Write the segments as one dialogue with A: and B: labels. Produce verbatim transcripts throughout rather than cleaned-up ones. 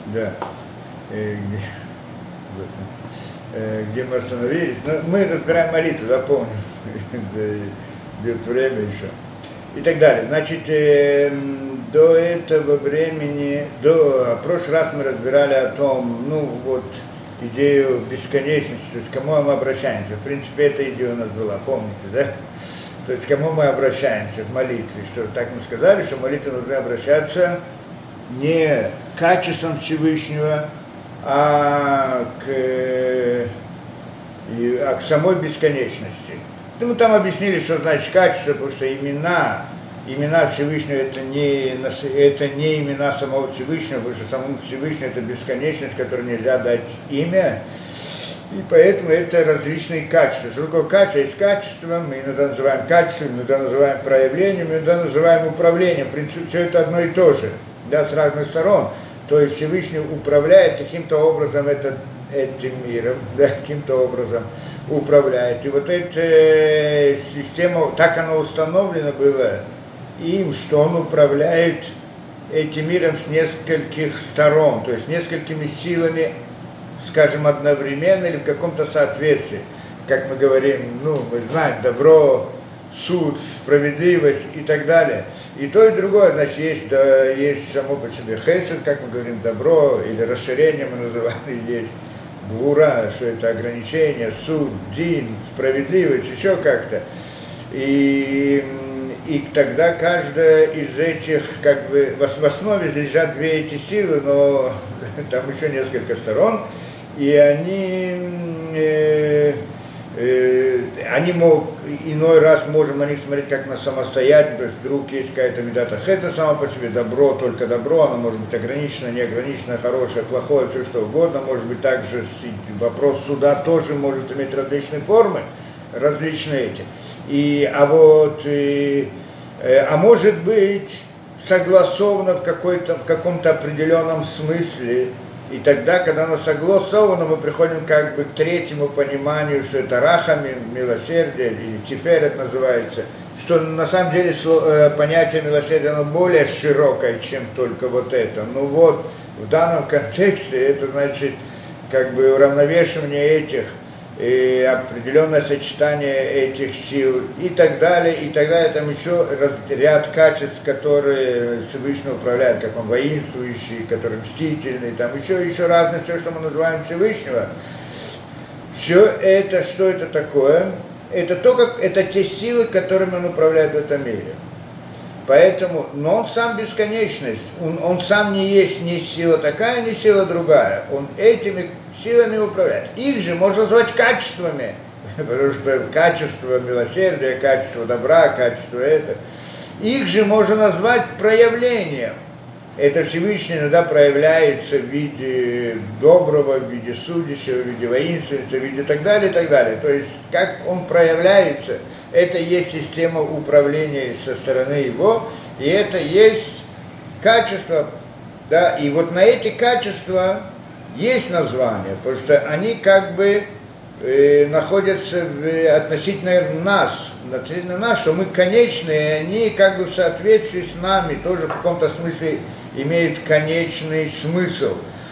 A: Да. Э, где, вот, э, где мы остановились. Но мы разбираем молитву, да, помню. Идет время еще. И так далее. Значит, э, до этого времени, до в прошлый раз мы разбирали о том, ну вот, идею бесконечности, то есть к кому мы обращаемся. В принципе, эта идея у нас была, помните, да? То есть к кому мы обращаемся в молитве. Что так мы сказали, что в молитве нужно обращаться не к качествам Всевышнего, а к, и, а к самой бесконечности. Мы там объяснили, что значит качество, потому что имена, имена Всевышнего это не, это не имена самого Всевышнего, потому что самому Всевышнему это бесконечность, которой нельзя дать имя. И поэтому это различные качества. Что такое качество? Есть качество, мы иногда называем качеством, иногда называем проявлением, иногда называем управлением. В принципе, все это одно и то же, да, с разных сторон. То есть Всевышний управляет каким-то образом этот, этим миром, да, каким-то образом управляет. И вот эта система, так она установлена была им, что он управляет этим миром с нескольких сторон, то есть несколькими силами, скажем, одновременно или в каком-то соответствии. Как мы говорим, ну, мы знаем, добро, суд, справедливость и так далее. И то, и другое, значит, есть, да, есть само по себе хесед, как мы говорим, добро, или расширение мы называли, есть гвура, что это ограничение, суд, дин, справедливость, еще как-то. И, и тогда каждая из этих, как бы, в основе лежат две эти силы, но там еще несколько сторон, и они, э, э, они могут, иной раз можем на них смотреть как на самостоятельно, то есть вдруг есть какая-то медата хеса сама по себе, добро, только добро, оно может быть ограничено, неограничено, хорошее, плохое, все что угодно, может быть также вопрос суда тоже может иметь различные формы, различные эти. И, а вот, и, а может быть согласовано в, какой-то, в каком-то определенном смысле. И тогда, когда оно согласовано, мы приходим как бы к третьему пониманию, что это рахами, милосердие, или тифер это называется, что на самом деле понятие милосердия, оно более широкое, чем только вот это. Ну вот, в данном контексте это значит как бы уравновешивание этих, и определенное сочетание этих сил и так далее, и так далее. Там еще ряд качеств, которые Всевышний управляет, как он воинствующий, который мстительный, там еще, еще разное, все, что мы называем Всевышнего. Все это, что это такое? Это то, как, это те силы, которыми он управляет в этом мире. Поэтому, но он сам бесконечность, он, он сам не есть ни сила такая, ни сила другая. Он этими силами управляет. Их же можно назвать качествами, потому что качество милосердия, качество добра, качество это. Их же можно назвать проявлением. Это Всевышний иногда проявляется в виде доброго, в виде судящего, в виде воинственности, в виде так далее, и так далее. То есть, как он проявляется, это есть система управления со стороны его, и это есть качество, да, и вот на эти качества есть название, потому что они как бы э, находятся в, относительно нас, относительно нас, что мы конечные, и они как бы в соответствии с нами тоже в каком-то смысле имеют конечный смысл.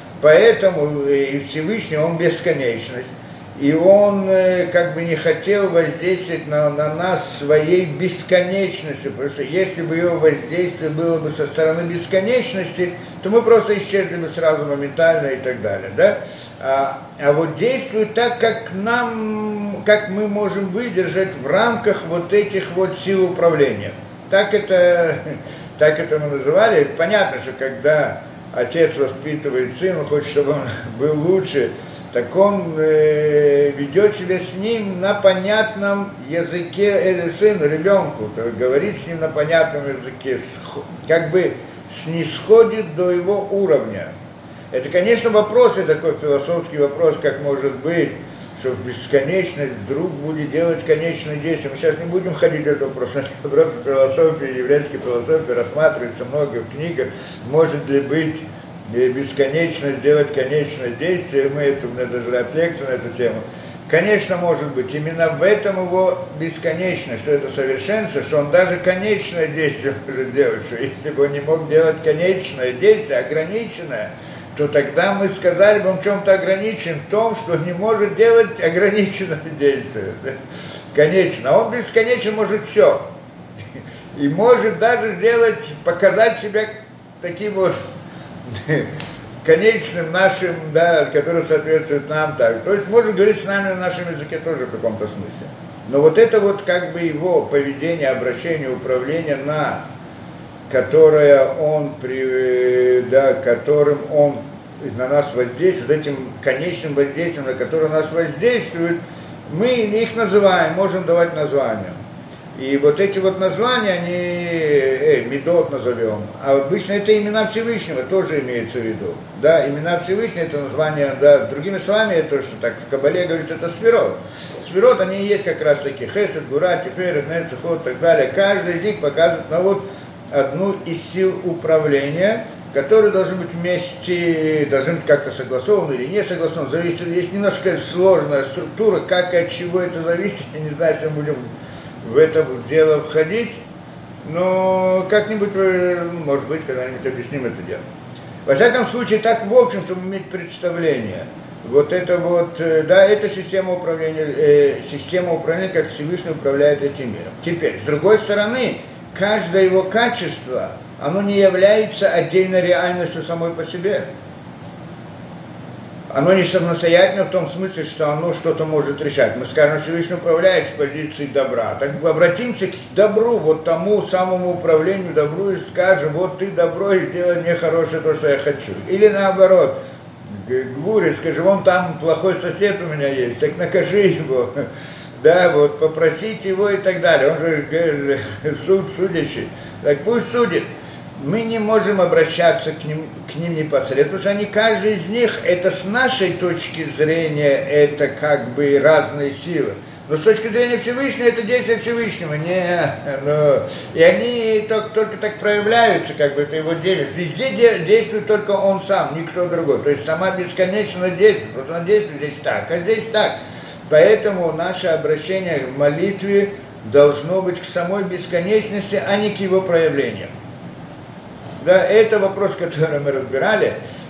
A: Поэтому и Всевышний, он бесконечность. И он э, как бы не хотел воздействовать на, на нас своей бесконечностью, потому что если бы его воздействие было бы со стороны бесконечности, то мы просто исчезли бы сразу моментально и так далее, да? А, а вот действует так, как нам, как мы можем выдержать в рамках вот этих вот сил управления. Так это, так это мы называли. Понятно, что когда отец воспитывает сына, хочет, чтобы он был лучше, так он э, ведет себя с ним на понятном языке, э, сыну, ребенку, то есть говорит с ним на понятном языке, как бы снисходит до его уровня. Это, конечно, вопрос, это такой философский вопрос, как может быть, что бесконечность вдруг будет делать конечные действия. Мы сейчас не будем ходить в этот вопрос, это вопрос философии, еврейской философии рассматривается много в книгах, может ли быть бесконечно сделать конечное действие, мы это, у меня даже ряд лекций на эту тему. Конечно, может быть, именно в этом его бесконечность, что это совершенство, что он даже конечное действие может делать, что если бы он не мог делать конечное действие, ограниченное, то тогда мы сказали бы, он в чем-то ограничен в том, что не может делать ограниченное действие. Конечно. А он бесконечно может все. И может даже сделать, показать себя таким вот конечным нашим, да, который соответствует нам так. То есть может говорить с нами на нашем языке тоже в каком-то смысле. Но вот это вот как бы его поведение, обращение, управление, на которое он, при, да, которым он на нас воздействует, этим конечным воздействием, на которое нас воздействует, мы их называем, можем давать названия. И вот эти вот названия, они, э, медот назовем, а обычно это имена Всевышнего тоже имеется в виду. Да, имена Всевышнего это название, да, другими словами, это что так в Кабале говорится, это сферот. Сферот, они и есть как раз таки хесед, гура, тиферет, нецехот и так далее. Каждый из них показывает на вот одну из сил управления, которые должны быть вместе, должны быть как-то согласованы или не согласованы. Зависит, есть немножко сложная структура, как и от чего это зависит, я не знаю, если мы будем в это дело входить, но как-нибудь, может быть, когда-нибудь объясним это дело. Во всяком случае, так в общем, чтобы иметь представление. Вот это вот, да, это система управления, э, система управления, как Всевышний управляет этим миром. Теперь, с другой стороны, каждое его качество, оно не является отдельной реальностью самой по себе. Оно не самостоятельно в том смысле, что оно что-то может решать. Мы скажем, Всевышний управляет с позиции добра. Так обратимся к добру, вот тому самому управлению добру и скажем, вот ты добро и сделай мне хорошее то, что я хочу. Или наоборот, к Гуре скажи, вон там плохой сосед у меня есть, так накажи его. Да, вот попросить его и так далее. Он же суд судящий. Так пусть судит. Мы не можем обращаться к ним, к ним непосредственно, потому что они, каждый из них, это с нашей точки зрения, это как бы разные силы. Но с точки зрения Всевышнего, это действие Всевышнего. Не, ну, и они только, только так проявляются, как бы это его действие. Везде де, действует только он сам, никто другой. То есть сама бесконечно действует, просто он действует здесь так, а здесь так. Поэтому наше обращение в молитве должно быть к самой бесконечности, а не к его проявлениям. Да, это вопрос, который мы разбирали,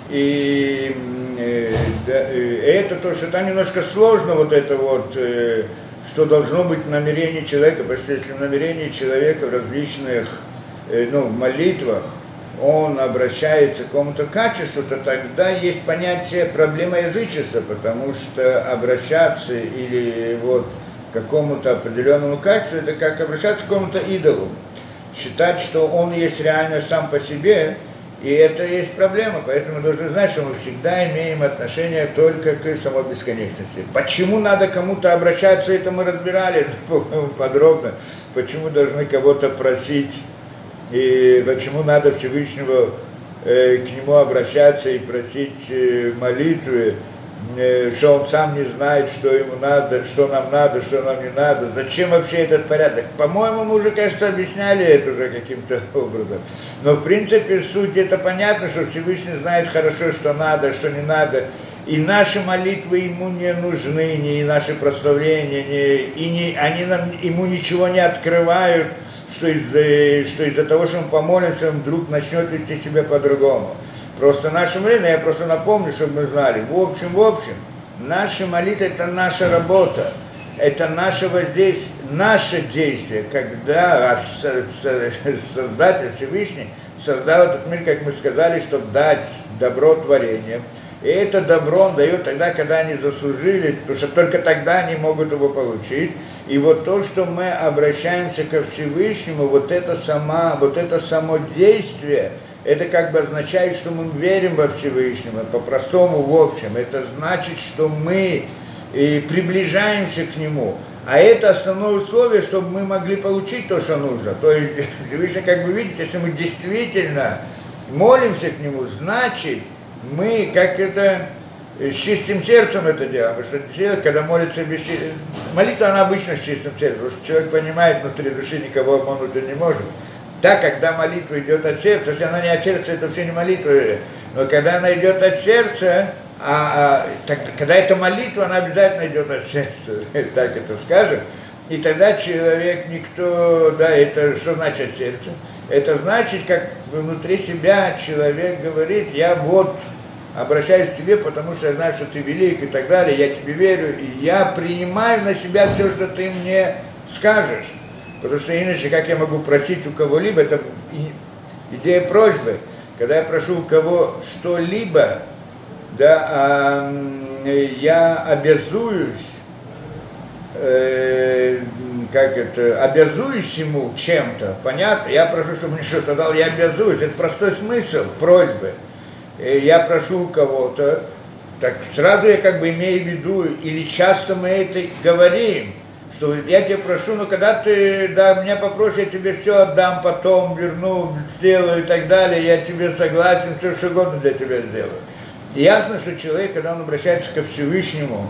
A: и, и, да, и это то, что там немножко сложно, вот это вот, э, что должно быть в намерении человека, потому что если в намерении человека в различных, э, ну, молитвах, он обращается к какому-то качеству, то тогда есть понятие проблема язычества, потому что обращаться или вот к какому-то определенному качеству, это как обращаться к какому-то идолу. Считать, что он есть реально сам по себе, и это есть проблема, поэтому мы должны знать, что мы всегда имеем отношение только к самой бесконечности. Почему надо кому-то обращаться, это мы разбирали подробно, почему должны кого-то просить, и почему надо Всевышнего э, к нему обращаться и просить э, молитвы, что он сам не знает, что ему надо, что нам надо, что нам не надо, зачем вообще этот порядок. По-моему, мы уже, кажется, объясняли это уже каким-то образом. Но, в принципе, суть это понятно, что Всевышний знает хорошо, что надо, что не надо. И наши молитвы ему не нужны, ни наши прославления, ни, и не, они нам, ему ничего не открывают, что из-за, что из-за того, что мы помолимся, он вдруг начнет вести себя по-другому. Просто наше время, я просто напомню, чтобы мы знали, в общем, в общем, наша молитва – это наша работа, это наше воздействие, наше действие, когда Создатель Всевышний создал этот мир, как мы сказали, чтобы дать добро творениям. И это добро он дает тогда, когда они заслужили, потому что только тогда они могут его получить. И вот то, что мы обращаемся ко Всевышнему, вот это, сама, вот это само действие, это как бы означает, что мы верим во Всевышнего, по-простому, в общем. Это значит, что мы и приближаемся к Нему. А это основное условие, чтобы мы могли получить то, что нужно. То есть, Всевышний, как вы видите, если мы действительно молимся к Нему, значит, мы как это с чистым сердцем это делаем. Потому что человек, когда молится без молитва, она обычно с чистым сердцем. Потому что человек понимает, внутри души никого обмануть он не может. Так, когда молитва идет от сердца, если она не от сердца, это вообще не молитва. Но когда она идет от сердца, а, а, так, когда это молитва, она обязательно идет от сердца, так это скажем. И тогда человек, никто, да, это что значит от сердца? Это значит, как внутри себя человек говорит, я вот обращаюсь к тебе, потому что я знаю, что ты велик и так далее, я тебе верю, и я принимаю на себя все, что ты мне скажешь. Потому что иначе, как я могу просить у кого-либо, это идея просьбы. Когда я прошу у кого что-либо, да, я обязуюсь, э, как это, обязуюсь ему чем-то, понятно? Я прошу, чтобы мне что-то дал, я обязуюсь. Это простой смысл просьбы. Я прошу у кого-то, так сразу я как бы имею в виду, или часто мы это говорим, что я тебя прошу, но когда ты, да, меня попросишь, я тебе все отдам, потом верну, сделаю и так далее, я тебе согласен, все что угодно для тебя сделаю. И ясно, что человек, когда он обращается ко Всевышнему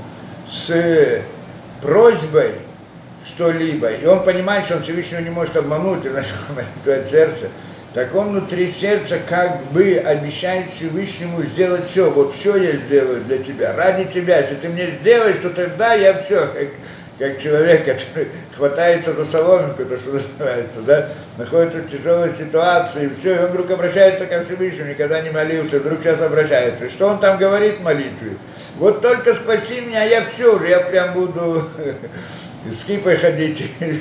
A: с просьбой что-либо, и он понимает, что он Всевышнего не может обмануть, и значит, он от сердца, так он внутри сердца как бы обещает Всевышнему сделать все. Вот все я сделаю для тебя, ради тебя. Если ты мне сделаешь, то тогда я все, как, как человек, который хватается за соломинку, то, что называется, да, находится в тяжелой ситуации, и все, и он вдруг обращается ко Всевышнему, никогда не молился, вдруг сейчас обращается. Что он там говорит в молитве? Вот только спаси меня, я все уже, я прям буду... с кипой ходить,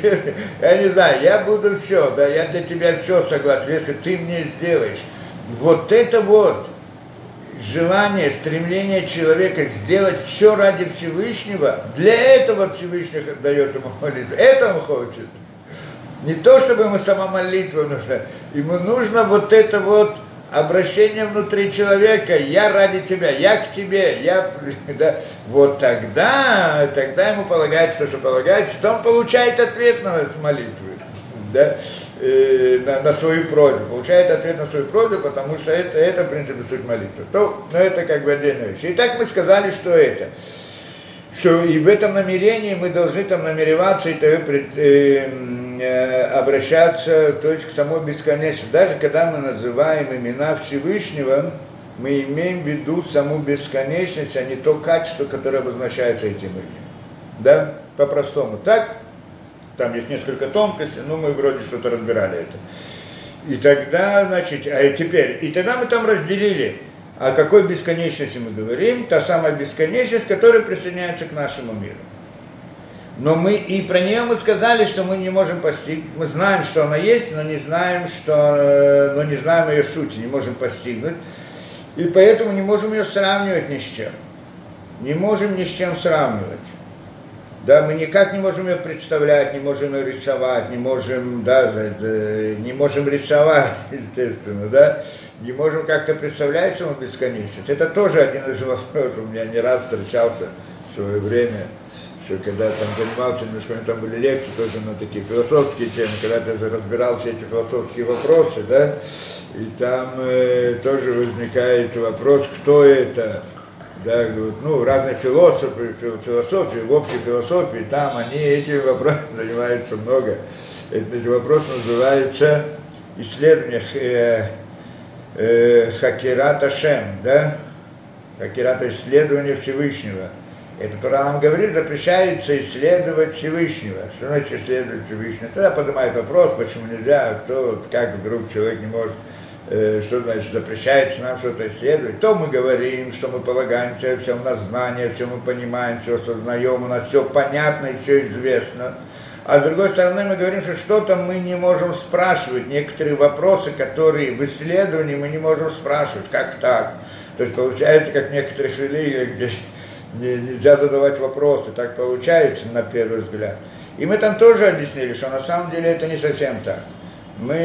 A: я не знаю, я буду все, да, я для тебя все согласен, если ты мне сделаешь. Вот это вот желание, стремление человека сделать все ради Всевышнего, для этого Всевышний дает ему молитву, это он хочет. Не то, чтобы ему сама молитва нужна, ему нужно вот это вот обращение внутри человека, я ради тебя, я к тебе, я, да, вот тогда, тогда ему полагается то, что полагается, то он получает ответ на молитву, да, э, на, на свою просьбу, получает ответ на свою просьбу, потому что это, это в принципе, суть молитвы. То, но это как бы отдельная вещь. Итак, мы сказали, что это, что и в этом намерении мы должны там намереваться и то, э, обращаться, то есть к самой бесконечности. Даже когда мы называем имена Всевышнего, мы имеем в виду саму бесконечность, а не то качество, которое обозначается этим именем. Да? По-простому. Так? Там есть несколько тонкостей, но мы вроде что-то разбирали это. И тогда, значит, а теперь, и тогда мы там разделили, о какой бесконечности мы говорим, та самая бесконечность, которая присоединяется к нашему миру. Но мы и про нее мы сказали, что мы не можем постигнуть. Мы знаем, что она есть, но не знаем, что, но не знаем ее сути, не можем постигнуть. И поэтому не можем ее сравнивать ни с чем. Не можем ни с чем сравнивать. Да, мы никак не можем ее представлять, не можем ее рисовать, не можем, да, не можем рисовать, естественно, да, не можем как-то представлять саму бесконечность. Это тоже один из вопросов, у меня не раз встречался в свое время. Что когда там занимался, немножко у меня там были лекции тоже на такие философские темы, когда ты разбирал все эти философские вопросы, да, и там э, тоже возникает вопрос, кто это, да, ну, разные философы, философии, в общей философии, там они этими вопросами занимаются много. Этот вопрос называется исследование э, э, Хакират Ашем, да, Хакират исследование Всевышнего. Это Тора нам говорит, запрещается исследовать Всевышнего. Что значит исследовать Всевышнего? Тогда поднимает вопрос, почему нельзя, кто, как вдруг человек не может, э, что значит запрещается нам что-то исследовать. То мы говорим, что мы полагаемся, все у нас знания, все мы понимаем, все сознаем, у нас все понятно и все известно. А с другой стороны мы говорим, что что-то мы не можем спрашивать, некоторые вопросы, которые в исследовании мы не можем спрашивать, как так. То есть получается, как в некоторых религиях, где нельзя задавать вопросы, так получается на первый взгляд. И мы там тоже объяснили, что на самом деле это не совсем так. Мы,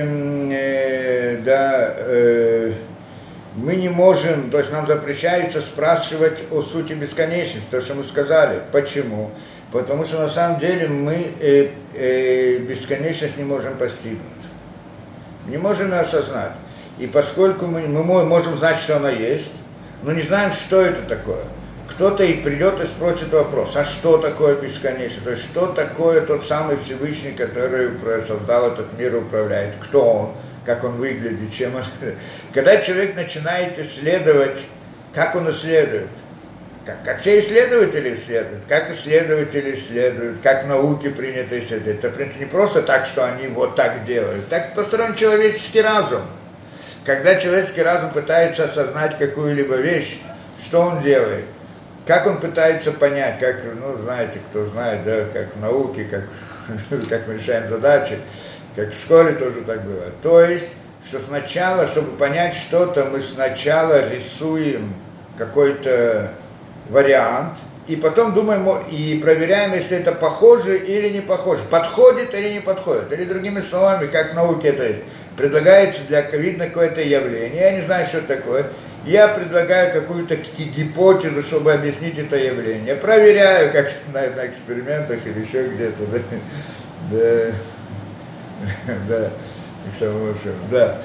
A: э, да, э, мы не можем, то есть нам запрещается спрашивать о сути бесконечности, то, что мы сказали. Почему? Потому что на самом деле мы э, э, бесконечность не можем постигнуть. Не можем ее осознать. И поскольку мы, мы можем знать, что она есть, но не знаем, что это такое. Кто-то и придет и спросит вопрос, а что такое бесконечность? То есть, что такое тот самый Всевышний, который создал этот мир и управляет? Кто он? Как он выглядит? Чем он... Когда человек начинает исследовать, как он исследует? Как, как все исследователи исследуют, как исследователи исследуют, как науки принято исследовать. Это, в принципе, не просто так, что они вот так делают. Так построен человеческий разум. когда человеческий разум пытается осознать какую-либо вещь, что он делает? Как он пытается понять, как, ну, знаете, кто знает, да, как в науке, как, как мы решаем задачи, как в школе тоже так было. То есть, что сначала, чтобы понять что-то, мы сначала рисуем какой-то вариант, и потом думаем и проверяем, если это похоже или не похоже, подходит или не подходит. Или другими словами, как в науке это есть, предлагается для видно какое-то явление, я не знаю, что это такое, я предлагаю какую-то гипотезу, чтобы объяснить это явление, проверяю, как на, на экспериментах или еще где-то, да, да, да. Да.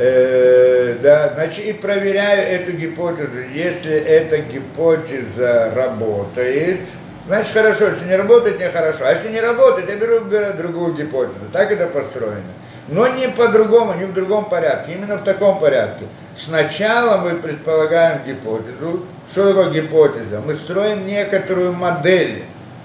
A: Э, да, значит, и проверяю эту гипотезу. Если эта гипотеза работает, значит хорошо, если не работает, не хорошо. А если не работает, я беру, беру другую гипотезу. Так это построено. Но не по-другому, не в другом порядке, именно в таком порядке. Сначала мы предполагаем гипотезу. Что такое гипотеза? Мы строим некоторую модель,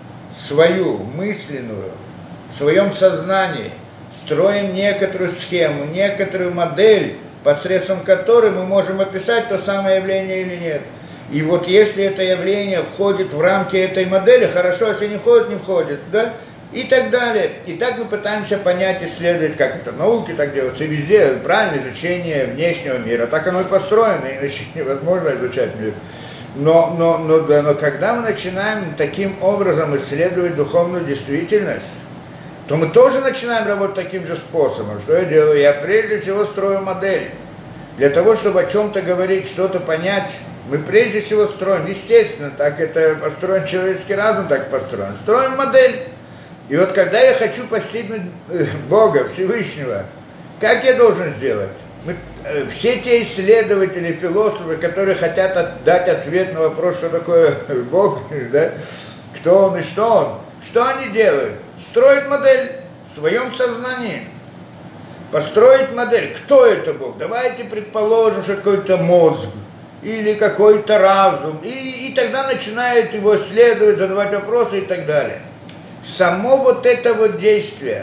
A: свою, мысленную, в своем сознании. Строим некоторую схему, некоторую модель, посредством которой мы можем описать то самое явление или нет. И вот если это явление входит в рамки этой модели, хорошо, если не входит, не входит, да? И так далее. И так мы пытаемся понять, исследовать, как это в науке так делается, и везде правильное изучение внешнего мира. Так оно и построено, иначе невозможно изучать мир. Но, но, но, да, но когда мы начинаем таким образом исследовать духовную действительность, то мы тоже начинаем работать таким же способом. Что я делаю? Я прежде всего строю модель. Для того, чтобы о чем-то говорить, что-то понять, мы прежде всего строим, естественно, так это построен человеческий разум, так построен. Строим модель. И вот когда я хочу постигнуть Бога, Всевышнего, как я должен сделать? Мы, все те исследователи, философы, которые хотят от, дать ответ на вопрос, что такое Бог, да? Кто он и что он, что они делают? Строят модель в своем сознании. Построить модель. Кто это Бог? Давайте предположим, что какой-то мозг или какой-то разум. И, и тогда начинают его исследовать, задавать вопросы и так далее. Само вот это вот действие,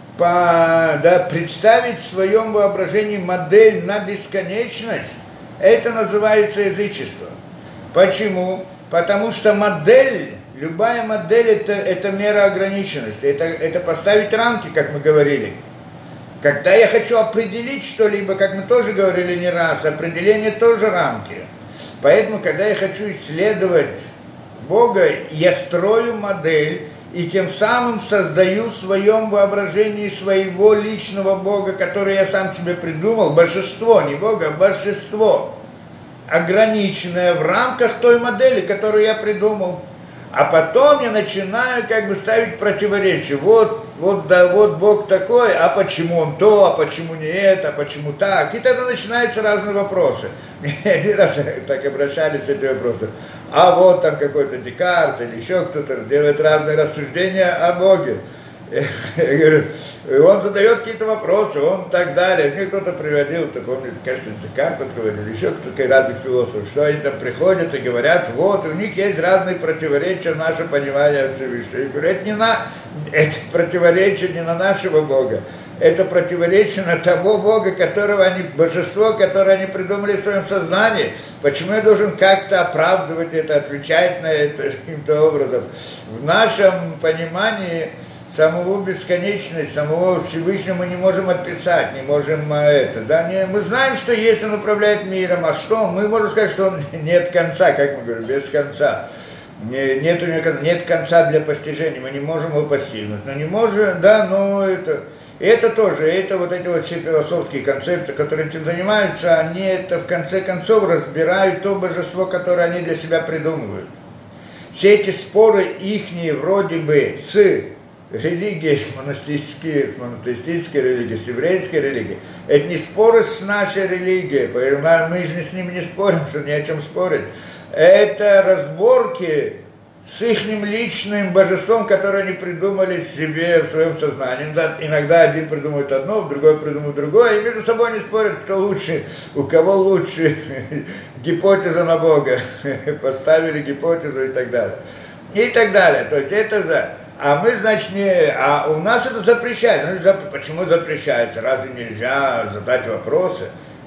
A: по, да, представить в своем воображении модель на бесконечность, это называется язычество. Почему? Потому что модель, любая модель это, это мера ограниченности, это, это поставить рамки, как мы говорили. Когда я хочу определить что-либо, как мы тоже говорили не раз, определение тоже рамки. Поэтому, когда я хочу исследовать Бога, я строю модель, и тем самым создаю в своем воображении своего личного Бога, который я сам себе придумал, божество, не Бога, а божество, ограниченное в рамках той модели, которую я придумал. А потом я начинаю как бы ставить противоречия. Вот, вот, да, вот Бог такой, а почему он то, а почему не это, а почему так. И тогда начинаются разные вопросы. Один раз так обращались с этими вопросами. А вот там какой-то Декарт или еще кто-то делает разные рассуждения о Боге. Я говорю, и он задает какие-то вопросы, он так далее. Мне кто-то приводил, ты помните, кажется, Декарта приводил, еще кто-то разных философов, что они там приходят и говорят, вот, у них есть разные противоречия, наше понимание Всевышнего. Я говорю, это не на, это противоречие не на нашего Бога, это противоречие на того Бога, которого они, божество, которое они придумали в своем сознании. Почему я должен как-то оправдывать это, отвечать на это каким-то образом? В нашем понимании самого бесконечности, самого Всевышнего мы не можем описать, не можем это, да, не, мы знаем, что есть, он управляет миром, а что, мы можем сказать, что он нет конца, как мы говорим, без конца, не, нет, нет конца для постижения, мы не можем его постигнуть, но не можем, да, но это, это тоже, это вот эти вот все философские концепции, которые этим занимаются, они это в конце концов разбирают то божество, которое они для себя придумывают. Все эти споры ихние вроде бы с религия, с монотеистической, с монотеистической религией, с еврейской религией, это не споры с нашей религией, поэтому мы же с ними не спорим, что ни о чем спорить. Это разборки с их личным божеством, которое они придумали себе в своем сознании. Иногда один придумывает одно, другой придумывает другое, и между собой они спорят, кто лучше, у кого лучше гипотеза на Бога, поставили гипотезу и так далее. И так далее. То есть это за... А мы, значит, не... А у нас это запрещается. Ну, зап... Почему запрещается? Разве нельзя задать вопросы?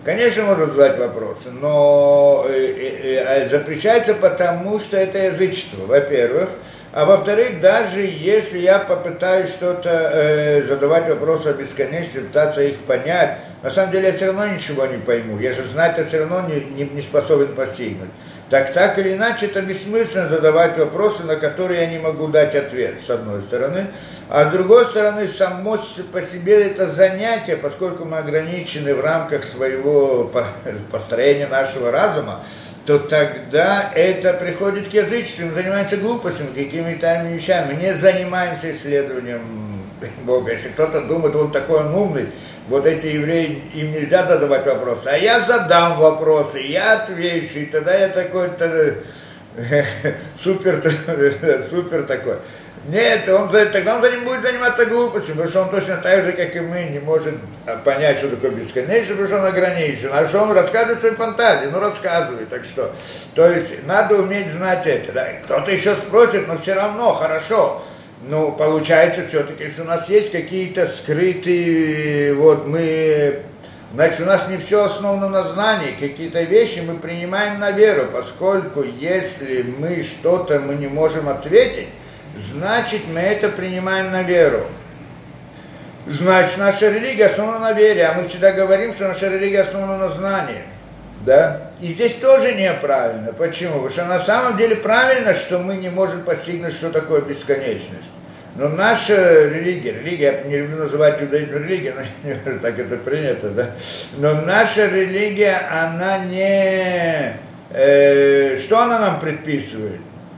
A: Конечно, может задать вопросы, но э, э, э, запрещается потому, что это язычество, во-первых. А во-вторых, даже если я попытаюсь что-то э, задавать вопросы о бесконечности, пытаться их понять, на самом деле я все равно ничего не пойму. Я же знать-то все равно не, не, не способен постигнуть. Так так или иначе, это бессмысленно задавать вопросы, на которые я не могу дать ответ, с одной стороны. А с другой стороны, само по себе это занятие, поскольку мы ограничены в рамках своего построения нашего разума, то тогда это приходит к язычеству, мы занимаемся глупостями, какими-то вещами, мы не занимаемся исследованием Бога. Если кто-то думает, он такой он умный, вот эти евреи, им нельзя задавать вопросы, а я задам вопросы, я отвечу, и тогда я такой-то супер, супер такой. Нет, он, тогда он за ним будет заниматься глупостью, потому что он точно так же, как и мы, не может понять, что такое бесконечность, потому что он ограничен. А что он рассказывает свои фантазии, ну рассказывает, так что. То есть надо уметь знать это. Да. Кто-то еще спросит, но все равно, хорошо. Ну, получается все-таки, что у нас есть какие-то скрытые, вот мы, значит, у нас не все основано на знании, какие-то вещи мы принимаем на веру, поскольку если мы что-то мы не можем ответить, значит, мы это принимаем на веру. Значит, наша религия основана на вере, а мы всегда говорим, что наша религия основана на знании. Да? И здесь тоже неправильно. Почему? Потому что на самом деле правильно, что мы не можем постигнуть, что такое бесконечность. Но наша религия, религия, я не люблю называть иудаизм религией, но так это принято, да? Но наша религия, она не... Э, что она нам предписывает?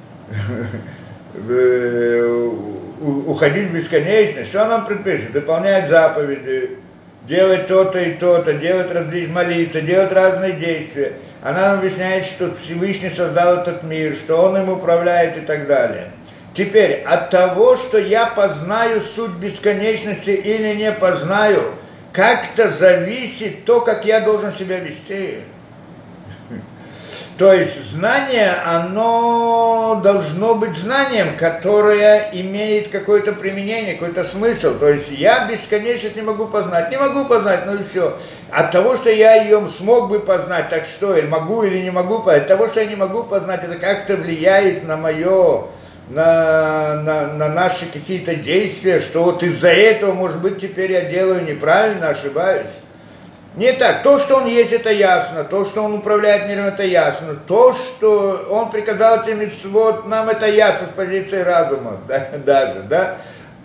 A: Уходить в бесконечность, что нам предписывает? Выполнять заповеди, делать то-то и то-то, делать различные, молиться, делать разные действия. Она нам объясняет, что Всевышний создал этот мир, что Он им управляет и так далее. Теперь, от того, что я познаю суть бесконечности или не познаю, как-то зависит то, как я должен себя вести. То есть знание, оно должно быть знанием, которое имеет какое-то применение, какой-то смысл. То есть я бесконечность не могу познать. Не могу познать, ну и все. От того, что я ее смог бы познать, так что, я могу или не могу познать, от того, что я не могу познать, это как-то влияет на мое, на, на, на наши какие-то действия, что вот из-за этого, может быть, теперь я делаю неправильно, ошибаюсь. Не так. То, что он есть, это ясно. То, что он управляет миром, это ясно. То, что он приказал эти мицвот, нам это ясно с позиции разума, да, даже, да.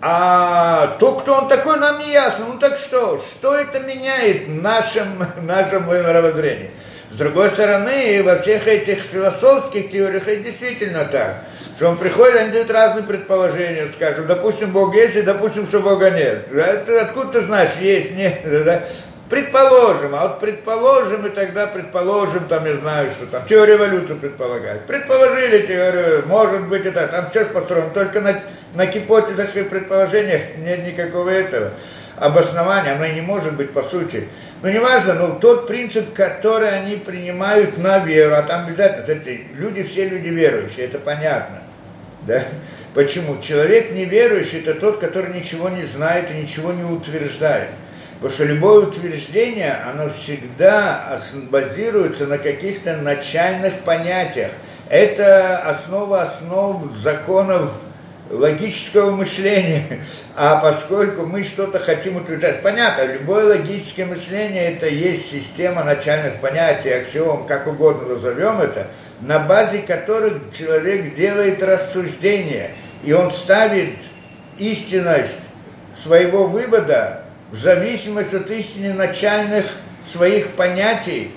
A: А то, кто он такой, нам не ясно. Ну так что? Что это меняет в нашем, нашем мировоззрении? С другой стороны, во всех этих философских теориях это действительно так. Что он приходит, они дают разные предположения, скажем, допустим, Бог есть, и допустим, что Бога нет. Это откуда ты знаешь, есть, нет, да? Предположим, а вот предположим, и тогда предположим, там, я знаю, что там, теория эволюции предполагает. Предположили теорию, может быть, это, там все построено, только на, на гипотезах и предположениях нет никакого этого обоснования, оно и не может быть по сути. Но неважно, но тот принцип, который они принимают на веру, а там обязательно, смотрите, люди, все люди верующие, это понятно, да? Почему? Человек неверующий, это тот, который ничего не знает и ничего не утверждает. Потому что любое утверждение, оно всегда базируется на каких-то начальных понятиях. Это основа основ законов логического мышления. А поскольку мы что-то хотим утверждать, понятно, любое логическое мышление это есть система начальных понятий, аксиом, как угодно назовем это, на базе которых человек делает рассуждения, и он ставит истинность своего вывода в зависимости от истины начальных своих понятий,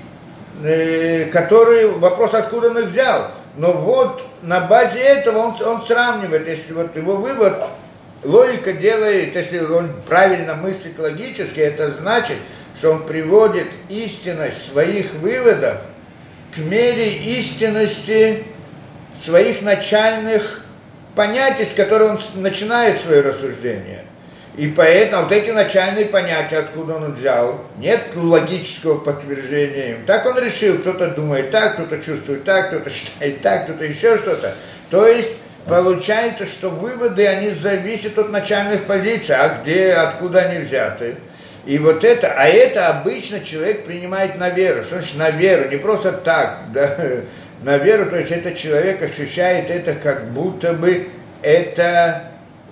A: э, которые, вопрос, откуда он их взял. Но вот на базе этого он, он сравнивает, если вот его вывод, логика делает, если он правильно мыслит логически, это значит, что он приводит истинность своих выводов к мере истинности своих начальных понятий, с которых он начинает свое рассуждение. И поэтому вот эти начальные понятия, откуда он взял, нет логического подтверждения им. Так он решил, кто-то думает так, кто-то чувствует так, кто-то считает так, кто-то еще что-то. То есть получается, что выводы, они зависят от начальных позиций, а где, откуда они взяты. И вот это, а это обычно человек принимает на веру. Что значит на веру? Не просто так, да, на веру, то есть этот человек ощущает это, как будто бы это,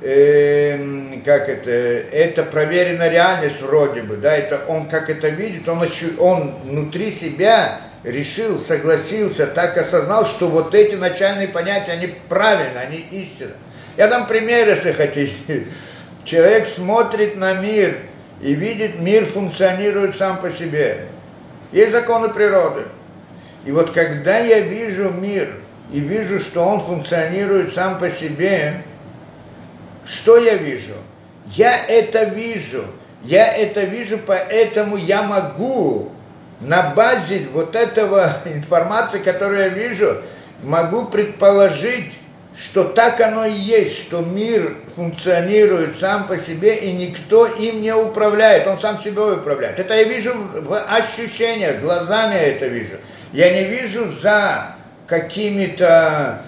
A: э, как это, это проверенная реальность вроде бы, да, это он как это видит, он, он внутри себя решил, согласился, так осознал, что вот эти начальные понятия, они правильны, они истинны. Я дам пример, если хотите. Человек смотрит на мир и видит, мир функционирует сам по себе. Есть законы природы. И вот когда я вижу мир и вижу, что он функционирует сам по себе, что я вижу? Я это вижу. Я это вижу, поэтому я могу на базе вот этого информации, которую я вижу, могу предположить, что так оно и есть, что мир функционирует сам по себе, и никто им не управляет, он сам собой управляет. Это я вижу в ощущениях, глазами я это вижу. Я не вижу за какими-то,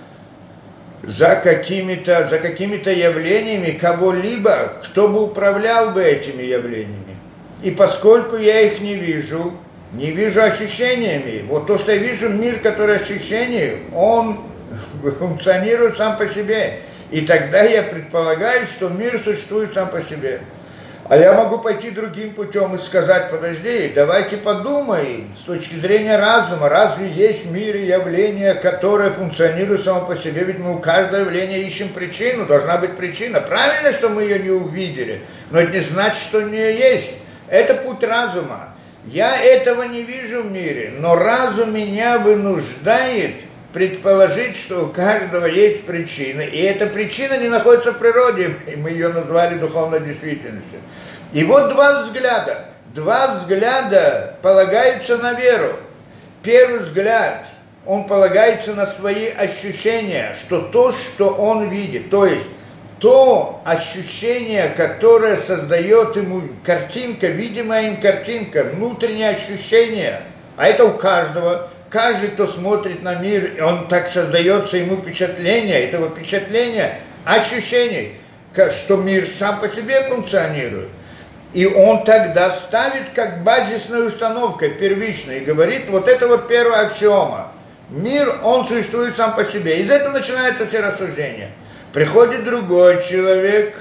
A: за какими-то, за какими-то явлениями кого-либо, кто бы управлял бы этими явлениями. И поскольку я их не вижу, не вижу ощущениями, вот то, что я вижу, мир, который ощущений, он функционирует сам по себе. И тогда я предполагаю, что мир существует сам по себе. А я могу пойти другим путем и сказать, подожди, давайте подумаем, с точки зрения разума, разве есть мир и явление, которое функционирует само по себе? Ведь мы у каждого явления ищем причину, должна быть причина. Правильно, что мы ее не увидели, но это не значит, что у нее есть. Это путь разума. Я этого не вижу в мире, но разум меня вынуждает предположить, что у каждого есть причина, и эта причина не находится в природе, и мы ее назвали духовной действительностью. И вот два взгляда. Два взгляда полагаются на веру. Первый взгляд, он полагается на свои ощущения, что то, что он видит, то есть то ощущение, которое создает ему картинка, видимая им картинка, внутреннее ощущение, а это у каждого. Каждый, кто смотрит на мир, он так создается ему впечатление, этого впечатления, ощущений, что мир сам по себе функционирует. И он тогда ставит как базисную установку, первичную, и говорит, вот это вот первая аксиома. Мир, он существует сам по себе. Из этого начинаются все рассуждения. Приходит другой человек,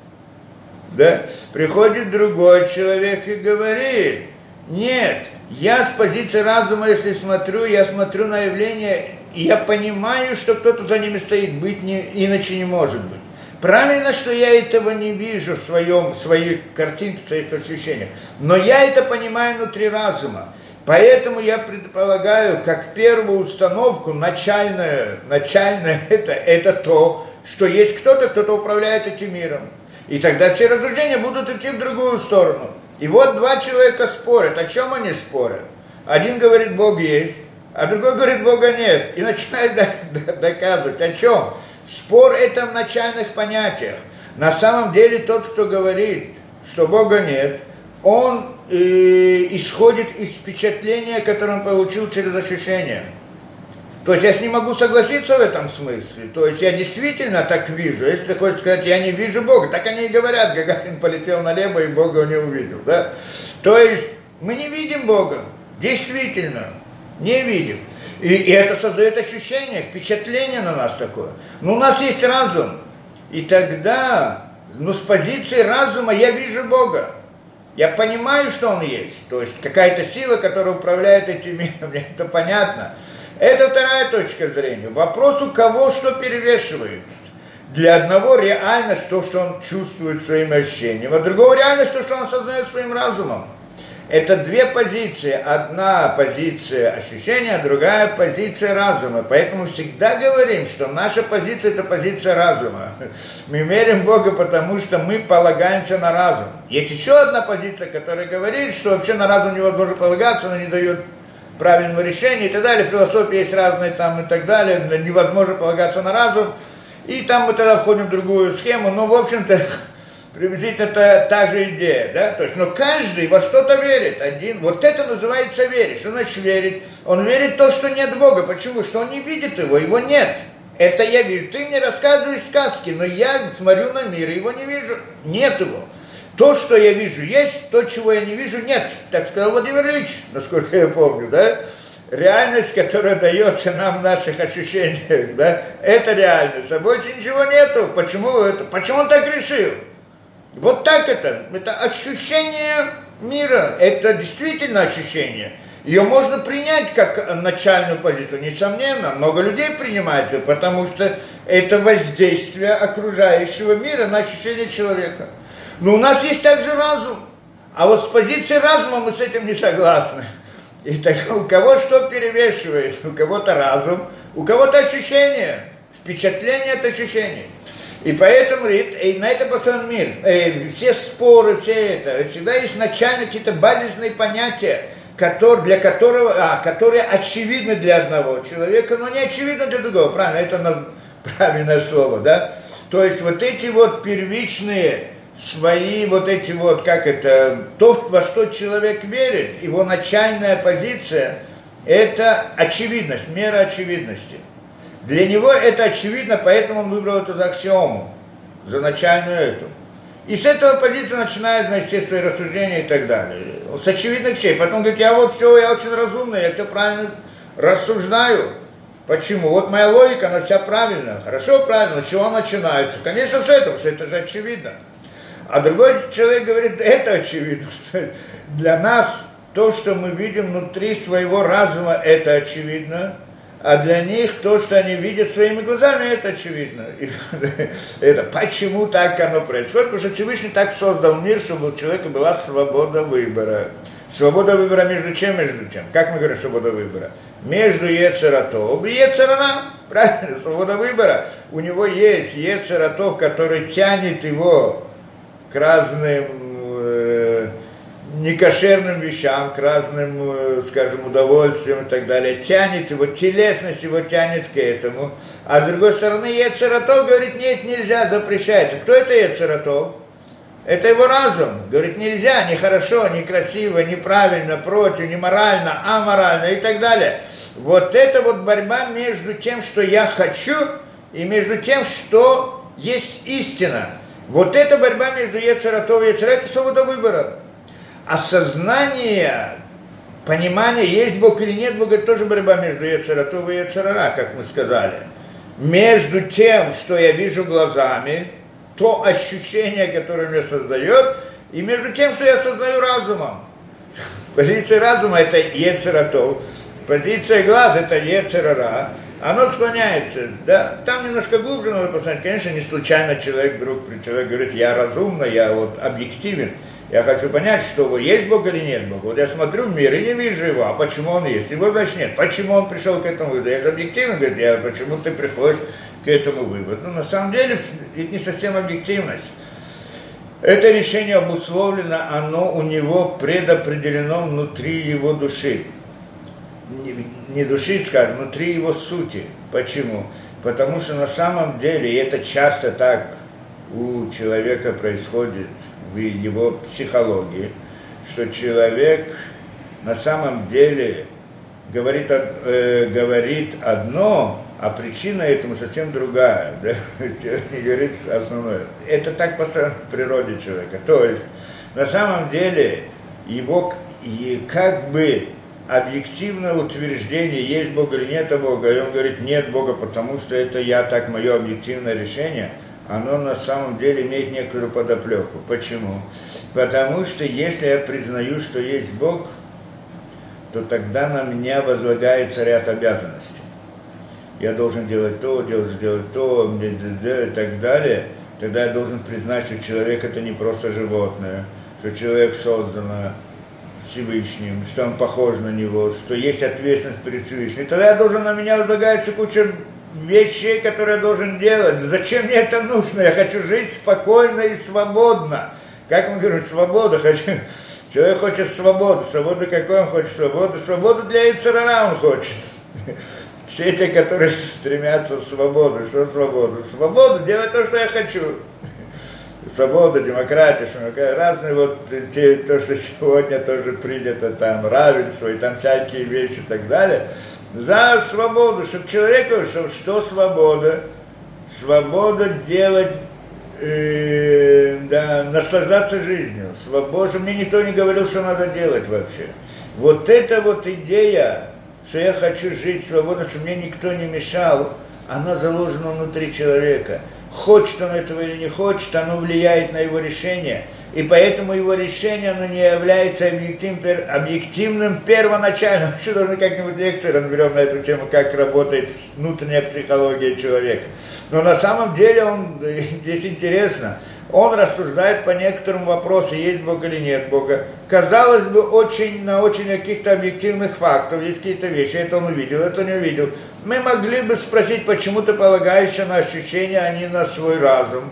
A: да, приходит другой человек и говорит, нет, я с позиции разума, если смотрю, я смотрю на явления, и я понимаю, что кто-то за ними стоит, быть не, иначе не может быть. Правильно, что я этого не вижу в, своем, в своих картинках, в своих ощущениях, но я это понимаю внутри разума. Поэтому я предполагаю, как первую установку, начальное, начальное это, это то, что есть кто-то, кто-то управляет этим миром. И тогда все рассуждения будут идти в другую сторону. И вот два человека спорят. О чем они спорят? Один говорит, Бог есть, а другой говорит, Бога нет. И начинает доказывать. О чем? Спор это в начальных понятиях. На самом деле тот, кто говорит, что Бога нет, он э, исходит из впечатления, которое он получил через ощущение. То есть я с ним могу согласиться в этом смысле. То есть я действительно так вижу. Если ты хочешь сказать, я не вижу Бога, так они и говорят, Гагарин полетел на небо и Бога не увидел. Да? То есть мы не видим Бога. Действительно, не видим. И, и это создает ощущение, впечатление на нас такое. Но у нас есть разум. И тогда, ну, с позиции разума я вижу Бога. Я понимаю, что Он есть. То есть какая-то сила, которая управляет этим миром. Мне это понятно. Это вторая точка зрения. Вопрос, у кого что перевешивает. Для одного реальность то, что он чувствует своим ощущением, а другого реальность то, что он осознает своим разумом. Это две позиции. Одна позиция ощущения, другая позиция разума. Поэтому всегда говорим, что наша позиция – это позиция разума. Мы верим в Бога, потому что мы полагаемся на разум. Есть еще одна позиция, которая говорит, что вообще на разум невозможно полагаться, она не дает правильного решения и так далее. В философии есть разные там и так далее. Невозможно полагаться на разум. И там мы тогда входим в другую схему. Но, в общем-то, приблизительно та, та же идея, да? То есть, но каждый во что-то верит. Один, вот это называется верить. Что значит верить? Он верит в то, что нет Бога. Почему? Что он не видит его, его нет. Это я вижу. Ты мне рассказываешь сказки, но я смотрю на мир, его не вижу. Нет его. То, что я вижу, есть, то, чего я не вижу, нет. Так сказал Владимир Ильич, насколько я помню, да? Реальность, которая дается нам в наших ощущениях, да, это реальность, а больше ничего нету. Почему это? Почему он так решил? Вот так это. Это ощущение мира. Это действительно ощущение. Ее можно принять как начальную позицию, несомненно. Много людей принимают ее, потому что это воздействие окружающего мира на ощущение человека. Но у нас есть также разум. А вот с позиции разума мы с этим не согласны. И тогда у кого что перевешивает? У кого-то разум, у кого-то ощущение, впечатление от ощущений. И поэтому и на это построен мир. И все споры, все это, всегда есть начальные какие-то базисные понятия, которые, для которого, а, которые очевидны для одного человека, но не очевидны для другого. Правильно, это правильное слово, да? То есть вот эти вот первичные свои вот эти вот, как это, то, во что человек верит, его начальная позиция, это очевидность, мера очевидности. Для него это очевидно, поэтому он выбрал это за аксиому, за начальную эту. И с этого позиции начинает, значит, свои рассуждения и так далее. С очевидных вещей. Потом говорит, я вот все, я очень разумный, я все правильно рассуждаю. Почему? Вот моя логика, она вся правильная. Хорошо, правильно, с чего начинается? Конечно, с этого, потому что это же очевидно. А другой человек говорит, это очевидно. Для нас то, что мы видим внутри своего разума, это очевидно. А для них то, что они видят своими глазами, это очевидно. И, это почему так оно происходит? Потому что Всевышний так создал мир, чтобы у человека была свобода выбора. Свобода выбора между чем, между чем? Как мы говорим свобода выбора? Между Йецер ха-тов и Йецер ха-ра. Правильно, свобода выбора. У него есть Йецер ха-тов, который тянет его к разным э, некошерным вещам, к разным, э, скажем, удовольствиям и так далее. Тянет его, телесность его тянет к этому. А с другой стороны, Йецер ха-тов говорит, нет, нельзя, запрещается. Кто это Йецер ха-тов? Это его разум. Говорит, нельзя, нехорошо, некрасиво, неправильно, против, неморально, аморально и так далее. Вот это вот борьба между тем, что я хочу, и между тем, что есть истина. Вот эта борьба между Йецер ха-тов и Йецер ха-ра, это свобода выбора. Осознание, понимание, есть Бог или нет Бога, это тоже борьба между Йецер ха-тов и Йецер ха-ра, как мы сказали. Между тем, что я вижу глазами, то ощущение, которое мне создает, и между тем, что я создаю разумом. Позиция разума – это Йецер ха-тов, позиция глаз – это Йецер ха-ра. Оно склоняется, да, там немножко глубже надо посмотреть. Конечно, не случайно человек вдруг, человек говорит, я разумно, я вот объективен, я хочу понять, что вот есть Бог или нет Бога. Вот я смотрю в мир и не вижу его, а почему он есть? Его, значит, нет. Почему он пришел к этому выводу? Я же объективен, говорит, я, почему ты приходишь к этому выводу? Ну, на самом деле, это не совсем объективность. Это решение обусловлено, оно у него предопределено внутри его души. Не, не души, скажем, внутри его сути. Почему? Потому что на самом деле, и это часто так у человека происходит в его психологии, что человек на самом деле говорит, э, говорит одно, а причина этому совсем другая. Да? Не говорит основное. Это так построено в природе человека. То есть, на самом деле, его и как бы объективное утверждение, есть Бог или нет Бога, и он говорит, нет Бога, потому что это я, так мое объективное решение, оно на самом деле имеет некоторую подоплеку. Почему? Потому что если я признаю, что есть Бог, то тогда на меня возлагается ряд обязанностей. Я должен делать то, должен делать то, и так далее. Тогда я должен признать, что человек это не просто животное, что человек создан Всевышним, что он похож на него, что есть ответственность перед Всевышним. И тогда я должен, на меня возлагается куча вещей, которые я должен делать. Зачем мне это нужно? Я хочу жить спокойно и свободно. Как мы говорим, свобода. Хочу... Человек хочет свободы. Свобода какой он хочет? Свобода. Свободу для Йецер ха-ра он хочет. Все те, которые стремятся в свободу. Что свобода? Свободу делать то, что я хочу. Свобода, демократия, разные вот те, то, что сегодня тоже принято, там, равенство и там всякие вещи и так далее. За свободу, чтобы человеку, что, что свобода? Свобода делать э, да, наслаждаться жизнью, свободно. Мне никто не говорил, что надо делать вообще. Вот эта вот идея, что я хочу жить свободно, что мне никто не мешал, она заложена внутри человека. Хочет он этого или не хочет, оно влияет на его решение. И поэтому его решение, оно не является объективным, объективным первоначальным. Еще должны как-нибудь лекции разберем на эту тему, как работает внутренняя психология человека. Но на самом деле он, здесь интересно, он рассуждает по некоторым вопросам, есть Бог или нет Бога. Казалось бы, очень, на очень каких-то объективных фактов, есть какие-то вещи, это он увидел, это не увидел. Мы могли бы спросить, почему ты полагаешься на ощущения, а не на свой разум.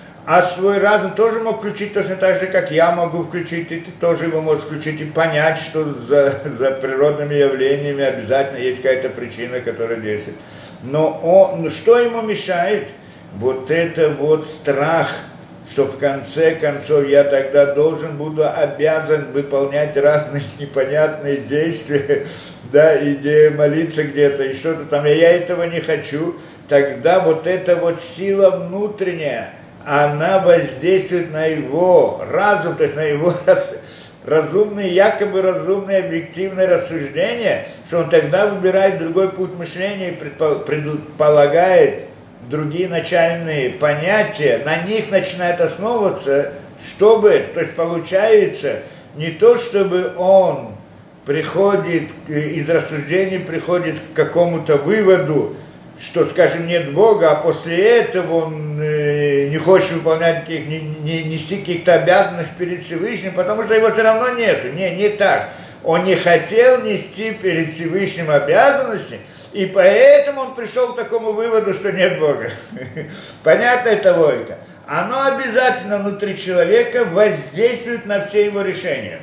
A: А свой разум тоже мог включить точно так же, как я могу включить, и ты тоже его можешь включить и понять, что за, за природными явлениями обязательно есть какая-то причина, которая действует. Но он, что ему мешает? Вот это вот страх, что в конце концов я тогда должен буду обязан выполнять разные непонятные действия, да, и молиться где-то, и что-то там, и я этого не хочу, тогда вот эта вот сила внутренняя, она воздействует на его разум, то есть на его разумные, якобы разумные, объективные рассуждения, что он тогда выбирает другой путь мышления и предполагает другие начальные понятия, на них начинает основываться, чтобы, то есть получается не то, чтобы он приходит, из рассуждений приходит к какому-то выводу, что, скажем, нет Бога, а после этого он э, не хочет выполнять, каких, не, не, нести каких-то обязанностей перед Всевышним, потому что его все равно нету. Не, не так. Он не хотел нести перед Всевышним обязанности, и поэтому он пришел к такому выводу, что нет Бога. Понятна эта логика. Оно обязательно внутри человека воздействует на все его решения.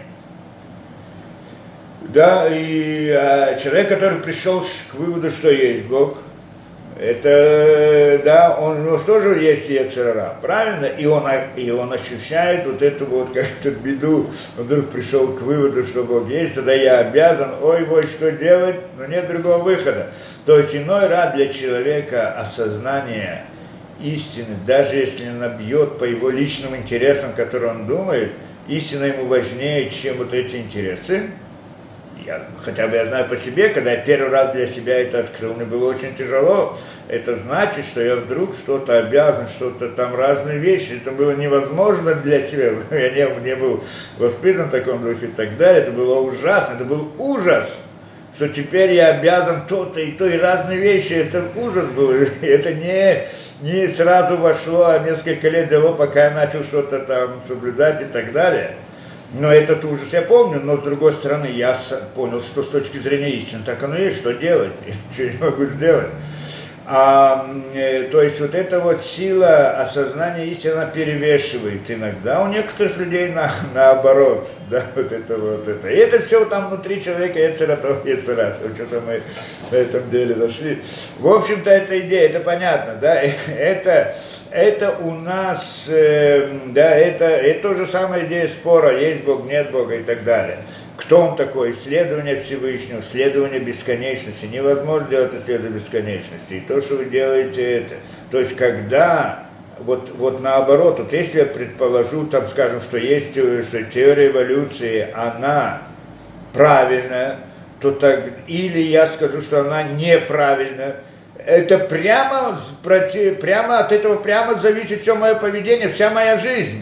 A: Да, и а, человек, который пришел к выводу, что есть Бог, это, да, он, ну что же есть йецер ара, правильно? И он, и он ощущает вот эту вот как-то беду, он вдруг пришел к выводу, что Бог есть, тогда я обязан, ой, ой, что делать, но нет другого выхода. То есть иной раз для человека осознание истины, даже если она бьет по его личным интересам, которые он думает, истина ему важнее, чем вот эти интересы. Я, хотя бы я знаю по себе, когда я первый раз для себя это открыл, мне было очень тяжело. Это значит, что я вдруг что-то обязан, что-то там разные вещи. Это было невозможно для себя. Я не, не был воспитан в таком духе и так далее. Это было ужасно, это был ужас, что теперь я обязан то-то и то, и разные вещи. Это ужас был. Это не, не сразу вошло, а несколько лет дело, пока я начал что-то там соблюдать и так далее. Но этот ужас я помню, но с другой стороны я понял, что с точки зрения истины так оно и есть, что делать, я ничего не могу сделать. А, э, то есть вот эта вот сила осознания истины, она перевешивает иногда, у некоторых людей на, наоборот, да, вот это вот это. И это все там внутри человека, яцератов, яцерат, что-то мы на этом деле дошли. В общем-то, эта идея, это понятно, да, это... Это у нас, э, да, это, это то же самая идея спора, есть Бог, нет Бога и так далее. Кто он такой? Исследование Всевышнего, исследование бесконечности. Невозможно делать исследование бесконечности. И то, что вы делаете, это. То есть, когда, вот, вот наоборот, вот если я предположу, там, скажем, что есть, что теория эволюции, она правильная, то так, или я скажу, что она неправильная, это прямо, прямо от этого прямо зависит все мое поведение, вся моя жизнь.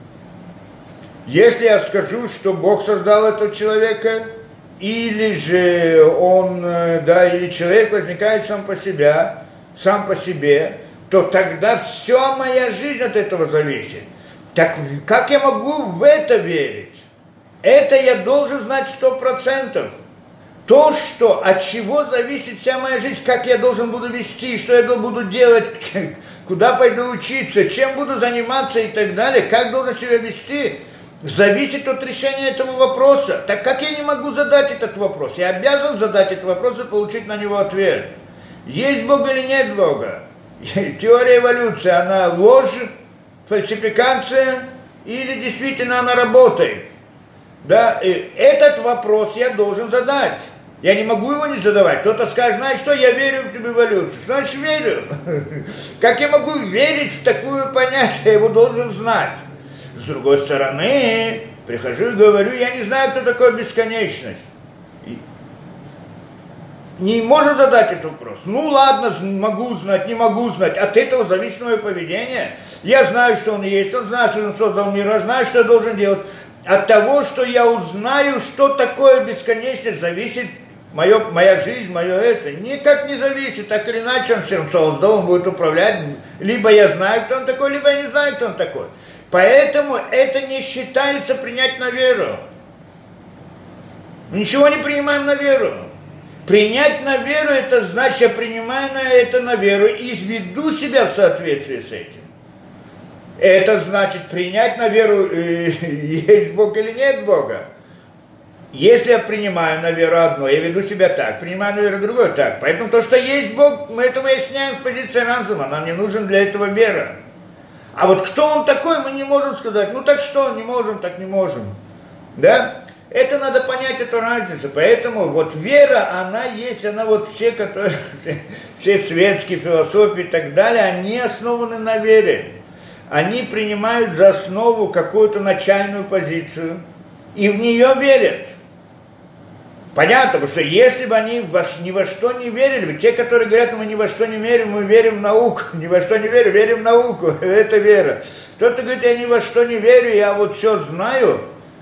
A: Если я скажу, что Бог создал этого человека, или же он, да, или человек возникает сам по себе, сам по себе, то тогда вся моя жизнь от этого зависит. Так как я могу в это верить? Это я должен знать сто процентов. То, что, от чего зависит вся моя жизнь, как я должен буду вести, что я буду делать, куда пойду учиться, чем буду заниматься и так далее, как должен себя вести, зависит от решения этого вопроса. Так как я не могу задать этот вопрос? Я обязан задать этот вопрос и получить на него ответ. Есть Бог или нет Бога? Теория эволюции, она ложь, фальсификация или действительно она работает? Да, и этот вопрос я должен задать. Я не могу его не задавать. Кто-то скажет, знаешь что, я верю в эволюцию. Что значит верю? Как я могу верить в такое понятие? Я его должен знать. С другой стороны, прихожу и говорю, я не знаю, кто такое бесконечность. Не может задать этот вопрос. Ну ладно, могу знать, не могу знать. От этого зависит мое поведение. Я знаю, что он есть, он знает, что он создал мир, я знаю, что я должен делать. От того, что я узнаю, что такое бесконечность, зависит мое, моя жизнь, мое это. Никак не зависит, так или иначе он всем создал, он будет управлять. Либо я знаю, кто он такой, либо я не знаю, кто он такой. Поэтому это не считается принять на веру. Мы ничего не принимаем на веру. Принять на веру, это значит, я принимаю на это на веру и веду себя в соответствии с этим. Это значит, принять на веру, есть Бог или нет Бога. Если я принимаю на веру одно, я веду себя так, принимаю на веру другое так. Поэтому то, что есть Бог, мы это выясняем с позиции разума, нам не нужен для этого вера. А вот кто он такой, мы не можем сказать. Ну так что, не можем, так не можем. Да? Это надо понять, эту разницу. Поэтому вот вера, она есть, она вот все, которые, все, все светские философии и так далее, они основаны на вере. Они принимают за основу какую-то начальную позицию и в нее верят. Понятно, потому что если бы они ни во что не верили, те, которые говорят, мы ни во что не верим, мы верим в науку, ни во что не верим, верим в науку, это вера. Кто-то говорит, я ни во что не верю, я вот все знаю,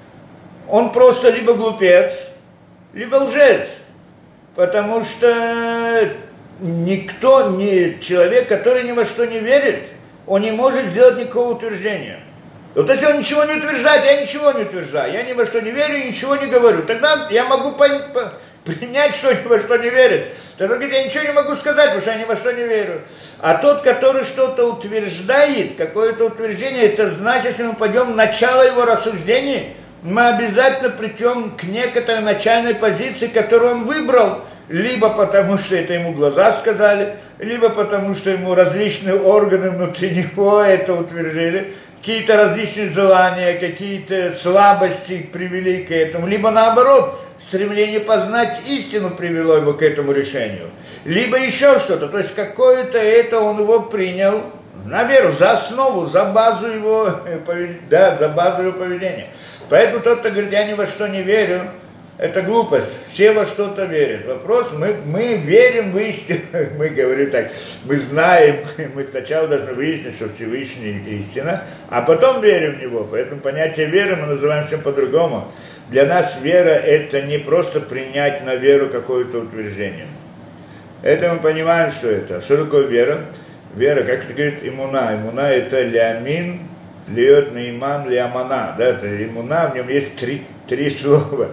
A: он просто либо глупец, либо лжец, потому что никто, не человек, который ни во что не верит, он не может сделать никакого утверждения. Вот если он ничего не утверждает, я ничего не утверждаю, я ни во что не верю и ничего не говорю, тогда я могу пон- по- принять, что ни во что не верит. Тогда говорит, я ничего не могу сказать, потому что я ни во что не верю. А тот, который что-то утверждает, какое-то утверждение, это значит, если мы пойдем в начало его рассуждений, мы обязательно придем к некоторой начальной позиции, которую он выбрал, либо потому, что это ему глаза сказали, либо потому, что ему различные органы внутри него это утвердили, какие-то различные желания, какие-то слабости привели к этому, либо наоборот, стремление познать истину привело его к этому решению, либо еще что-то, то есть какое-то это он его принял на веру, за основу, за базу его, да, за базу его поведения. Поэтому тот, кто говорит, я ни во что не верю, это глупость. Все во что-то верят. Вопрос, мы, мы верим в истину. Мы говорим так, мы знаем, мы сначала должны выяснить, что Всевышний истина, а потом верим в него. Поэтому понятие веры мы называем все по-другому. Для нас вера – это не просто принять на веру какое-то утверждение. Это мы понимаем, что это. Что такое вера? Вера, как это говорит, имуна. Имуна – это лямин, льет наиман, лямана. Да, это имуна, в нем есть три, три слова.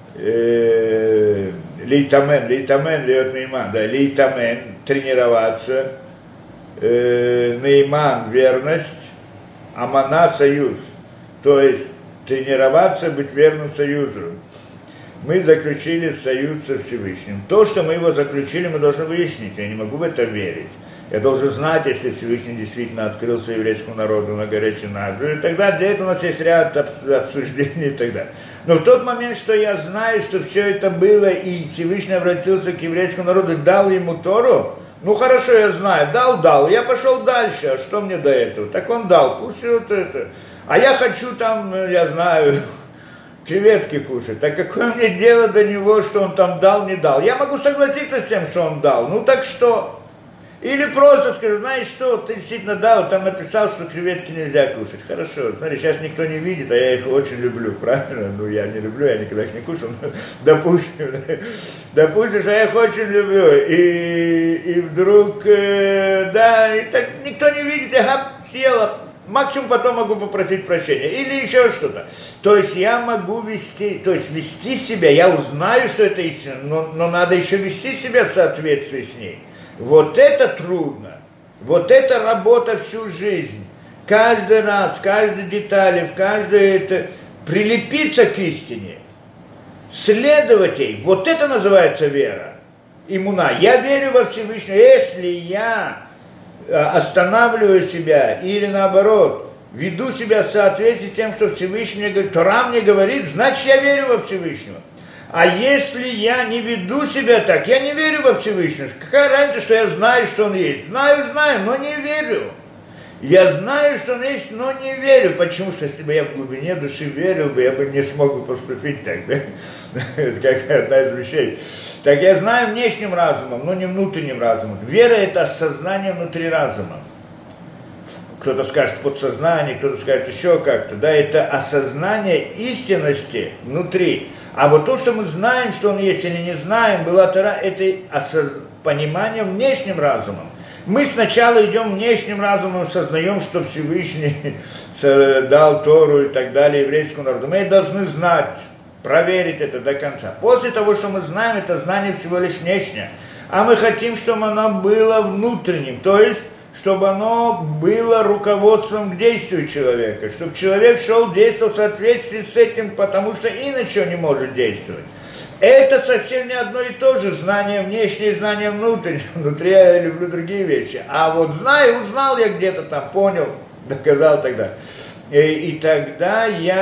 A: Лейтамен, лейтамен, льет наиман. Да, лейтамен, тренироваться. Наиман – верность. Амана – союз. То есть тренироваться, быть верным союзу. Мы заключили союз со Всевышним. То, что мы его заключили, мы должны выяснить. Я не могу в это верить. Я должен знать, если Всевышний действительно открылся еврейскому народу на горе Синай. И тогда для этого у нас есть ряд обсуждений и так далее. Но в тот момент, что я знаю, что все это было, и Всевышний обратился к еврейскому народу и дал ему Тору, ну хорошо, я знаю, дал, дал, я пошел дальше, а что мне до этого? Так он дал, пусть вот это. А я хочу там, я знаю, креветки кушать. Так какое мне дело до него, что он там дал, не дал? Я могу согласиться с тем, что он дал, ну так что? Или просто скажу, знаешь что, ты действительно дал, там написал, что креветки нельзя кушать. Хорошо, смотри, сейчас никто не видит, а я их очень люблю, правильно? Ну, я не люблю, я никогда их не кушал, но допустим, допустим, что я их очень люблю. И, и вдруг, э, да, и так никто не видит, я съела. Максимум потом могу попросить прощения. Или еще что-то. То есть я могу вести, то есть вести себя, я узнаю, что это истина, но, но надо еще вести себя в соответствии с ней. Вот это трудно, вот это работа всю жизнь, каждый раз, в каждой детали, в каждой это, прилепиться к истине, следовать ей, вот это называется вера, иммуна. Я верю во Всевышнего, если я останавливаю себя или наоборот, веду себя в соответствии с тем, что Всевышний говорит, Тора мне говорит, значит я верю во Всевышнего. А если я не веду себя так, я не верю во Всевышнего. Какая разница, что я знаю, что Он есть? Знаю, знаю, но не верю. Я знаю, что Он есть, но не верю. Почему? Что если бы я в глубине души верил бы, я бы не смог бы поступить так. Да? Это как одна из вещей. Так я знаю внешним разумом, но не внутренним разумом. Вера – это осознание внутри разума. Кто-то скажет подсознание, кто-то скажет еще как-то. Да? Это осознание истинности внутри. А вот то, что мы знаем, что Он есть или не знаем, была Тора, это осоз... понимание внешним разумом. Мы сначала идем внешним разумом, сознаем, что Всевышний дал Тору и так далее еврейскому народу. Мы должны знать, проверить это до конца. После того, что мы знаем, это знание всего лишь внешнее. А мы хотим, чтобы оно было внутренним, то есть, чтобы оно было руководством к действию человека, чтобы человек шел, действовал в соответствии с этим, потому что иначе он не может действовать. Это совсем не одно и то же, знание внешнее, знание внутреннее. Внутри я люблю другие вещи. А вот знаю, узнал я где-то там, понял, доказал тогда. И, и тогда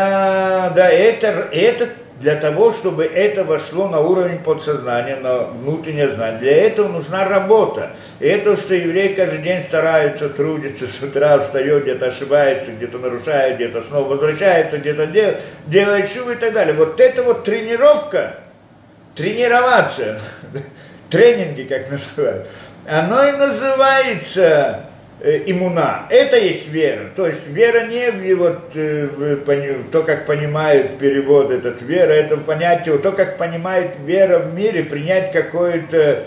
A: я, да, это, это для того, чтобы это вошло на уровень подсознания, на внутреннее знание. Для этого нужна работа. И это, что еврей каждый день старается, трудится, с утра встает, где-то ошибается, где-то нарушает, где-то снова возвращается, где-то дел, делает шубу и так далее. Вот это вот тренировка, тренироваться, тренинги, как называют, оно и называется э, иммуна. Это есть вера. То есть вера не вот, э, пони, то, как понимают перевод этот вера, это понятие, то, как понимает вера в мире, принять какое-то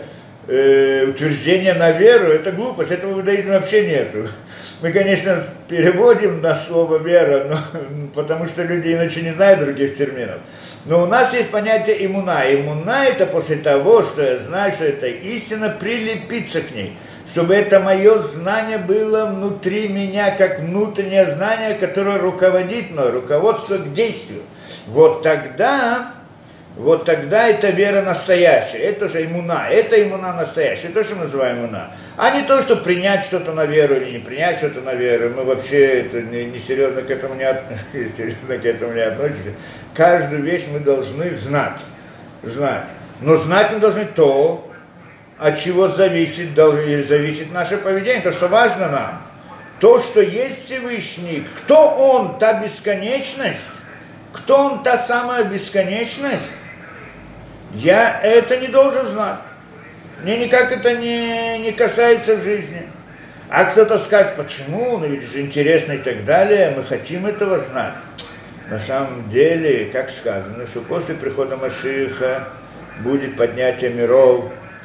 A: э, утверждение на веру, это глупость, этого в иудаизме вообще нету. Мы, конечно, переводим на слово вера, но, потому что люди иначе не знают других терминов. Но у нас есть понятие иммуна. Иммуна – это после того, что я знаю, что это истина, прилепиться к ней. Чтобы это мое знание было внутри меня, как внутреннее знание, которое руководит мной, руководство к действию. Вот тогда, вот тогда это вера настоящая. Это же иммуна. Это иммуна настоящая. Это то, что мы называем иммуна. А не то, что принять что-то на веру или не принять что-то на веру. Мы вообще это не, не серьезно к этому не, от... серьезно к этому не относимся. Каждую вещь мы должны знать. Знать. Но знать мы должны то, от чего зависит, должно, зависит наше поведение, то, что важно нам. То, что есть Всевышний. Кто Он? Та бесконечность. Кто Он? Та самая бесконечность. Я это не должен знать. Мне никак это не, не касается в жизни. А кто-то скажет, почему? Ну ведь же интересно и так далее. Мы хотим этого знать. На самом деле, как сказано, что после прихода Машиаха будет поднятие миров,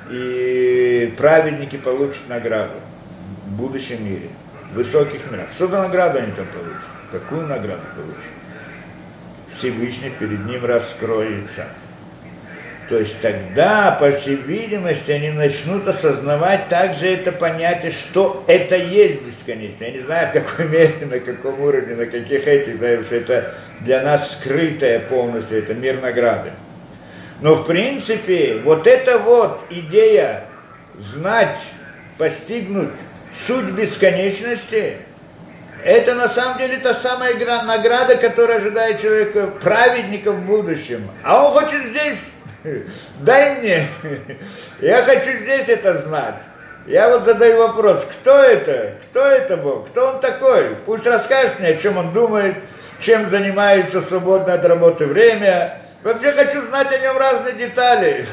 A: и праведники получат награду в будущем мире, в высоких мирах. Что за награду они там получат? Какую награду получат? Всевышний перед ним раскроется. То есть тогда, по всей видимости, они начнут осознавать также это понятие, что это есть бесконечность. Я не знаю, в какой мере, на каком уровне, на каких этих, да, что это для нас скрытое полностью, это мир награды. Но в принципе, вот эта вот идея знать, постигнуть суть бесконечности, это на самом деле та самая награда, которая ожидает человека, праведника в будущем. А он хочет здесь. Дай мне, я хочу здесь это знать. Я вот задаю вопрос, кто это? Кто это Бог? Кто Он такой? Пусть расскажет мне, о чем Он думает, чем занимается в свободное от работы время. Вообще хочу знать о нем разные детали.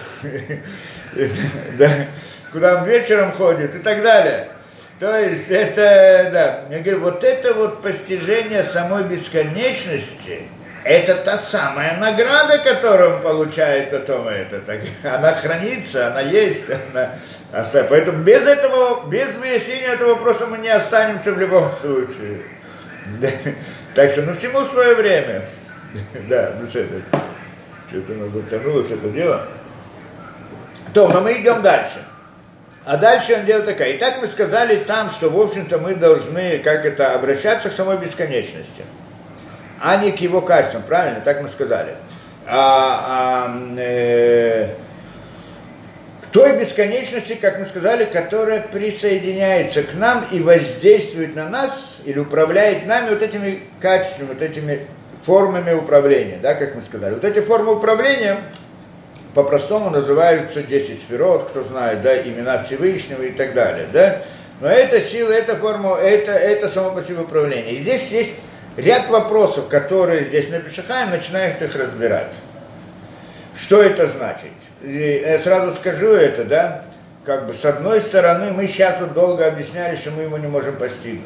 A: Куда он вечером ходит и так далее. То есть это, да, я говорю, вот это вот постижение самой бесконечности, это та самая награда, которую он получает потом. Это, так, она хранится, она есть. Она, поэтому без этого, без выяснения этого вопроса мы не останемся в любом случае. Да. Так что, ну, всему свое время. Да, ну, что-то, что-то оно затянулось, это дело. То, но мы идем дальше. А дальше он делает такая. Итак, мы сказали там, что, в общем-то, мы должны, как это, обращаться к самой бесконечности, а не к его качествам, правильно? Так мы сказали. А, а, э, к той бесконечности, как мы сказали, которая присоединяется к нам и воздействует на нас, или управляет нами вот этими качествами, вот этими формами управления, да, как мы сказали. Вот эти формы управления, по-простому называются десять сферот, кто знает, да, имена Всевышнего и так далее, да. Но эта сила, эта форма, это, это само по себе управление. И здесь есть ряд вопросов, которые здесь напишем, начинаем их разбирать. Что это значит? И я сразу скажу это, да, как бы с одной стороны мы сейчас тут долго объясняли, что мы его не можем постигнуть.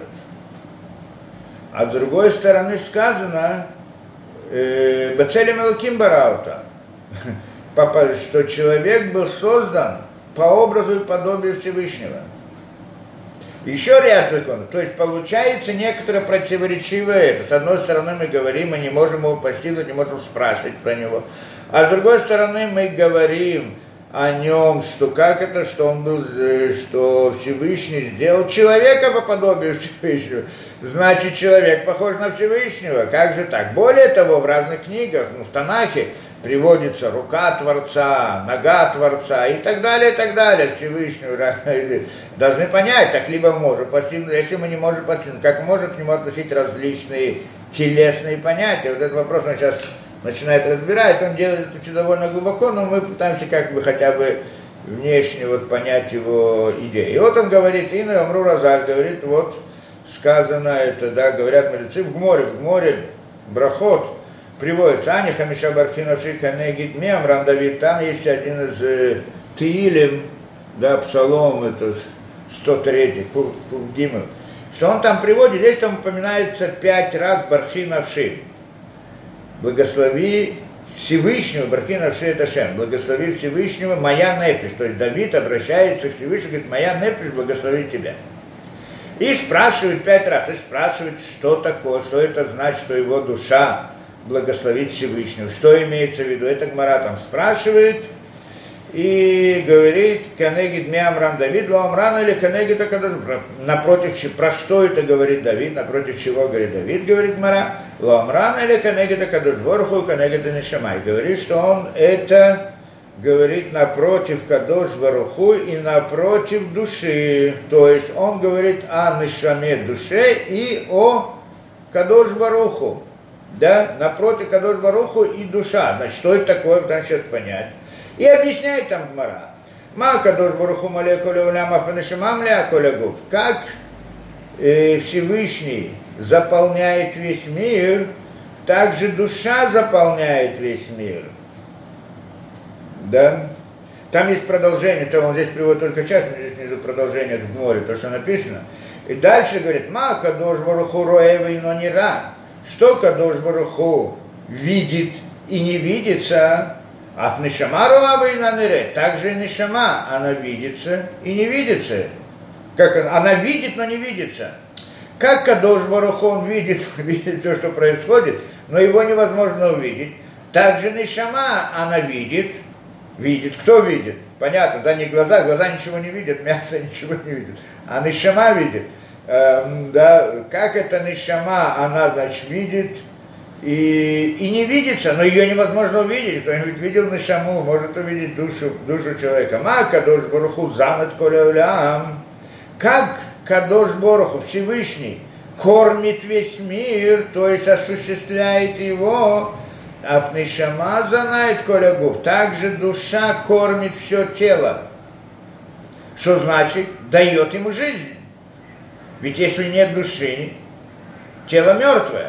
A: А с другой стороны сказано, Бацелем Элоким Бараута, что человек был создан по образу и подобию Всевышнего. Еще ряд законов. То есть получается некоторое противоречивое это. С одной стороны мы говорим, мы не можем его постигнуть, не можем спрашивать про него. А с другой стороны мы говорим о нем, что как это, что он был, что Всевышний сделал человека по подобию Всевышнего. Значит, человек похож на Всевышнего. Как же так? Более того, в разных книгах, ну, в Танахе, приводится рука Творца, нога Творца и так далее, и так далее, Всевышнего. Должны понять, так либо можем постигнуть, если мы не можем постигнуть, как мы можем к нему относить различные телесные понятия. Вот этот вопрос он сейчас начинает разбирать, он делает это довольно глубоко, но мы пытаемся как бы хотя бы внешне вот понять его идеи. И вот он говорит, и на Амру Разаль говорит, вот сказано это, да, говорят мудрецы в Гморе, в Гморе Брахот, приводится Ани Хамиша Бархинавши Канегит Мемрам Давид, там есть один из э, Тиилим, да, Псалом, это сто третий, Гимл, что он там приводит, здесь там упоминается пять раз Бархинавши. Благослови Всевышнего, Бархинавши это Шем, благослови Всевышнего, моя нефиш, то есть Давид обращается к Всевышнему, говорит, моя нефиш, благослови тебя. И спрашивает пять раз, и спрашивает, что такое, что это значит, что его душа благословить Всевышнего. Что имеется в виду? Это Гмара там спрашивает и говорит, Канегид Миамран Давид, Лоамран или Канегид Акадош, напротив, про что это говорит Давид, напротив чего говорит Давид, говорит Гмара, Лоамран или Канегид Акадош Борху, Канегид Нешамай. Говорит, что он это говорит напротив Кадош Баруху и напротив души. То есть он говорит о Нешаме душе и о Кадош Баруху. Да, напротив Кадош Баруху и душа. Значит, что это такое, надо сейчас понять. И объясняет там Гмара. Ма Кадош Баруху мале коля уляма фанешамам ля коля гуф. Как э, Всевышний заполняет весь мир, так же душа заполняет весь мир. Да? Там есть продолжение, то он здесь приводит только часть, но здесь внизу продолжение в море, то, что написано. И дальше говорит, ма Кадош Баруху роэвэй, но не ра. Что Кадош Баруху видит и не видится, а в Нешама роэвэй на нере, также и Нешама, она видится и не видится. Как она? Она видит, но не видится. Как Кадош Баруху он видит, видит все, что происходит, но его невозможно увидеть. Также Нешама, она видит, видит. Кто видит? Понятно, да, не глаза, глаза ничего не видят, мясо ничего не видит. А Нешама видит. Э, да, как это Нешама, она, значит, видит и, и не видится, но ее невозможно увидеть. Кто-нибудь видел Нешаму, может увидеть душу, душу человека. Ма Кадош Баруху замет коля улям. Как Кадош Баруху, Всевышний, кормит весь мир, то есть осуществляет его, а Нешама занает коля губ. Также душа кормит все тело. Что значит? Дает ему жизнь. Ведь если нет души, тело мертвое.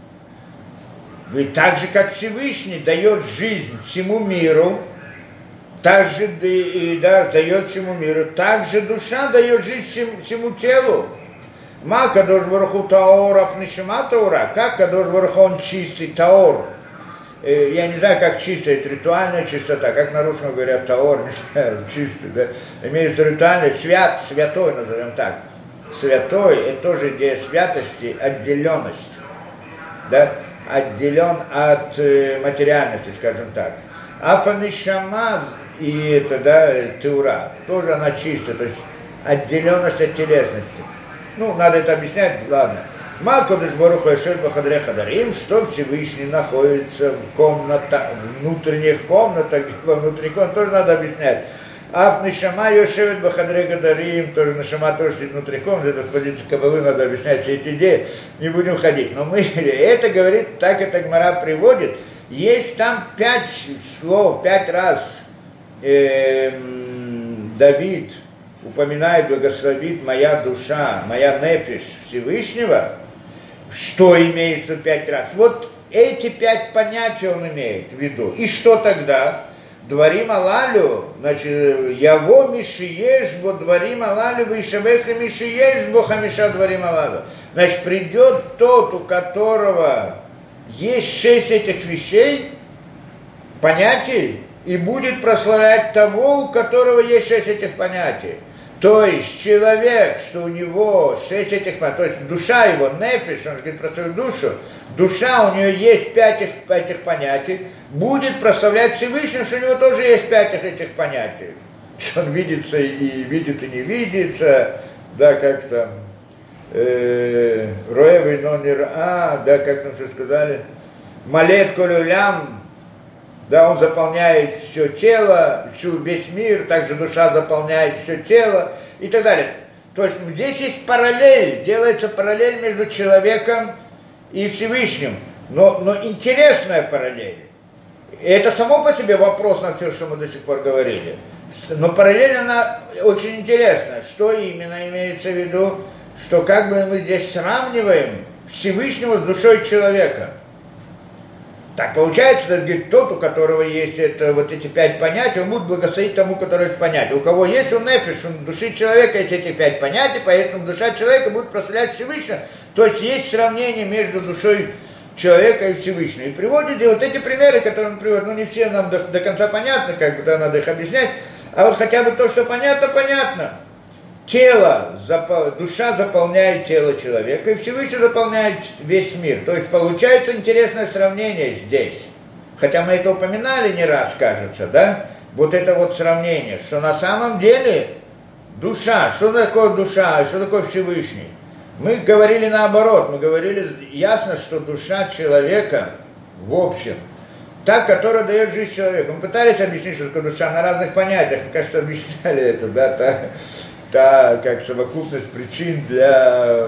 A: Ведь так же, как Всевышний дает жизнь всему миру, так же и, да, дает всему миру, так же душа дает жизнь всему, всему телу. Ма Кадош Баруху таор, а Нешама таура. Как Кадош Баруху он чистый, таор. Я не знаю, как чистая, это ритуальная чистота, как на русском говорят таор, не знаю, чистый, да. Имеется ритуальный, свят, святой, назовем так. Святой – это тоже идея святости, отделенность, да, отделен от э, материальности, скажем так. А по Нешама и это, да, Тура, тоже она чистая, то есть отделенность от телесности. Ну, надо это объяснять, ладно. Ма Кадош Баруху эшер бахадре хадарим, что Всевышний находится в комнатах, внутренних комнатах, во внутренних комнатах, тоже надо объяснять. А Нешама йошевет бахадре гадарим, тоже Нешама тоже сидит внутри комнаты, это с позиции Каббалы надо объяснять все эти идеи, не будем ходить. Но мы, это говорит, так это Гмара приводит, есть там пять слов, пять раз э, Давид упоминает, благословит моя душа, моя нефиш Всевышнего, что имеется пять раз. Вот эти пять понятий он имеет в виду. И что тогда? Дворим алалю, значит, яво мишиеш бо дворим алалю, вишавеха мишиеш бо хамиша дворим алалю. Значит, придет тот, у которого есть шесть этих вещей, понятий, и будет прославлять того, у которого есть шесть этих понятий. То есть человек, что у него шесть этих понятий, то есть душа его, нефиш, он же говорит про свою душу, душа, у нее есть пять этих, этих понятий, будет прославлять Всевышнего, что у него тоже есть пять этих понятий. Что он видится и видит, и не видится, да, как там, роевый нонир, а, да, как там все сказали, малет колюлям, да, он заполняет все тело, всю, весь мир, также душа заполняет все тело и так далее. То есть здесь есть параллель, делается параллель между человеком и Всевышним, но, но интересная параллель. И это само по себе вопрос на все, что мы до сих пор говорили. Но параллель, она очень интересная. Что именно имеется в виду? Что как бы мы здесь сравниваем Всевышнего с душой человека. Так получается, это, говорит, тот, у которого есть это, вот эти пять понятий, он будет благословить тому, который есть понятие. У кого есть, он нефиш, у души человека есть эти пять понятий, поэтому душа человека будет прославлять Всевышнего. То есть есть сравнение между душой человека и Всевышнего. И приводит, и вот эти примеры, которые он приводит, ну не все нам до, до конца понятны, как бы, да, надо их объяснять, а вот хотя бы то, что понятно, понятно. Тело, душа заполняет тело человека, и Всевышний заполняет весь мир. То есть получается интересное сравнение здесь. Хотя мы это упоминали не раз, кажется, да? Вот это вот сравнение, что на самом деле душа, что такое душа, что такое Всевышний? Мы говорили наоборот, мы говорили ясно, что душа человека, в общем, та, которая дает жизнь человеку. Мы пытались объяснить, что такое душа на разных понятиях, мы, кажется, объясняли это, да, та, та как совокупность причин для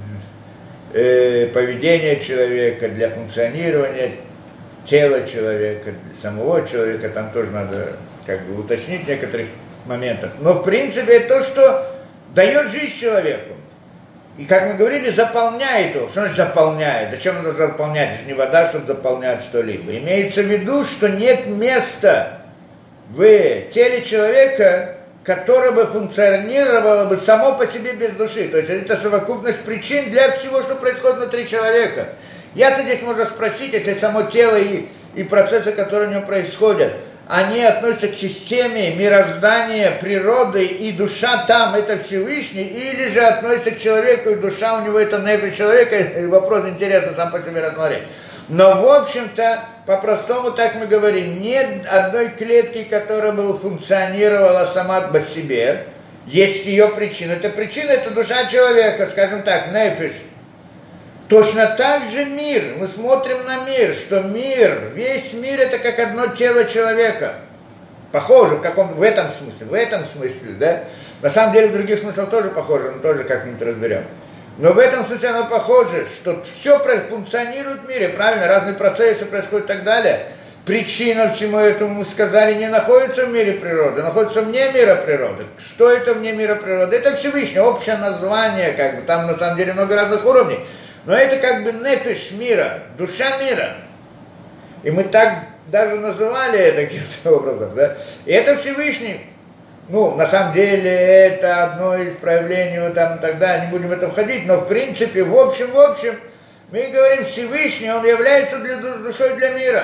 A: э, поведения человека, для функционирования тела человека, самого человека, там тоже надо как бы уточнить в некоторых моментах. Но в принципе это то, что дает жизнь человеку. И, как мы говорили, заполняет его. Что значит заполняет? Зачем он должен заполнять? Это же не вода, чтобы заполнять что-либо. Имеется в виду, что нет места в теле человека, которое бы функционировало бы само по себе без души. То есть это совокупность причин для всего, что происходит внутри человека. Ясно, здесь можно спросить, если само тело и, и процессы, которые в нем происходят, они относятся к системе мироздания, природы, и душа там, это Всевышний, или же относятся к человеку, и душа у него это нефиш человека, и вопрос интересно сам по себе рассмотреть. Но, в общем-то, по-простому так мы говорим, нет одной клетки, которая бы функционировала сама по себе, есть ее причина. Эта причина, это душа человека, скажем так, нефиш. Точно так же мир, мы смотрим на мир, что мир, весь мир это как одно тело человека. Похоже, в, каком, в этом смысле, в этом смысле, да? На самом деле в других смыслах тоже похоже, но тоже как-нибудь разберем. Но в этом смысле оно похоже, что все функционирует в мире, правильно, разные процессы происходят и так далее. Причина всему этому, мы сказали, не находится в мире природы, находится вне мира природы. Что это вне мира природы? Это Всевышний, общее название, как бы, там на самом деле много разных уровней. Но это как бы нефиш мира, душа мира. И мы так даже называли это каким-то образом, да. И это Всевышний. Ну, на самом деле, это одно из проявлений, вот там и так далее, не будем в это входить, но в принципе, в общем, в общем, мы говорим Всевышний, он является для, душой для мира.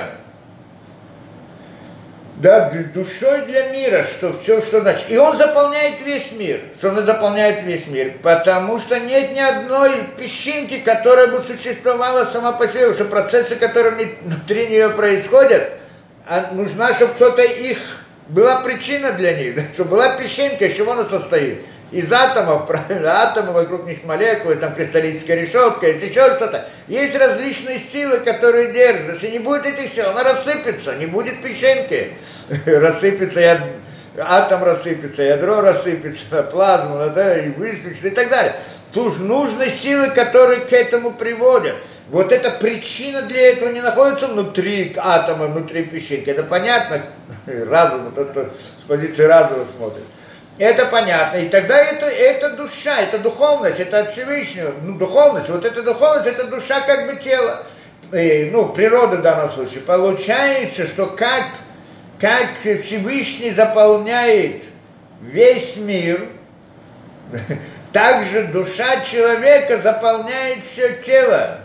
A: Да, душой для мира, что все, что значит. И он заполняет весь мир. Что он заполняет весь мир? Потому что нет ни одной песчинки, которая бы существовала сама по себе, потому что процессы, которые внутри нее происходят, а нужна, чтобы кто-то их, была причина для них, да? Чтобы была песчинка, из чего она состоит? Из атомов, правильно, атомы, вокруг них молекулы, там кристаллическая решетка, есть еще что-то. Есть различные силы, которые держат. Если не будет этих сил, она рассыпется, не будет песчинки. Рассыпется, яд... атом рассыпется, ядро рассыпется, плазма, да, и высвечится и так далее. Тут нужны силы, которые к этому приводят. Вот эта причина для этого не находится внутри атома, внутри песчинки. Это понятно, разум, вот это с позиции разума смотрит. Это понятно. И тогда это, это душа, это духовность, это от Всевышнего. Ну, духовность, вот эта духовность, это душа как бы тело. И, ну, природа в данном случае. Получается, что как, как Всевышний заполняет весь мир, также душа человека заполняет все тело.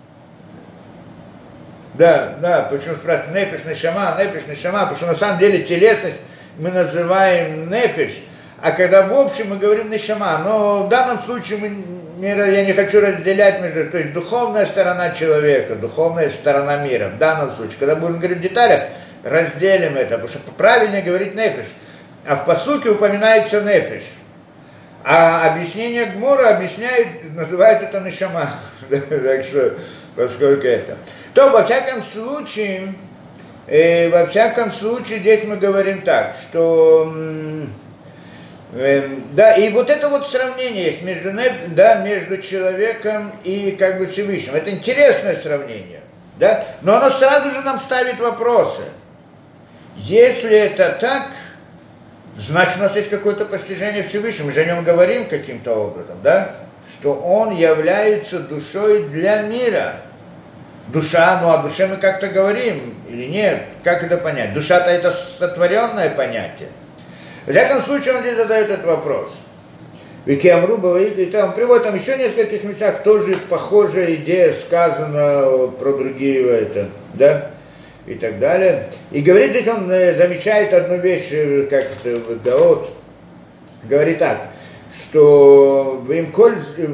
A: Да, да, почему спрашивают нефиш, нешама, нефиш, нешама, потому что на самом деле телесность мы называем нефиш, а когда в общем мы говорим нешама. Но в данном случае мы, не, я не хочу разделять между, то есть духовная сторона человека, духовная сторона мира. В данном случае, когда будем говорить в деталях, разделим это, потому что правильнее говорить нефиш. А в пасуке упоминается нефиш. А объяснение Гмора объясняет, называет это нешама. Так что, поскольку это. То, во всяком случае, э, во всяком случае, здесь мы говорим так, что, э, да, и вот это вот сравнение есть между, да, между человеком и как бы Всевышним. Это интересное сравнение, да, но оно сразу же нам ставит вопросы. Если это так, значит, у нас есть какое-то постижение Всевышнего, мы же о нем говорим каким-то образом, да, что он является душой для мира. Душа, ну о душе мы как-то говорим или нет, как это понять? Душа-то это сотворенное понятие. В всяком случае, он здесь задает этот вопрос. Викиамру, Баваика, и там приводит там еще в нескольких местах тоже похожая идея сказана про другие это, да, и так далее. И говорит здесь, он замечает одну вещь, как это, Гаот, говорит так, что то есть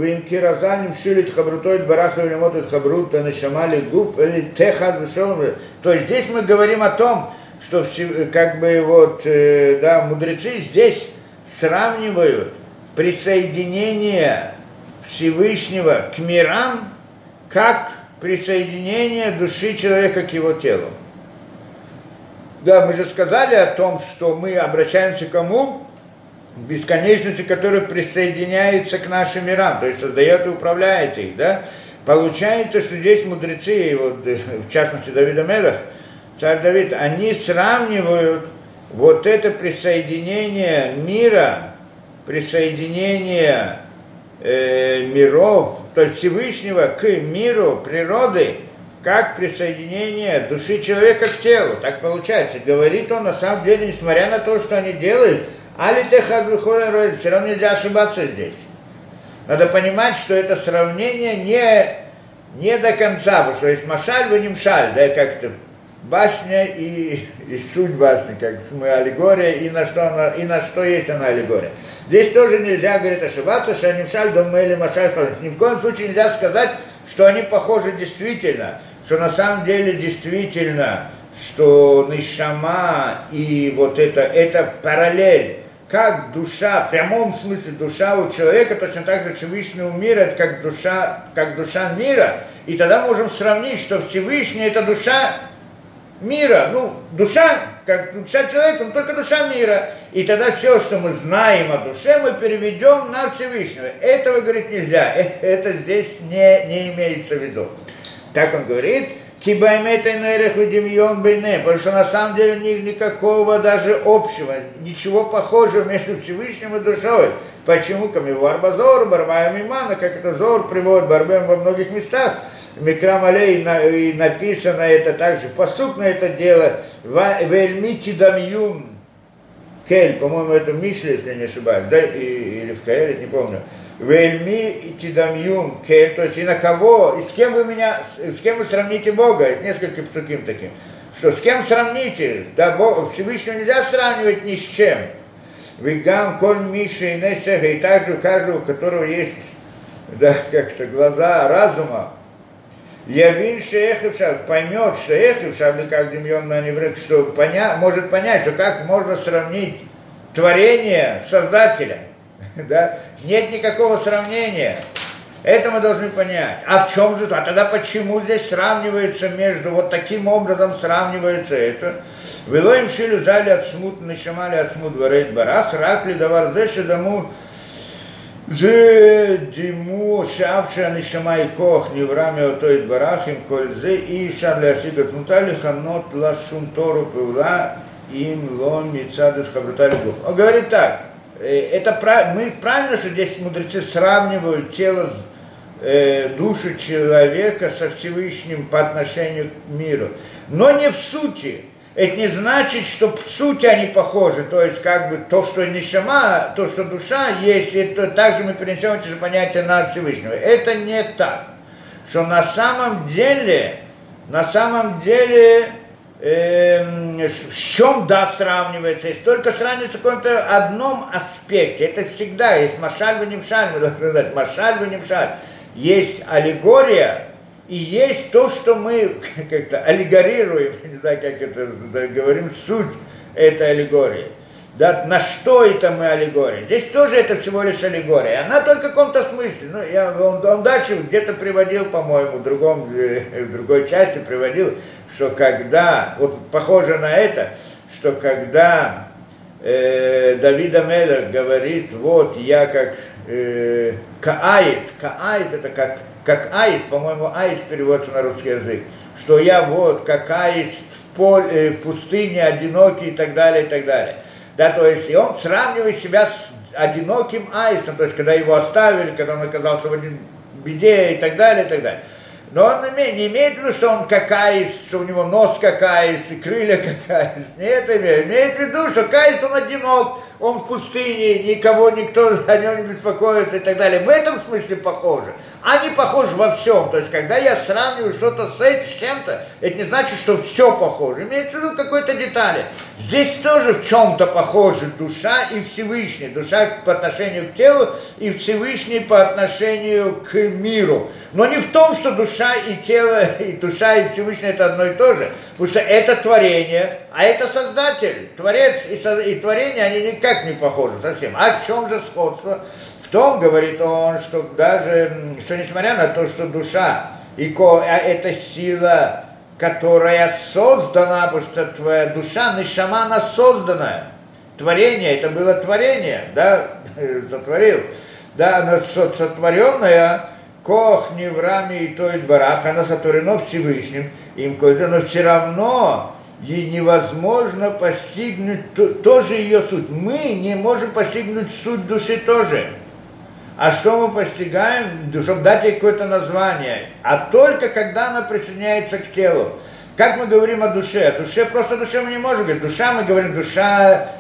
A: здесь мы говорим о том, что как бы вот, да, мудрецы здесь сравнивают присоединение Всевышнего к мирам как присоединение души человека к его телу. Да, мы же сказали о том, что мы обращаемся к кому? Бесконечности, которая присоединяется к нашим мирам, то есть создает и управляет их, да? Получается, что здесь мудрецы, вот, в частности Давид Амелех, царь Давид, они сравнивают вот это присоединение мира, присоединение э, миров, то есть Всевышнего к миру, природы, как присоединение души человека к телу. Так получается. Говорит он, на самом деле, несмотря на то, что они делают, Али техад выходит, все равно нельзя ошибаться здесь. Надо понимать, что это сравнение не, не до конца, потому что есть машаль, вы не мшаль, да, как-то басня и, и суть басни, как мы аллегория, и на, что она, и на что есть она аллегория. Здесь тоже нельзя, говорит, ошибаться, что они мшаль, дома или машаль, ни в коем случае нельзя сказать, что они похожи действительно, что на самом деле действительно, что нишама и вот это, это параллель, как душа, в прямом смысле душа у человека, точно так же Всевышнего мира, это как душа, как душа мира, и тогда можем сравнить, что Всевышний это душа мира, ну, душа, как душа человека, но только душа мира, и тогда все, что мы знаем о душе, мы переведем на Всевышнего. Этого, говорит, нельзя, это здесь не, не имеется в виду. Так он говорит, потому что на самом деле нет никакого даже общего, ничего похожего между Всевышним и душой. Почему? Камивар Базор, Барбая Мимана, как это Зор приводит Барбем во многих местах, Микрам Алей, и написано это также, посук на это дело, Вельмити Дамьюн Кель, по-моему, это в Мишле, если не ошибаюсь, да, или в Каэле, не помню. Вельми и Тидамьюн Кель, то есть и на кого, и с кем вы меня, с кем вы сравните Бога, с нескольким псуким таким, что с кем сравните, да, Бога, Всевышнего нельзя сравнивать ни с чем. Вигам коль Миши и Несеха, и также у каждого, у которого есть, да, как-то глаза разума, Явин Шеехевшав, поймет Шеехевшав, или как Демьон на неврек, что поня, может понять, что как можно сравнить творение с Создателем. Да? Нет никакого сравнения. Это мы должны понять. А в чем же? А тогда почему здесь сравнивается между, вот таким образом сравнивается это? Велоим шилю зали от смут, нашамали от смут варейт барах, ракли давар зеши даму זה דימו שאפשר נשמה כוח נברא מאותו יתברך עם כל זה אי אפשר להשיג את מותר לכנות לשום תור ופעולה אם לא מצד את חברתה לגוף. Он говорит так, это, мы правильно, что здесь мудрецы сравнивают тело, э, душу человека со Всевышним по отношению к миру, но не в сути. Это не значит, что в сути они похожи, то есть как бы то, что нишама, то, что душа есть, это также мы перенесем эти же понятия на Всевышнего. Это не так, что на самом деле, на самом деле, э, с чем да сравнивается, если только сравнивается в каком-то одном аспекте, это всегда есть машаль венемшаль, мы должны сказать, машаль венемшаль, есть аллегория, и есть то, что мы как-то аллегорируем, не знаю, как это да, говорим, суть этой аллегории. Да, на что это мы аллегория? Здесь тоже это всего лишь аллегория. Она только в каком-то смысле. Ну, я, он, он дальше где-то приводил, по-моему, в, другом, в другой части приводил, что когда, вот похоже на это, что когда э, Давид Амелех говорит, вот я как э, каает, каает это как как аист, по-моему, аист переводится на русский язык, что я вот как аист в, поле, в пустыне, одинокий и так далее, и так далее. Да, то есть и он сравнивает себя с одиноким аистом, то есть когда его оставили, когда он оказался в один беде и так далее, и так далее. Но он не имеет в виду, что он как аист, что у него нос как аист и крылья как аист. Не это имеет. Имеет в виду, что аист он одинок, он в пустыне, никого, никто о нем не беспокоится и так далее. В этом смысле похоже. А не похож во всем. То есть, когда я сравниваю что-то с этим, с чем-то, это не значит, что все похоже. Имеется в виду какой-то детали. Здесь тоже в чем-то похожи душа и Всевышний. Душа по отношению к телу и Всевышний по отношению к миру. Но не в том, что душа и тело, и душа и Всевышний это одно и то же. Потому что это творение, а это Создатель. Творец и, со, и творение, они никак не похожи совсем. А в чем же сходство? В том, говорит он, что даже, что несмотря на то, что душа и ко, а это сила, которая создана, потому что твоя душа, нишама, она созданная. Творение, это было творение, да, сотворил. Да, она сотворенная, кох неврами и то и барах, она сотворена Всевышним, им но все равно ей невозможно постигнуть то, тоже ее суть. Мы не можем постигнуть суть души тоже. А что мы постигаем, чтобы дать ей какое-то название? А только когда она присоединяется к телу. Как мы говорим о душе? О душе, просто о душе мы не можем говорить. Душа, мы говорим, душа,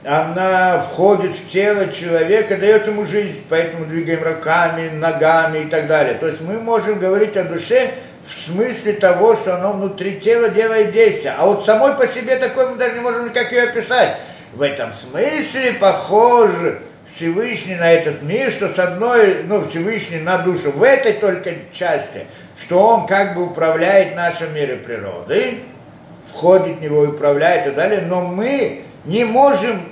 A: она входит в тело человека, дает ему жизнь, поэтому двигаем руками, ногами и так далее. То есть мы можем говорить о душе в смысле того, что оно внутри тела делает действие. А вот самой по себе такой мы даже не можем никак ее описать. В этом смысле похоже Всевышний на этот мир, что с одной, ну, Всевышний на душу, в этой только части, что он как бы управляет нашим миром природы, входит в него и управляет и так далее, но мы не можем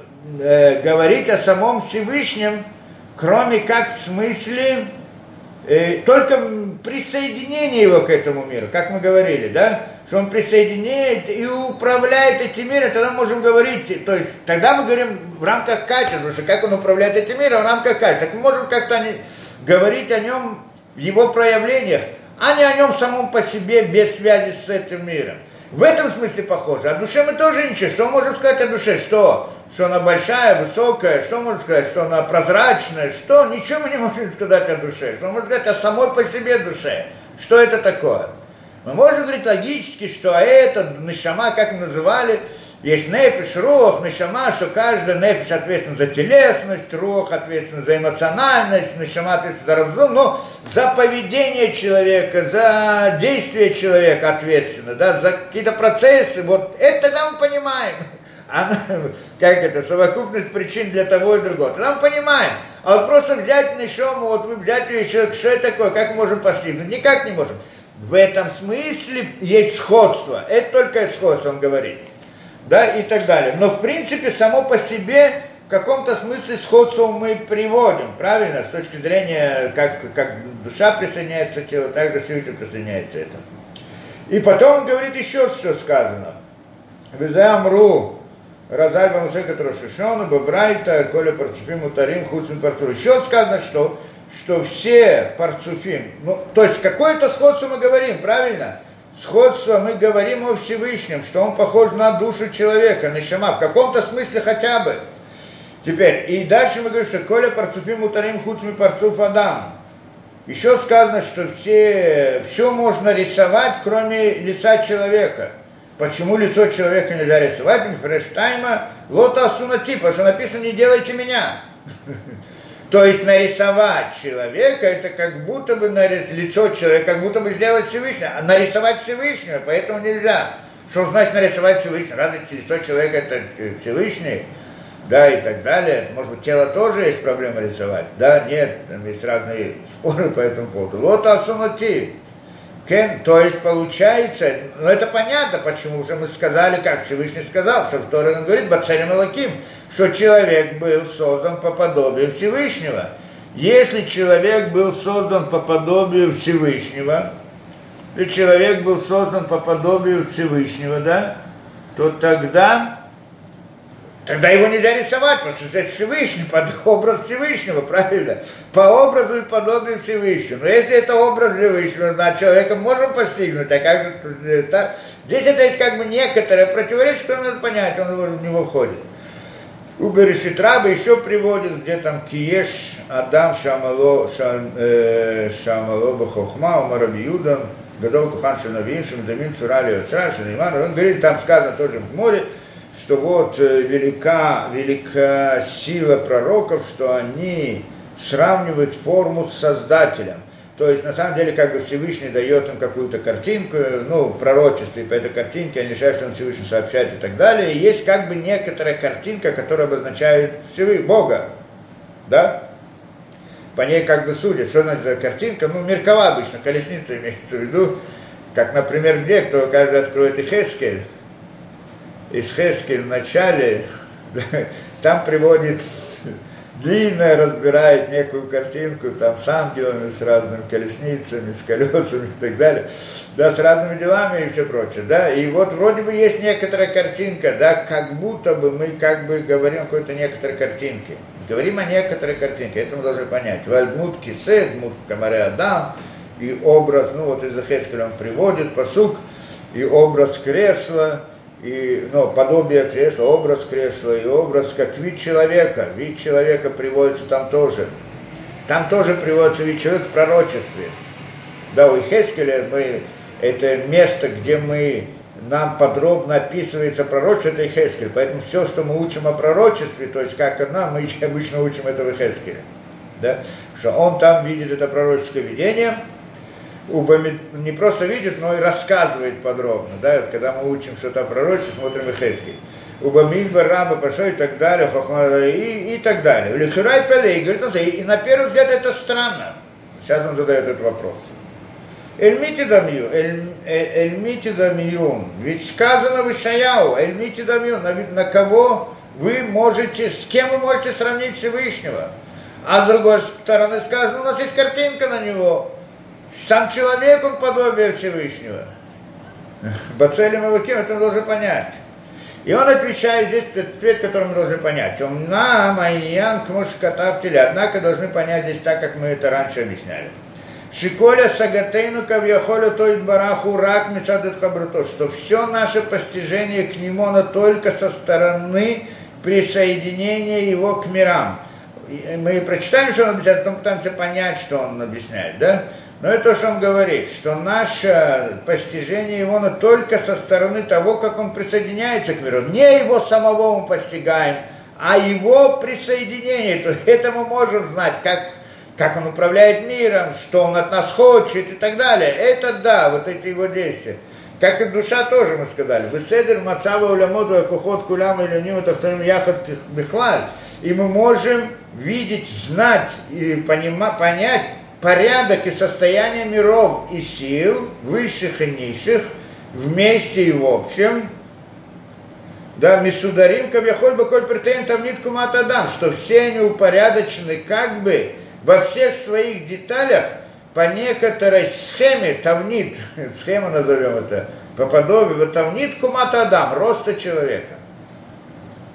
A: э, говорить о самом Всевышнем, кроме как в смысле э, только присоединения его к этому миру, как мы говорили, да, что он присоединяет и управляет этим миром, тогда мы можем говорить, то есть тогда мы говорим в рамках качества, потому что как он управляет этим миром в рамках качества, так мы можем как-то не, говорить о нем в его проявлениях, а не о нем самом по себе без связи с этим миром. В этом смысле похоже. О душе мы тоже ничего. Что мы можем сказать о душе? Что? Что она большая, высокая? Что мы можем сказать? Что она прозрачная? Что? Ничего мы не можем сказать о душе. Что мы можем сказать о самой по себе душе? Что это такое? Мы можем говорить логически, что это нишама, как мы называли, есть нефиш, рух, нишама, что каждый нефиш ответственен за телесность, рух ответственен за эмоциональность, нишама ответственен за разум, но за поведение человека, за действие человека ответственно, да, за какие-то процессы, вот это тогда мы понимаем. Она, как это, совокупность причин для того и другого. Тогда мы понимаем. А вот просто взять нишому, вот вы взять ее еще, что это такое, как мы можем постигнуть? Никак не можем. В этом смысле есть сходство. Это только сходство, он говорит. Да, и так далее. Но, в принципе, само по себе, в каком-то смысле сходство мы приводим, правильно? С точки зрения, как, как душа присоединяется к телу, так же Всевышний присоединяется к этому. И потом он говорит еще, что сказано. Везамру, Разаль Бамусека Трошишону, Бабрайта, Коля Парцуфим, Утарим, Хуцин Парцуфим. Еще сказано, что, что все Парцуфим, ну, то есть какое-то сходство мы говорим, правильно? Сходство мы говорим о Всевышнем, что он похож на душу человека, на Шама, в каком-то смысле хотя бы. Теперь, и дальше мы говорим, что Коля Парцуфим, Утарим, Хуцин Парцуф Адам. Еще сказано, что все, все можно рисовать, кроме лица человека. Почему лицо человека нельзя рисовать? Фрештайма, лота сунати, потому что написано «не делайте меня». То есть нарисовать человека, это как будто бы нарис... лицо человека, как будто бы сделать Всевышнего, а нарисовать Всевышнего, поэтому нельзя. Что значит нарисовать Всевышнего? Разве лицо человека это Всевышний? Да, и так далее. Может быть, тело тоже есть проблема рисовать? Да, нет, там есть разные споры по этому поводу. Лота сунати. То есть получается, ну это понятно, почему уже мы сказали, как Всевышний сказал, что второй он говорит, Бацарим Элоким, что человек был создан по подобию Всевышнего. Если человек был создан по подобию Всевышнего, и человек был создан по подобию Всевышнего, да, то тогда, тогда его нельзя рисовать, потому что это Всевышний, под образ Всевышнего, правильно? По образу и подобию Всевышнего. Но если это образ Всевышнего, над человеком можем постигнуть, а как же так? Здесь это есть как бы некоторое противоречие, которое надо понять, он в него входит. У Берешит Раба еще приводит, где там Киеш, Адам, Шамало, Шамало, Бахохма, Умараби Юдан, Гадол Кухан Шанавин, Шамдамин, Цурали, Оцра, Шанайман. Он говорит, там сказано тоже в море, что вот велика, велика сила пророков, что они сравнивают форму с Создателем. То есть, на самом деле, как бы Всевышний дает им какую-то картинку, ну, в пророчестве по этой картинке, они решают, что он Всевышний сообщает и так далее. И есть как бы некоторая картинка, которая обозначает Всевышнего, Бога, да? По ней как бы судят. Что значит за картинка? Ну, меркава обычно, колесница имеется в виду. Как, например, где, кто каждый откроет и Хескель, из Хескель в начале, там приводит... длинно разбирает некую картинку, там с ангелами, с разными колесницами, с колесами и так далее, да, с разными делами и все прочее, да, и вот вроде бы есть некоторая картинка, да, как будто бы мы как бы говорим о какой-то некоторой картинке, говорим о некоторой картинке, это мы должны понять, вальдмут кисед, мут камаре адам, и образ, ну вот из Хескеля он приводит, пасук, и образ кресла, и, ну, подобие кресла, образ кресла, и образ как вид человека. Вид человека приводится там тоже. Там тоже приводится вид человека в пророчестве. Да, у Хескеля мы, это место, где мы, нам подробно описывается пророчество, это Хескель. Поэтому все, что мы учим о пророчестве, то есть как оно, мы обычно учим это в Хескеле. Да? Что он там видит это пророческое видение, не просто видит, но и рассказывает подробно, да, вот когда мы учим что-то о пророчестве, смотрим и Хескель. Убамильба, Раба, Пашо и так далее, и, и так далее. Лихирай Пелей, говорит, и на первый взгляд это странно. Сейчас он задает этот вопрос. Эльмити дамью, эльмити дамью, ведь сказано в Ишаяу, эльмити дамью, на, на кого вы можете, с кем вы можете сравнить Всевышнего. А с другой стороны сказано, у нас есть картинка на него. Сам человек, он подобие Всевышнего. Бацелем Элоким, это мы должны понять. И он отвечает здесь, этот ответ, который мы должны понять. Умна, майян, кмушкатавтили. Однако должны понять здесь так, как мы это раньше объясняли. Шиколя сагатейну кавьяхолю тоит бараху рак мецадет хабруто. Что все наше постижение к нему, оно только со стороны присоединения его к мирам. Мы прочитаем, что он объясняет, потом пытаемся понять, что он объясняет, да? Но это то, что он говорит, что наше постижение его, но только со стороны того, как он присоединяется к миру. Не его самого мы постигаем, а его присоединение. То это мы можем знать, как, как он управляет миром, что он от нас хочет и так далее. Это да, вот эти его действия. Как и душа тоже, мы сказали. Беседер, мацава, улямоду, акухот, кулям, илюним, тахтарим, яхат, бихлаль. И мы можем видеть, знать и понимать, понять, порядок и состояние миров и сил, высших и низших, вместе и в общем, да, мисударим, кавьяхоль баколь претейн тамнит кумат адам, что все они упорядочены как бы во всех своих деталях по некоторой схеме, тавнит, схема назовем это, по подобию, тавнит кумат адам, роста человека.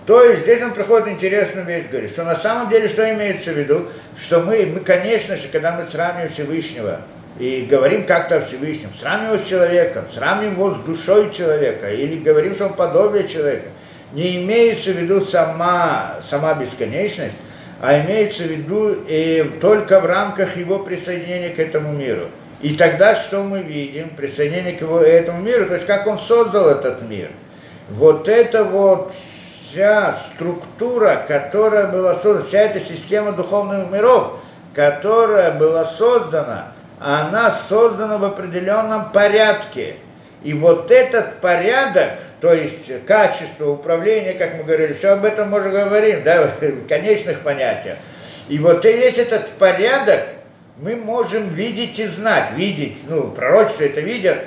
A: То есть здесь он приходит интересную вещь, говорит, что на самом деле, что имеется в виду, что мы, мы, конечно же, когда мы сравниваем Всевышнего и говорим как-то о Всевышнем, сравниваем его с человеком, сравниваем его с душой человека, или говорим, что он подобие человека, не имеется в виду сама, сама бесконечность, а имеется в виду и только в рамках его присоединения к этому миру. И тогда что мы видим? Присоединение к его, этому миру, то есть как он создал этот мир. Вот это вот вся структура, которая была создана, вся эта система духовных миров, которая была создана, она создана в определенном порядке. И вот этот порядок, то есть качество управления, как мы говорили, все об этом мы уже говорим, да, в конечных понятиях. И вот весь этот порядок мы можем видеть и знать. Видеть, ну, пророчество это видят,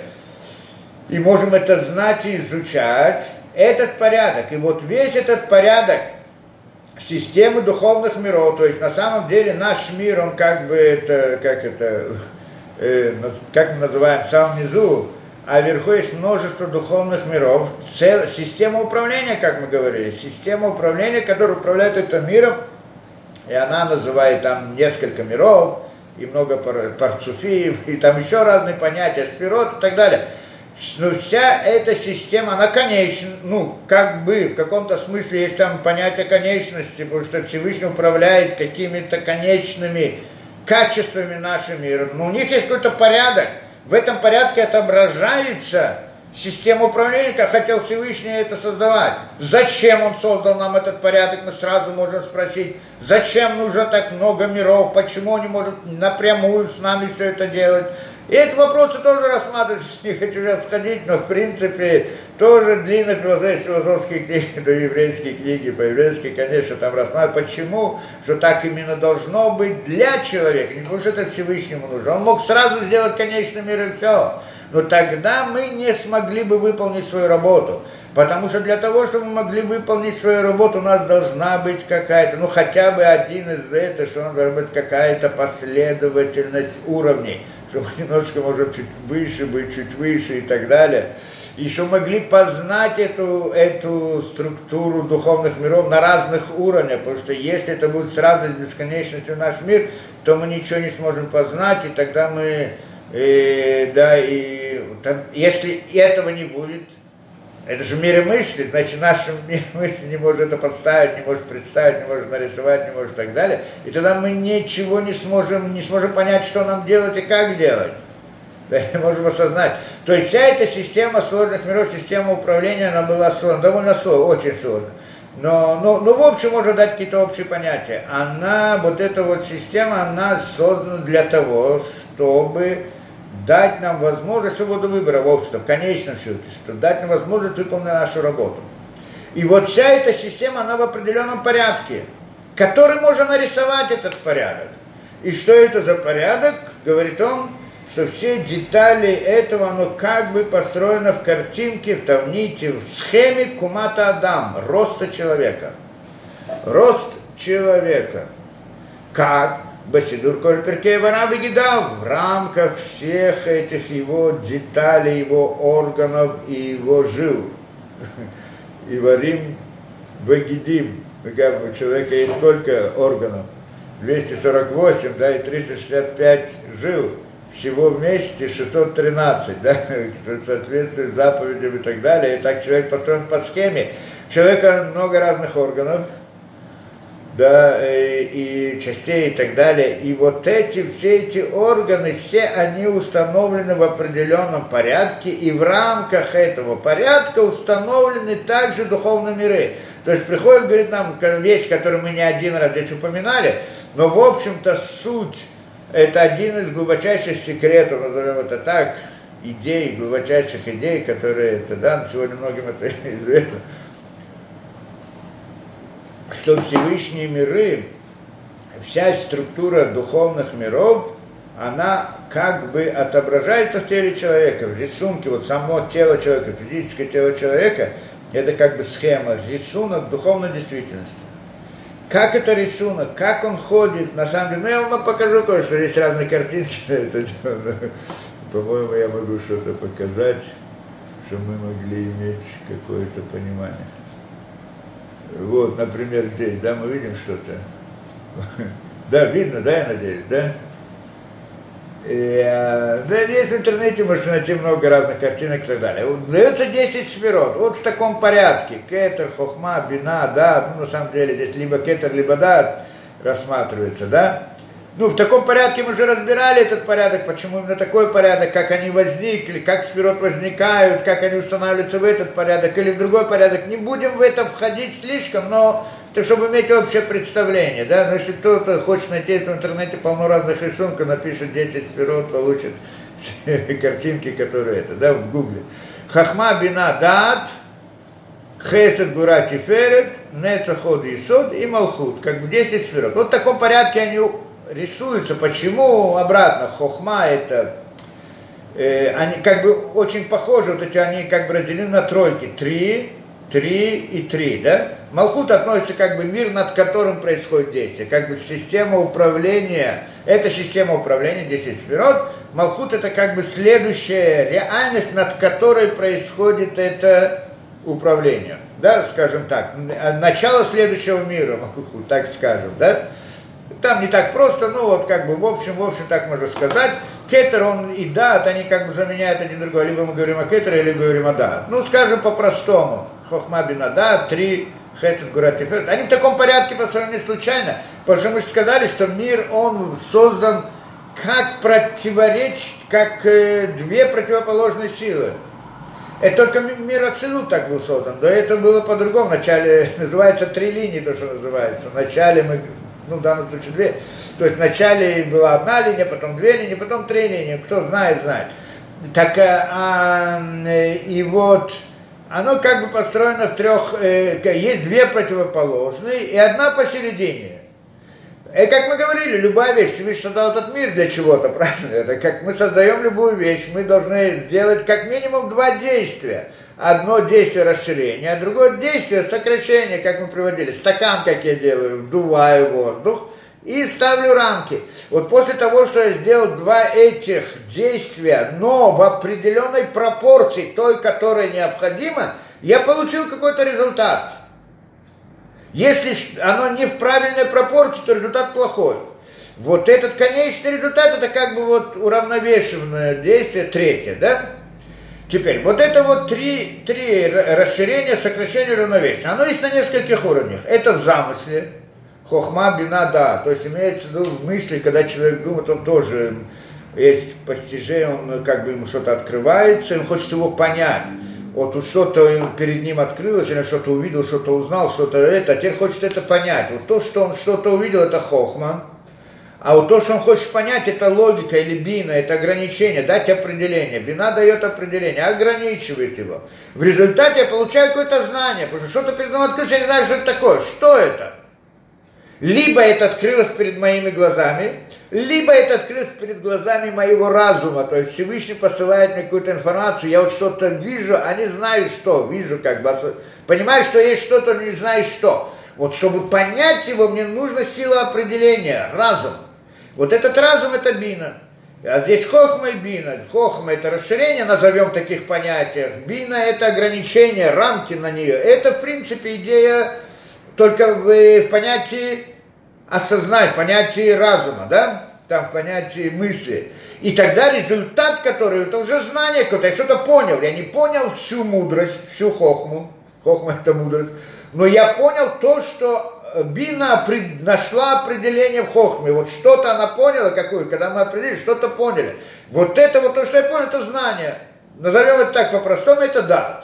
A: и можем это знать и изучать. Этот порядок, и вот весь этот порядок системы духовных миров, то есть на самом деле наш мир, он как бы, это, как это, э, как мы называем, в самом низу, а вверху есть множество духовных миров, цел, система управления, как мы говорили, система управления, которая управляет этим миром, и она называет там несколько миров, и много пар, парцуфиев, и там еще разные понятия, спирот и так далее. Но вся эта система, она конечна, ну, как бы, в каком-то смысле есть там понятие конечности, потому что Всевышний управляет какими-то конечными качествами нашего мира. Но у них есть какой-то порядок, в этом порядке отображается система управления, как хотел Всевышний это создавать. Зачем он создал нам этот порядок, мы сразу можем спросить, зачем нужно так много миров, почему он не может напрямую с нами все это делать. И эти вопросы тоже рассматриваются, не хочу сейчас сходить, но в принципе тоже длинно философские книги, да еврейские книги, по-еврейски, конечно, там рассматривают, почему, что так именно должно быть для человека, не потому что это Всевышнему нужно. Он мог сразу сделать конечный мир и все, но тогда мы не смогли бы выполнить свою работу. Потому что для того, чтобы мы могли выполнить свою работу, у нас должна быть какая-то, ну хотя бы один из этого, что у нас должна быть какая-то последовательность уровней, что мы немножко можем чуть выше быть, чуть выше и так далее. И что могли познать эту, эту структуру духовных миров на разных уровнях, потому что если это будет сразу с бесконечностью наш мир, то мы ничего не сможем познать, и тогда мы, э, да, и там, если этого не будет, это же в мире мысли, значит, наша мысль не может это подставить, не может представить, не может нарисовать, не может и так далее. И тогда мы ничего не сможем, не сможем понять, что нам делать и как делать. Да, можем осознать. То есть вся эта система сложных миров, система управления, она была создана, довольно сложно, очень сложно. Но, но, но в общем можно дать какие-то общие понятия. Она, вот эта вот система, она создана для того, чтобы дать нам возможность свободу выбора в обществе, в конечном счете, что дать нам возможность выполнить нашу работу. И вот вся эта система, она в определенном порядке, который можно нарисовать этот порядок. И что это за порядок? Говорит он, что все детали этого, оно как бы построено в картинке, в тавните, в схеме Кумата Адам, роста человека. Рост человека. Как? Басидур Коль Перкей Вараби Гидав, в рамках всех этих его деталей, его органов и его жил. И варим Багидим. У человека есть сколько органов? двести сорок восемь, да, и триста шестьдесят пять жил. Всего вместе шестьсот тринадцать, да, соответствует заповедям и так далее. И так человек построен по схеме. У человека много разных органов, да, и, и частей и так далее. И вот эти, все эти органы, все они установлены в определенном порядке, и в рамках этого порядка установлены также духовные миры. То есть приходит, говорит нам, вещь, которую мы не один раз здесь упоминали, но в общем-то суть, это один из глубочайших секретов, назовем это так, идей, глубочайших идей, которые, это, да, сегодня многим это известно, что Всевышние миры, вся структура духовных миров, она как бы отображается в теле человека, в рисунке, вот само тело человека, физическое тело человека, это как бы схема, рисунок духовной действительности. Как это рисунок, как он ходит, на самом деле, ну я вам покажу кое-что, здесь разные картинки на это дело, по-моему, я могу что-то показать, чтобы мы могли иметь какое-то понимание. Вот, например, здесь, да, мы видим что-то. Да, видно, да, я надеюсь, да? И, э, да, здесь в интернете можно найти много разных картинок и так далее. Вот, дается десять сферот, вот в таком порядке. Кетер, хохма, бина, да, ну, на самом деле здесь либо кетер, либо да рассматривается, да? Ну, в таком порядке мы уже разбирали этот порядок, почему именно такой порядок, как они возникли, как сферот возникают, как они устанавливаются в этот порядок или в другой порядок. Не будем в это входить слишком, но это чтобы иметь общее представление, да. Но если кто-то хочет найти это в интернете, полно разных рисунков, напишет десять сферот, получит картинки, которые это, да, в гугле. Хахма, бина, дат, хесед, гура, тиферет, нецаход, исод и малхут, как бы десять сферот. Вот в таком порядке они рисуются. Почему обратно? Хохма это, э, они как бы очень похожи, вот эти они как бы разделены на тройки. Три, три и три, да? Малхут относится как бы мир, над которым происходит действие, как бы система управления, это система управления, десять сферот. Малхут это как бы следующая реальность, над которой происходит это управление, да, скажем так, начало следующего мира, Малхут, так скажем, да? Там не так просто, ну вот как бы в общем, в общем так можно сказать. Кетер, он и дат, они как бы заменяют один другой. Либо мы говорим о кетере, либо говорим о дат. Ну, скажем по-простому. Хохма бина дат, три, хесед, гура, тиферет. Они в таком порядке по сравнению случайно. Потому что мы же сказали, что мир, он создан как противоречь, как э, две противоположные силы. Это только мир Ацилут так был создан. До этого было по-другому. Вначале называется три линии, то, что называется. Вначале мы... ну, в данном случае две. То есть вначале была одна линия, потом две линии, потом три линии. Кто знает, знает. Так, а, и вот оно как бы построено в трех, э, есть две противоположные и одна посередине. И как мы говорили, любая вещь, Всевышний создал этот мир для чего-то, правильно? Это как мы создаем любую вещь, мы должны сделать как минимум два действия. Одно действие расширения, а другое действие сокращения, как мы приводили. Стакан, как я делаю, вдуваю воздух и ставлю рамки. Вот после того, что я сделал два этих действия, но в определенной пропорции, той, которая необходима, я получил какой-то результат. Если оно не в правильной пропорции, то результат плохой. Вот этот конечный результат, это как бы вот уравновешенное действие, третье, да? Теперь, вот это вот три, три расширения, сокращения, уравновешения. Оно есть на нескольких уровнях. Это в замысле. Хохма, бина, да. То есть имеется в виду в мысли, когда человек думает, он тоже есть постижение, он как бы ему что-то открывается, он хочет его понять. Вот тут что-то перед ним открылось, или что-то увидел, что-то узнал, что-то это, а теперь хочет это понять. Вот то, что он что-то увидел, это хохма. А вот то, что он хочет понять, это логика или бина, это ограничение, дать определение. Бина дает определение, ограничивает его. В результате я получаю какое-то знание, потому что что-то перед мной открылось, я не знаю, что это такое. Что это? Либо это открылось перед моими глазами, либо это открылось перед глазами моего разума. То есть Всевышний посылает мне какую-то информацию, я вот что-то вижу, а не знаю что. Вижу как бы, понимаю, что есть что-то, но не знаю что. Вот чтобы понять его, мне нужна сила определения, разум. Вот этот разум это бина. А здесь хохма и бина. Хохма это расширение, назовем таких понятиях. Бина это ограничение, рамки на нее. Это в принципе идея только в, в понятии осознать, в понятии разума, да? Там в понятии мысли. И тогда результат, который, это уже знание какое-то, я что-то понял. Я не понял всю мудрость, всю хохму. Хохма это мудрость. Но я понял то, что бина нашла определение в хохме. Вот что-то она поняла, какую, когда мы определили, что-то поняли. Вот это вот то, что я понял, это знание. Назовем это так по-простому, это дат.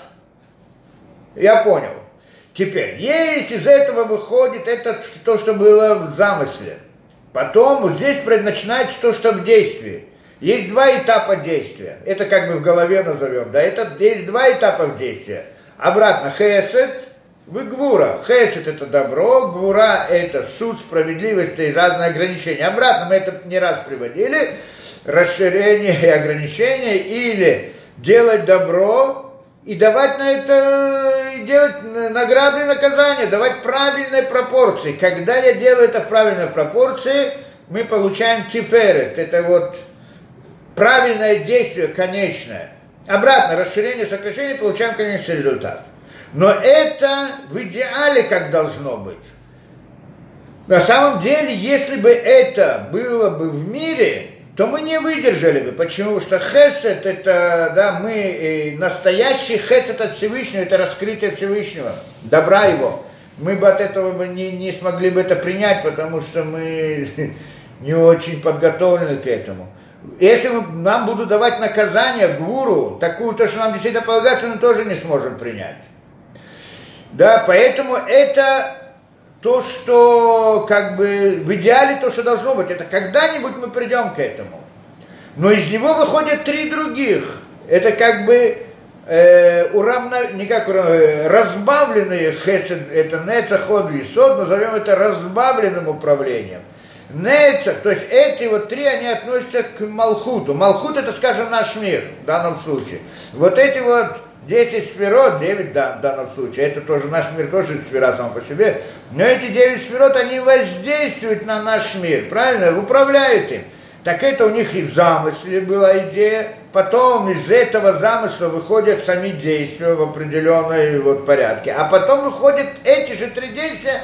A: Я понял. Теперь, есть из этого выходит это то, что было в замысле. Потом вот здесь начинается то, что в действии. Есть два этапа действия. Это как бы в голове назовем. Да? Это, есть два этапа действия. Обратно, хесед, вы гвура. Хесед это добро, гвура это суд, справедливость и разные ограничения. Обратно мы это не раз приводили. Расширение и ограничения. Или делать добро и давать на это, и делать награды и наказания, давать правильные пропорции. Когда я делаю это в правильной пропорции, мы получаем тиферет. Это вот правильное действие, конечное. Обратно, расширение, сокращение, получаем конечный результат. Но это в идеале как должно быть. На самом деле, если бы это было бы в мире, то мы не выдержали бы. Почему? Что хесед, это, да, мы, настоящий хесед от Всевышнего, это раскрытие Всевышнего, добра его. Мы бы от этого бы не, не смогли бы это принять, потому что мы не очень подготовлены к этому. Если мы, нам будут давать наказание, гуру, такую, то, что нам действительно полагается, мы тоже не сможем принять. Да, поэтому это... То, что как бы в идеале то, что должно быть, это когда-нибудь мы придем к этому. Но из него выходят три других. Это как бы э, уравно, не как уравно, разбавленные хесед, это нецах, ход, висод, назовем это разбавленным управлением. Нецах, то есть эти вот три, они относятся к Малхуту. Малхут это, скажем, наш мир в данном случае. Вот эти вот десять сферот, девять да, в данном случае, это тоже наш мир, тоже сфера сама по себе, но эти девять сферот, они воздействуют на наш мир, правильно, управляют им. Так это у них и в замысле была идея, потом из этого замысла выходят сами действия в определенной вот порядке, а потом выходят эти же три действия,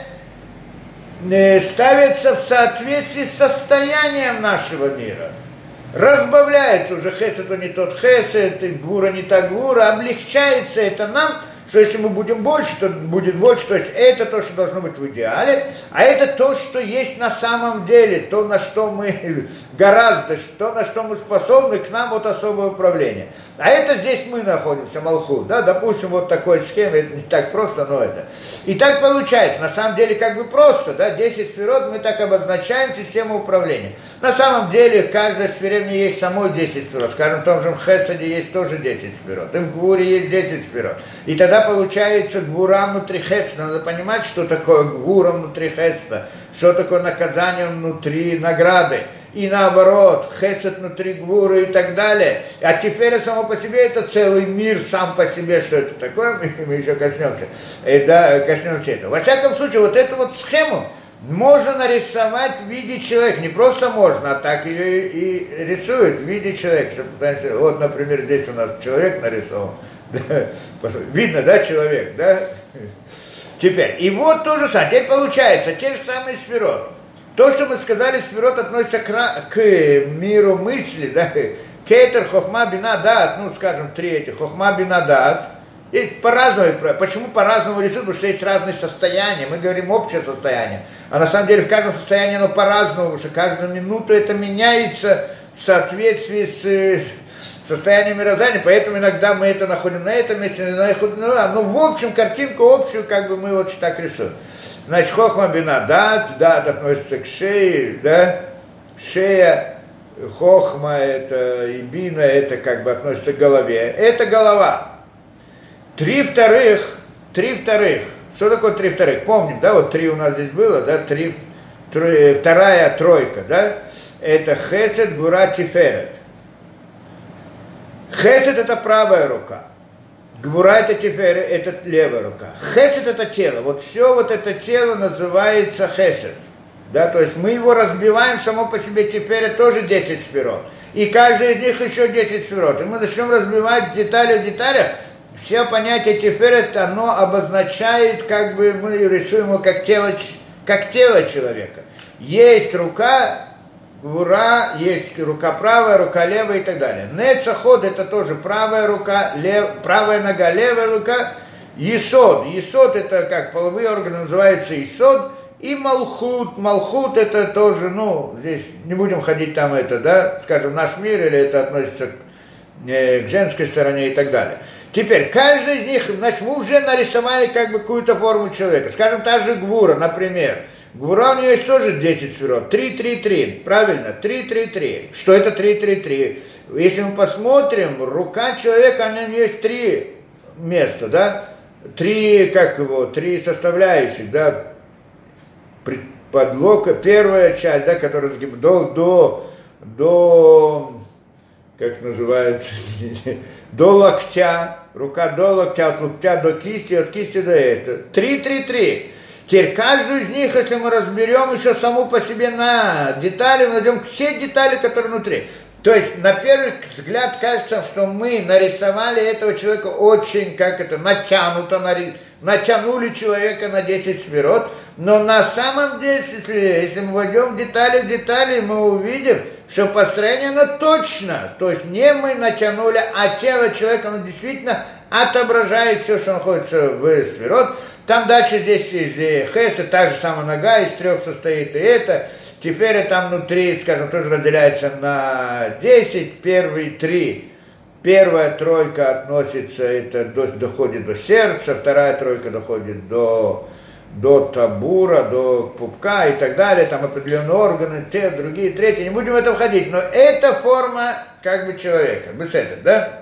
A: э, ставятся в соответствии с состоянием нашего мира. Разбавляется уже хесед, не тот хесед, гвура не та гвура, облегчается это нам, что если мы будем больше, то будет больше, то есть это то, что должно быть в идеале, а это то, что есть на самом деле, то, на что мы гораздо, то, на что мы способны, к нам вот особое управление. А это здесь мы находимся, Малхут, да, допустим, вот такой схеме, это не так просто, но это. И так получается, на самом деле как бы просто, да, десять сферот мы так обозначаем систему управления. На самом деле в каждой сфере мне есть самой десять сферот, скажем, в том же Хесаде есть тоже десять сферот, и в Гвуре есть десять сферот. И тогда получается гвура внутри хеста. Надо понимать, что такое гвура внутри хеста, что такое наказание внутри награды. И наоборот, хесед внутри гвуры и так далее. А теперь само по себе это целый мир сам по себе, что это такое, мы, мы еще коснемся. И, да, коснемся этого. Во всяком случае, вот эту вот схему можно нарисовать в виде человека. Не просто можно, а так ее и, и рисуют в виде человека. Вот, например, здесь у нас человек нарисован. Да, видно, да, человек, да? Теперь, и вот то же самое, теперь получается, те же самые сферот. То, что мы сказали, сферот относится к, к миру мысли, да? Кетер, хохма, бина, дат, ну, скажем, третий, хохма, бина, дат. И по-разному, почему по-разному рисуют, потому что есть разные состояния, мы говорим общее состояние, а на самом деле в каждом состоянии оно по-разному, потому что каждую минуту это меняется в соответствии с... состояние мироздания, поэтому иногда мы это находим на этом месте, находим, ну, ну, в общем, картинку общую, как бы мы вот так рисуем. Значит, хохма бина дат, дат относится к шее, да, шея, хохма это и бина, это как бы относится к голове, это голова. Три вторых, три вторых, что такое три вторых? Помним, да, вот три у нас здесь было, да, три, три вторая тройка, да, это хесед, гвура, тиферет. Хесед это правая рука, гвура это тифер, это левая рука. Хесед это тело, вот все вот это тело называется хесед, да, то есть мы его разбиваем само по себе тифер, тоже десять сферот, и каждый из них еще десять сферот, и мы начнем разбивать детали в деталях, все понятия тифер, оно обозначает, как бы мы рисуем его как тело, как тело человека. Есть рука, гвура, есть рука правая, рука левая и так далее. Нецаход это тоже правая рука, лев, правая нога, левая рука. Есод, есод это как половые органы называется есод. И малхут, малхут это тоже, ну, здесь не будем ходить там это, да, скажем, наш мир, или это относится к, э, к женской стороне и так далее. Теперь, каждый из них, значит, мы уже нарисовали как бы какую-то форму человека. Скажем, та же гвура, например. Гвура у нее есть тоже десять сферот. три, три, три. Правильно, три, три, три. Что это три, три, три? Если мы посмотрим, рука человека, у нее есть три места, да? Три, как его, три составляющих, да? Подлока, первая часть, да, которая до, до, до, как называется, до локтя, рука до локтя, от локтя до кисти, от кисти до этого. Три, три, три. Теперь каждую из них, если мы разберем еще саму по себе на детали, мы найдем все детали, которые внутри. То есть, на первый взгляд кажется, что мы нарисовали этого человека очень, как это, натянуто, нари... натянули человека на десять сферот, но на самом деле, если, если мы войдем в детали, в детали, мы увидим, что построение, оно точно, то есть не мы натянули, а тело человека, оно действительно отображает все, что находится в сферот. Там дальше здесь из Хеса, та же самая нога, из трех состоит и это. Теперь там внутри, скажем, тоже разделяется на десять, первые три. Первая тройка относится, это до, доходит до сердца, вторая тройка доходит до, до табура, до пупка и так далее, там определенные органы, те, другие, третьи, не будем в это входить, но это форма как бы человека, беседа, да?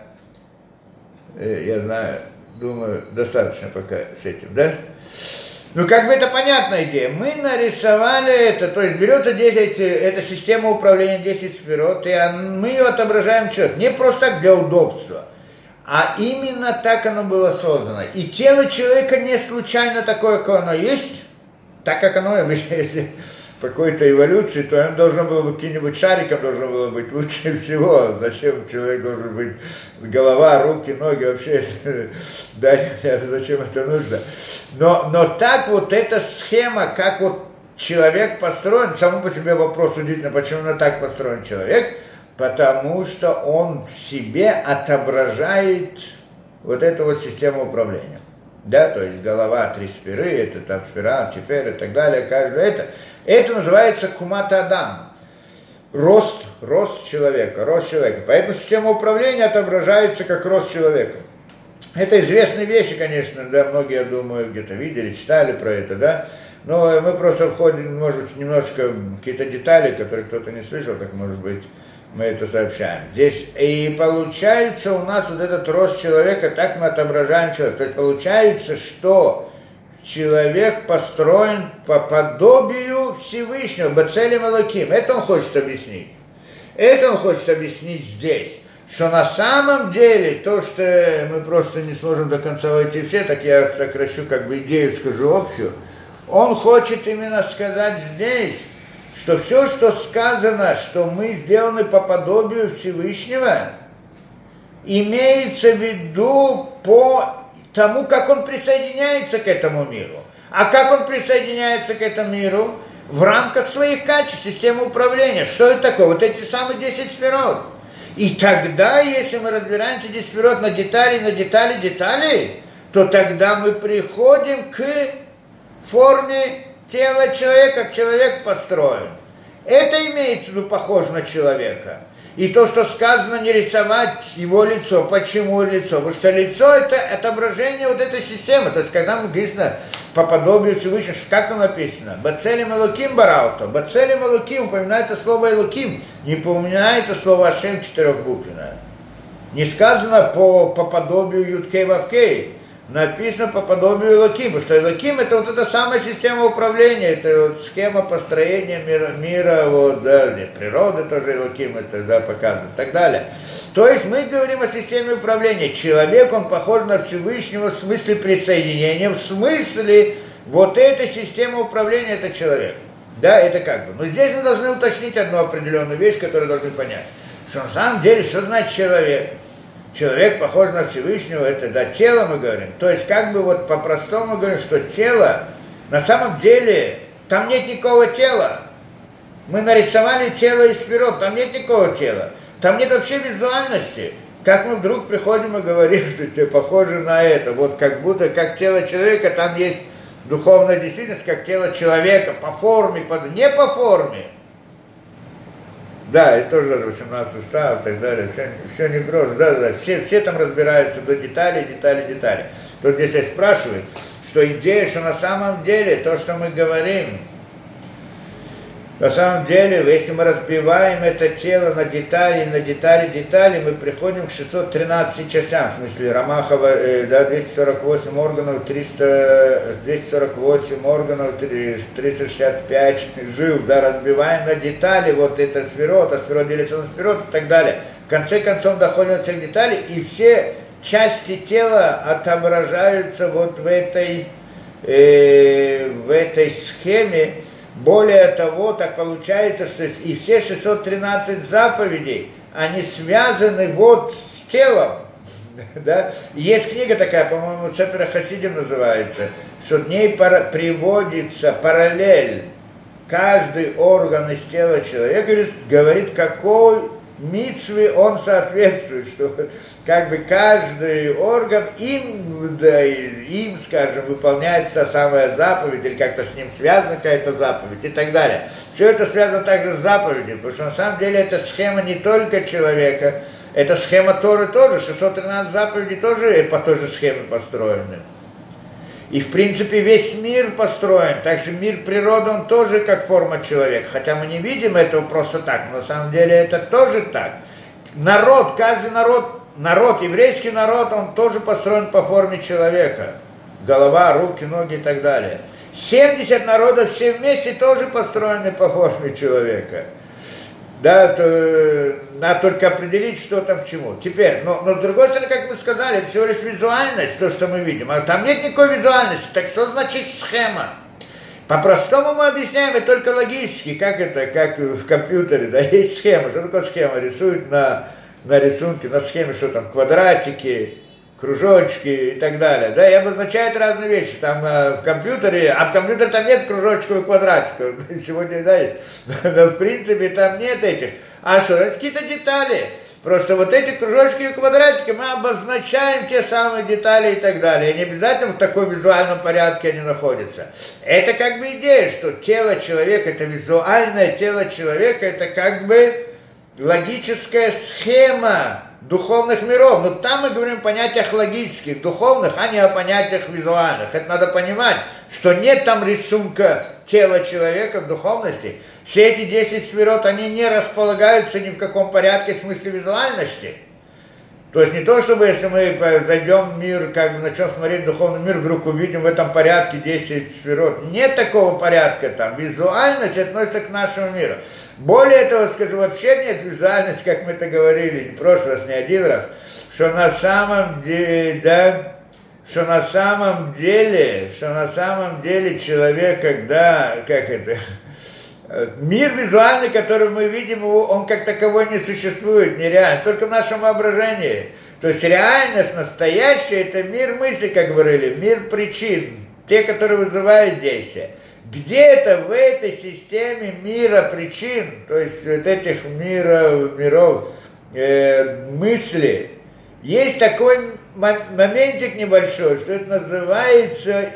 A: Я знаю, думаю, достаточно пока с этим, да? Ну, как бы это понятная идея. Мы нарисовали это, то есть берется десять, это система управления десять сферот, и мы ее отображаем человек. Не просто так для удобства, а именно так оно было создано. И тело человека не случайно такое, как оно есть, так как оно, если по какой-то эволюции, то оно должно было быть каким-нибудь шариком, должно было быть лучше всего. Зачем человек должен быть голова, руки, ноги, вообще это, да, зачем это нужно? Но, но так вот эта схема, как вот человек построен, само по себе вопрос удивительно, почему именно так построен человек, потому что он в себе отображает вот эту вот систему управления. Да, то есть голова, три сферы, это там сфера, теперь и так далее, каждое это. Это называется кумат адам. Рост, рост человека, рост человека. Поэтому система управления отображается как рост человека. Это известные вещи, конечно, да, многие, я думаю, где-то видели, читали про это, да. Но мы просто входим, может быть, немножко какие-то детали, которые кто-то не слышал, так может быть, мы это сообщаем. Здесь и получается у нас вот этот рост человека, так мы отображаем человека. То есть получается, что человек построен по подобию Всевышнего, Бацелем Элоким. Это он хочет объяснить. Это он хочет объяснить здесь. Что на самом деле, то, что мы просто не сможем до конца войти все, так я сокращу, как бы идею скажу общую. Он хочет именно сказать здесь, что все, что сказано, что мы сделаны по подобию Всевышнего, имеется в виду по тому, как он присоединяется к этому миру. А как он присоединяется к этому миру? В рамках своих качеств, системы управления. Что это такое? Вот эти самые десять сферот. И тогда, если мы разбираем эти десять сферот на детали, на детали, детали, то тогда мы приходим к форме тела человека, как человек построен. Это имеется в виду похоже на человека. И то, что сказано, не рисовать его лицо. Почему лицо? Потому что лицо – это отображение вот этой системы. То есть, когда мы написано по подобию Всевышнего, как там написано? Бацелем Элоким барауто. Бацелем Элоким, упоминается слово Элоким, не упоминается слово Ашем четырехбуквенное. Не сказано по, по подобию Юткей Вавкей. Написано по подобию Элоким, потому что Элоким – это вот эта самая система управления, это вот схема построения мира, мира вот, да, природы тоже Элоким это да, показывает и так далее. То есть мы говорим о системе управления. Человек, он похож на Всевышнего в смысле присоединения, в смысле вот эта система управления – это человек. Да, это как бы. Но здесь мы должны уточнить одну определенную вещь, которую должны понять. Что на самом деле, что значит человек? Человек похож на Всевышнего, это да, тело мы говорим. То есть как бы вот по-простому говорим, что тело, на самом деле, там нет никакого тела. Мы нарисовали тело из сферот, там нет никакого тела. Там нет вообще визуальности. Как мы вдруг приходим и говорим, что это похоже на это. Вот как будто как тело человека, там есть духовная действительность, как тело человека, по форме, по... не по форме. Да, и тоже даже восемнадцать уставов и так далее, все, все не просто, да, да, все, все там разбираются до деталей, деталей, деталей. Тут здесь я спрашиваю, что идея, что на самом деле то, что мы говорим, на самом деле, если мы разбиваем это тело на детали, на детали, детали, мы приходим к шестьсот тринадцати частям, в смысле Рамахова, э, да, двести сорок восемь органов, триста, двести сорок восемь органов, триста шестьдесят пять жил, да, разбиваем на детали, вот это сферот, а сферот делится на сферот и так далее. В конце концов доходим до всех деталей, и все части тела отображаются вот в этой, э, в этой схеме. Более того, так получается, что и все шестьсот тринадцать заповедей, они связаны вот с телом. Да? Есть книга такая, по-моему, Сефер Хасидим называется, что в ней пара- приводится параллель. Каждый орган из тела человека говорит, какой мицве он соответствует, что как бы каждый орган им, да, им, скажем, выполняет та самая заповедь, или как-то с ним связана какая-то заповедь и так далее. Все это связано также с заповедью, потому что на самом деле это схема не только человека, это схема Торы тоже, шестьсот тринадцать заповедей тоже по той же схеме построены. И, в принципе, весь мир построен, также мир природы, он тоже как форма человека, хотя мы не видим этого просто так, но на самом деле это тоже так. Народ, каждый народ, народ, еврейский народ, он тоже построен по форме человека. Голова, руки, ноги и так далее. семьдесят народов все вместе тоже построены по форме человека. Да, то, надо только определить, что там к чему. Теперь, но, но с другой стороны, как мы сказали, это всего лишь визуальность, то, что мы видим. А там нет никакой визуальности. Так что значит схема? По-простому мы объясняем это только логически, как это, как в компьютере, да, есть схема. Что такое схема? Рисуют на, на рисунке, на схеме, что там, квадратики, кружочки и так далее, да, и обозначает разные вещи, там э, в компьютере, а в компьютере там нет кружочков и квадратиков, сегодня, да, есть, но в принципе там нет этих, а что, это какие-то детали, просто вот эти кружочки и квадратики мы обозначаем те самые детали и так далее, и не обязательно в таком визуальном порядке они находятся. Это как бы идея, что тело человека, это визуальное тело человека, это как бы логическая схема духовных миров. Но там мы говорим о понятиях логических, духовных, а не о понятиях визуальных. Это надо понимать, что нет там рисунка тела человека в духовности. Все эти десять сферот, они не располагаются ни в каком порядке в смысле визуальности. То есть не то, чтобы если мы зайдем в мир, как бы начнем смотреть духовный мир, вдруг увидим в этом порядке десять сферот. Нет такого порядка там. Визуальность относится к нашему миру. Более того, скажу, вообще нет визуальности, как мы это говорили, не в прошлый раз, не один раз, что на самом деле, да, что на самом деле, что на самом деле человек, когда, как это, мир визуальный, который мы видим, его, он как таковой не существует, нереально, только в нашем воображении. То есть реальность настоящая, это мир мысли, как говорили, мир причин, те, которые вызывают действия. Где-то в этой системе мира причин, то есть вот этих миров, миров э, мысли, есть такой моментик небольшой, что это называется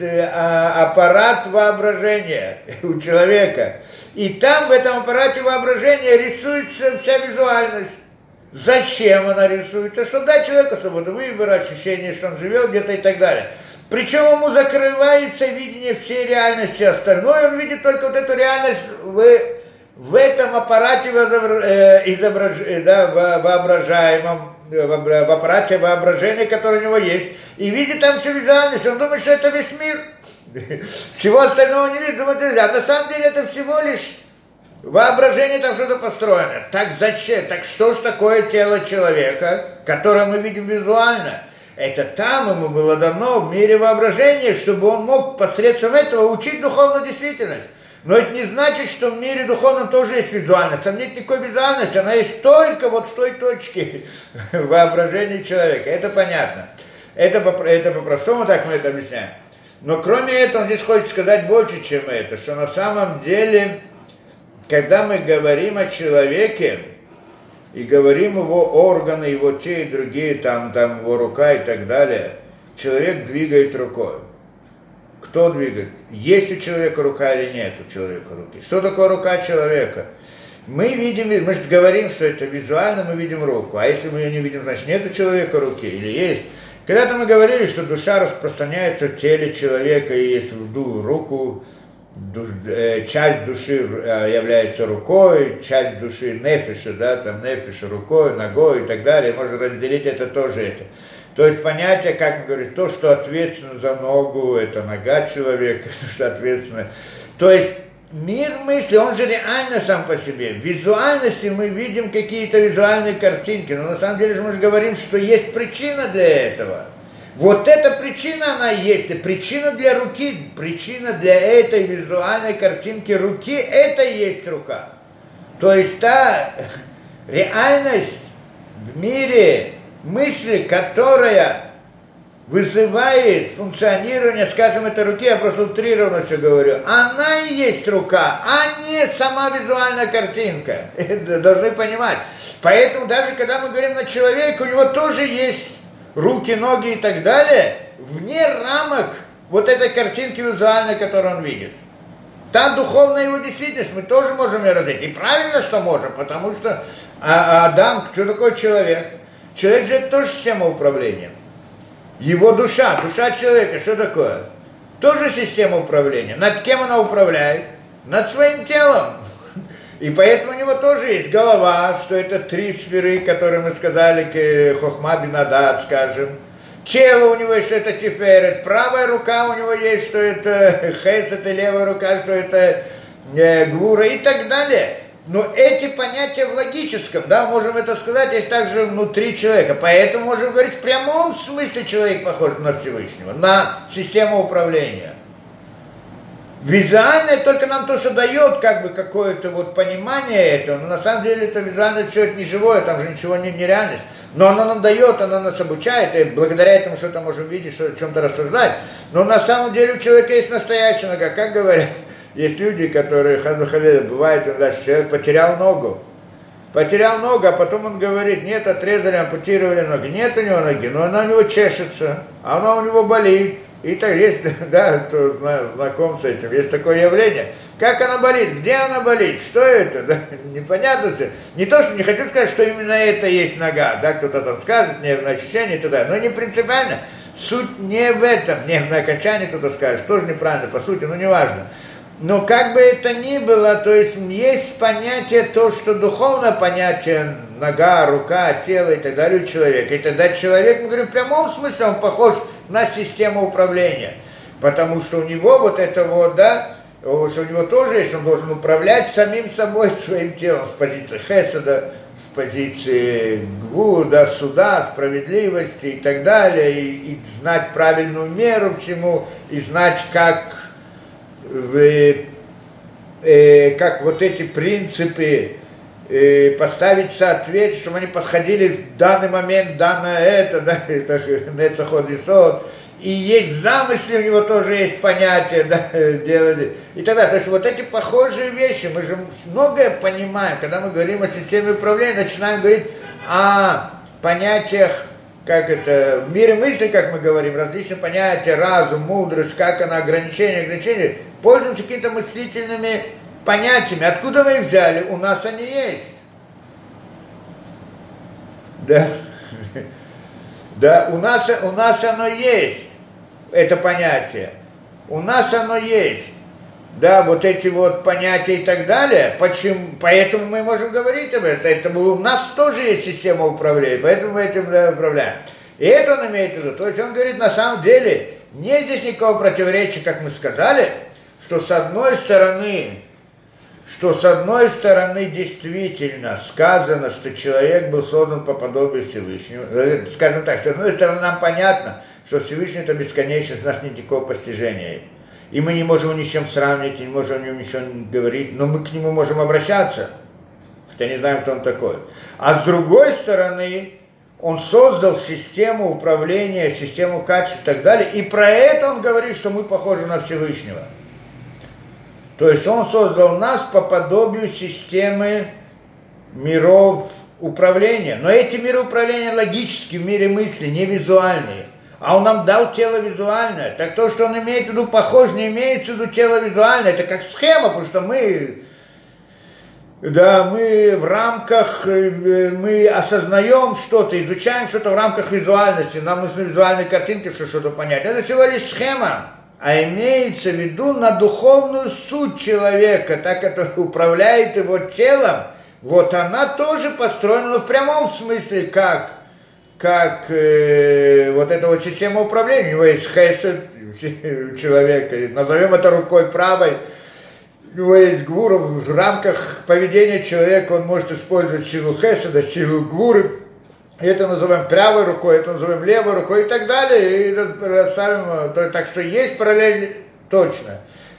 A: аппарат воображения у человека. И там в этом аппарате воображения рисуется вся визуальность. Зачем она рисуется? Чтобы дать человеку свободу выбора, ощущение, что он живет где-то и так далее. Причем ему закрывается видение всей реальности, остальное он видит только вот эту реальность в, в этом аппарате изображ, да, воображаемом, в аппарате воображения, который у него есть, и видит там всю визуальность, он думает, что это весь мир. Всего остального он не видит, думает, а на самом деле это всего лишь воображение, там что-то построено. Так зачем? Так что ж такое тело человека, которое мы видим визуально? Это там ему было дано в мире воображения, чтобы он мог посредством этого учить духовную действительность. Но это не значит, что в мире духовном тоже есть визуальность. Там нет никакой визуальности, она есть только вот в той точке воображения человека. Это понятно. Это, это по-простому так мы это объясняем. Но кроме этого, он здесь хочет сказать больше, чем это, что на самом деле, когда мы говорим о человеке, и говорим его органы, его те и другие, там, там его рука и так далее, человек двигает рукой. Кто двигает? Есть у человека рука или нет у человека руки? Что такое рука человека? Мы видим, мы же говорим, что это визуально мы видим руку, а если мы ее не видим, значит нет у человека руки или есть. Когда-то мы говорили, что душа распространяется в теле человека, и есть в руку, душ, э, часть души является рукой, часть души нефиша, да, там нефиша рукой, ногой и так далее, можно разделить это тоже это. То есть понятие, как мы говорим, то, что ответственно за ногу, это нога человека, то, что ответственно. То есть мир мысли, он же реально сам по себе. В визуальности мы видим какие-то визуальные картинки, но на самом деле мы же говорим, что есть причина для этого. Вот эта причина, она есть, и причина для руки, причина для этой визуальной картинки руки, это и есть рука. То есть та, Реальность в мире мысли, которая вызывает функционирование, скажем, этой руки, я просто утрированно все говорю, она и есть рука, а не сама визуальная картинка. Это должны понимать. Поэтому даже когда мы говорим на человека, у него тоже есть руки, ноги и так далее, вне рамок вот этой картинки визуальной, которую он видит. Та духовная его действительность, мы тоже можем ее развить. И правильно, что можем, потому что а, Адам, что такое человек? Человек же это тоже система управления. Его душа, душа человека, что такое? Тоже система управления. Над кем она управляет? Над своим телом. И поэтому у него тоже есть голова, что это три сферы, которые мы сказали, хохма бинадат, скажем. Тело у него есть, что это тиферет. Правая рука у него есть, что это хесед, и левая рука, что это э, гвура и так далее. Но эти понятия в логическом, да, можем это сказать, есть также внутри человека. Поэтому можем говорить, в прямом смысле человек похож на Всевышнего, на систему управления. Визуальное только нам то, что дает как бы какое-то вот понимание этого, но на самом деле это визуальное все это не живое, там же ничего не, не реальность. Но оно нам дает, оно нас обучает, и благодаря этому что-то можем видеть, что, о чем-то рассуждать. Но на самом деле у человека есть настоящая нога, как говорят. Есть люди, которые, хазухале, бывает, иногда, что человек потерял ногу. Потерял ногу, а потом он говорит, нет, отрезали, ампутировали ноги. Нет у него ноги, но она у него чешется, она у него болит. И так есть, да, кто знаком с этим, есть такое явление. Как она болит, где она болит, что это, да, непонятно. Не то, что не хочу сказать, что именно это есть нога, да, кто-то там скажет, нервное ощущение и так далее, но не принципиально. Суть не в этом, нервное окончание кто-то скажет, тоже неправильно, по сути, но неважно. Но как бы это ни было, то есть есть понятие то, что духовное понятие, нога, рука, тело и так далее у человека. И тогда человек, мы говорим, в прямом смысле он похож на систему управления. Потому что у него вот это вот, да, что у него тоже есть, он должен управлять самим собой, своим телом, с позиции хеседа, с позиции гвуда, суда, справедливости и так далее, и, и знать правильную меру всему, и знать, как... В, э, как вот эти принципы э, поставить в соответствие, чтобы они подходили в данный момент, данное это, да, это нецаход и сод, и есть в замысле у него тоже есть понятие, да, делали, и так далее. То есть вот эти похожие вещи, мы же многое понимаем, когда мы говорим о системе управления, начинаем говорить о понятиях, как это, в мире мысли, как мы говорим, различные понятия, разум, мудрость, как она, ограничения, ограничения, пользуемся какими-то мыслительными понятиями. Откуда мы их взяли? У нас они есть. Да. Да, у нас, у нас оно есть, это понятие. У нас оно есть. Да, вот эти вот понятия и так далее. Почему? Поэтому мы можем говорить об этом. Это у нас тоже есть система управления, поэтому мы этим управляем. И это он имеет в виду. То есть он говорит, на самом деле, нет здесь никакого противоречия, как мы сказали, что с одной стороны, что с одной стороны действительно сказано, что человек был создан по подобию Всевышнего. Скажем так, с одной стороны нам понятно, что Всевышний это бесконечность, у нас нет никакого постижения. И мы не можем его ни с чем сравнить, не можем о нем ничего говорить, но мы к нему можем обращаться, хотя не знаем, кто он такой. А с другой стороны, он создал систему управления, систему качеств и так далее, и про это он говорит, что мы похожи на Всевышнего. То есть он создал нас по подобию системы миров управления. Но эти миры управления логические, в мире мысли, не визуальные. А он нам дал тело визуальное. Так то, что он имеет в виду похож, не имеется в виду тело визуальное. Это как схема, потому что мы, да, мы в рамках, мы осознаем что-то, изучаем что-то в рамках визуальности. Нам нужны визуальные картинки, чтобы что-то понять. Это всего лишь схема. А имеется в виду на духовную суть человека, та, которая управляет его телом, вот она тоже построена, но в прямом смысле, как как э, вот эта вот система управления, у него есть хесед у человека, назовем это рукой правой, у него есть гвура, в рамках поведения человека он может использовать силу хеседа, силу гвуры, это называем правой рукой, это называем левой рукой и так далее, и расставим, так что есть параллель точно.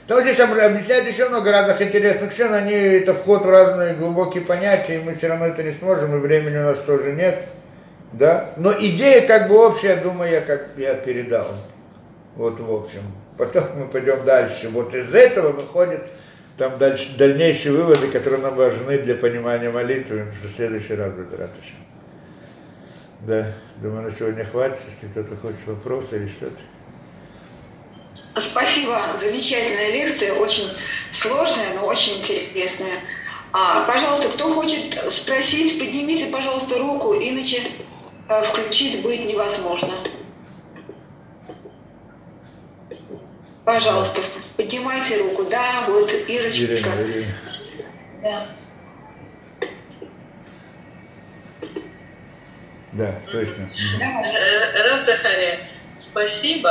A: Там здесь объясняют еще много разных интересных сцен, они, это вход в разные глубокие понятия, и мы все равно это не сможем, и времени у нас тоже нет, да. Но идея как бы общая, думаю, я как я передал, вот в общем. Потом мы пойдем дальше. Вот из этого выходят там дальше, дальнейшие выводы, которые нам важны для понимания молитвы, в следующий раз будет ратыша. Да, думаю, на сегодня хватит, если кто-то хочет вопросы или что-то.
B: Спасибо, замечательная лекция, очень сложная, но очень интересная. А, пожалуйста, кто хочет спросить, поднимите, пожалуйста, руку, иначе э, включить будет невозможно. Пожалуйста, поднимайте руку. Да, вот Ирочка.
A: Ирина, Ирина.
B: Да.
A: Да, точно.
C: Рав Захария, спасибо.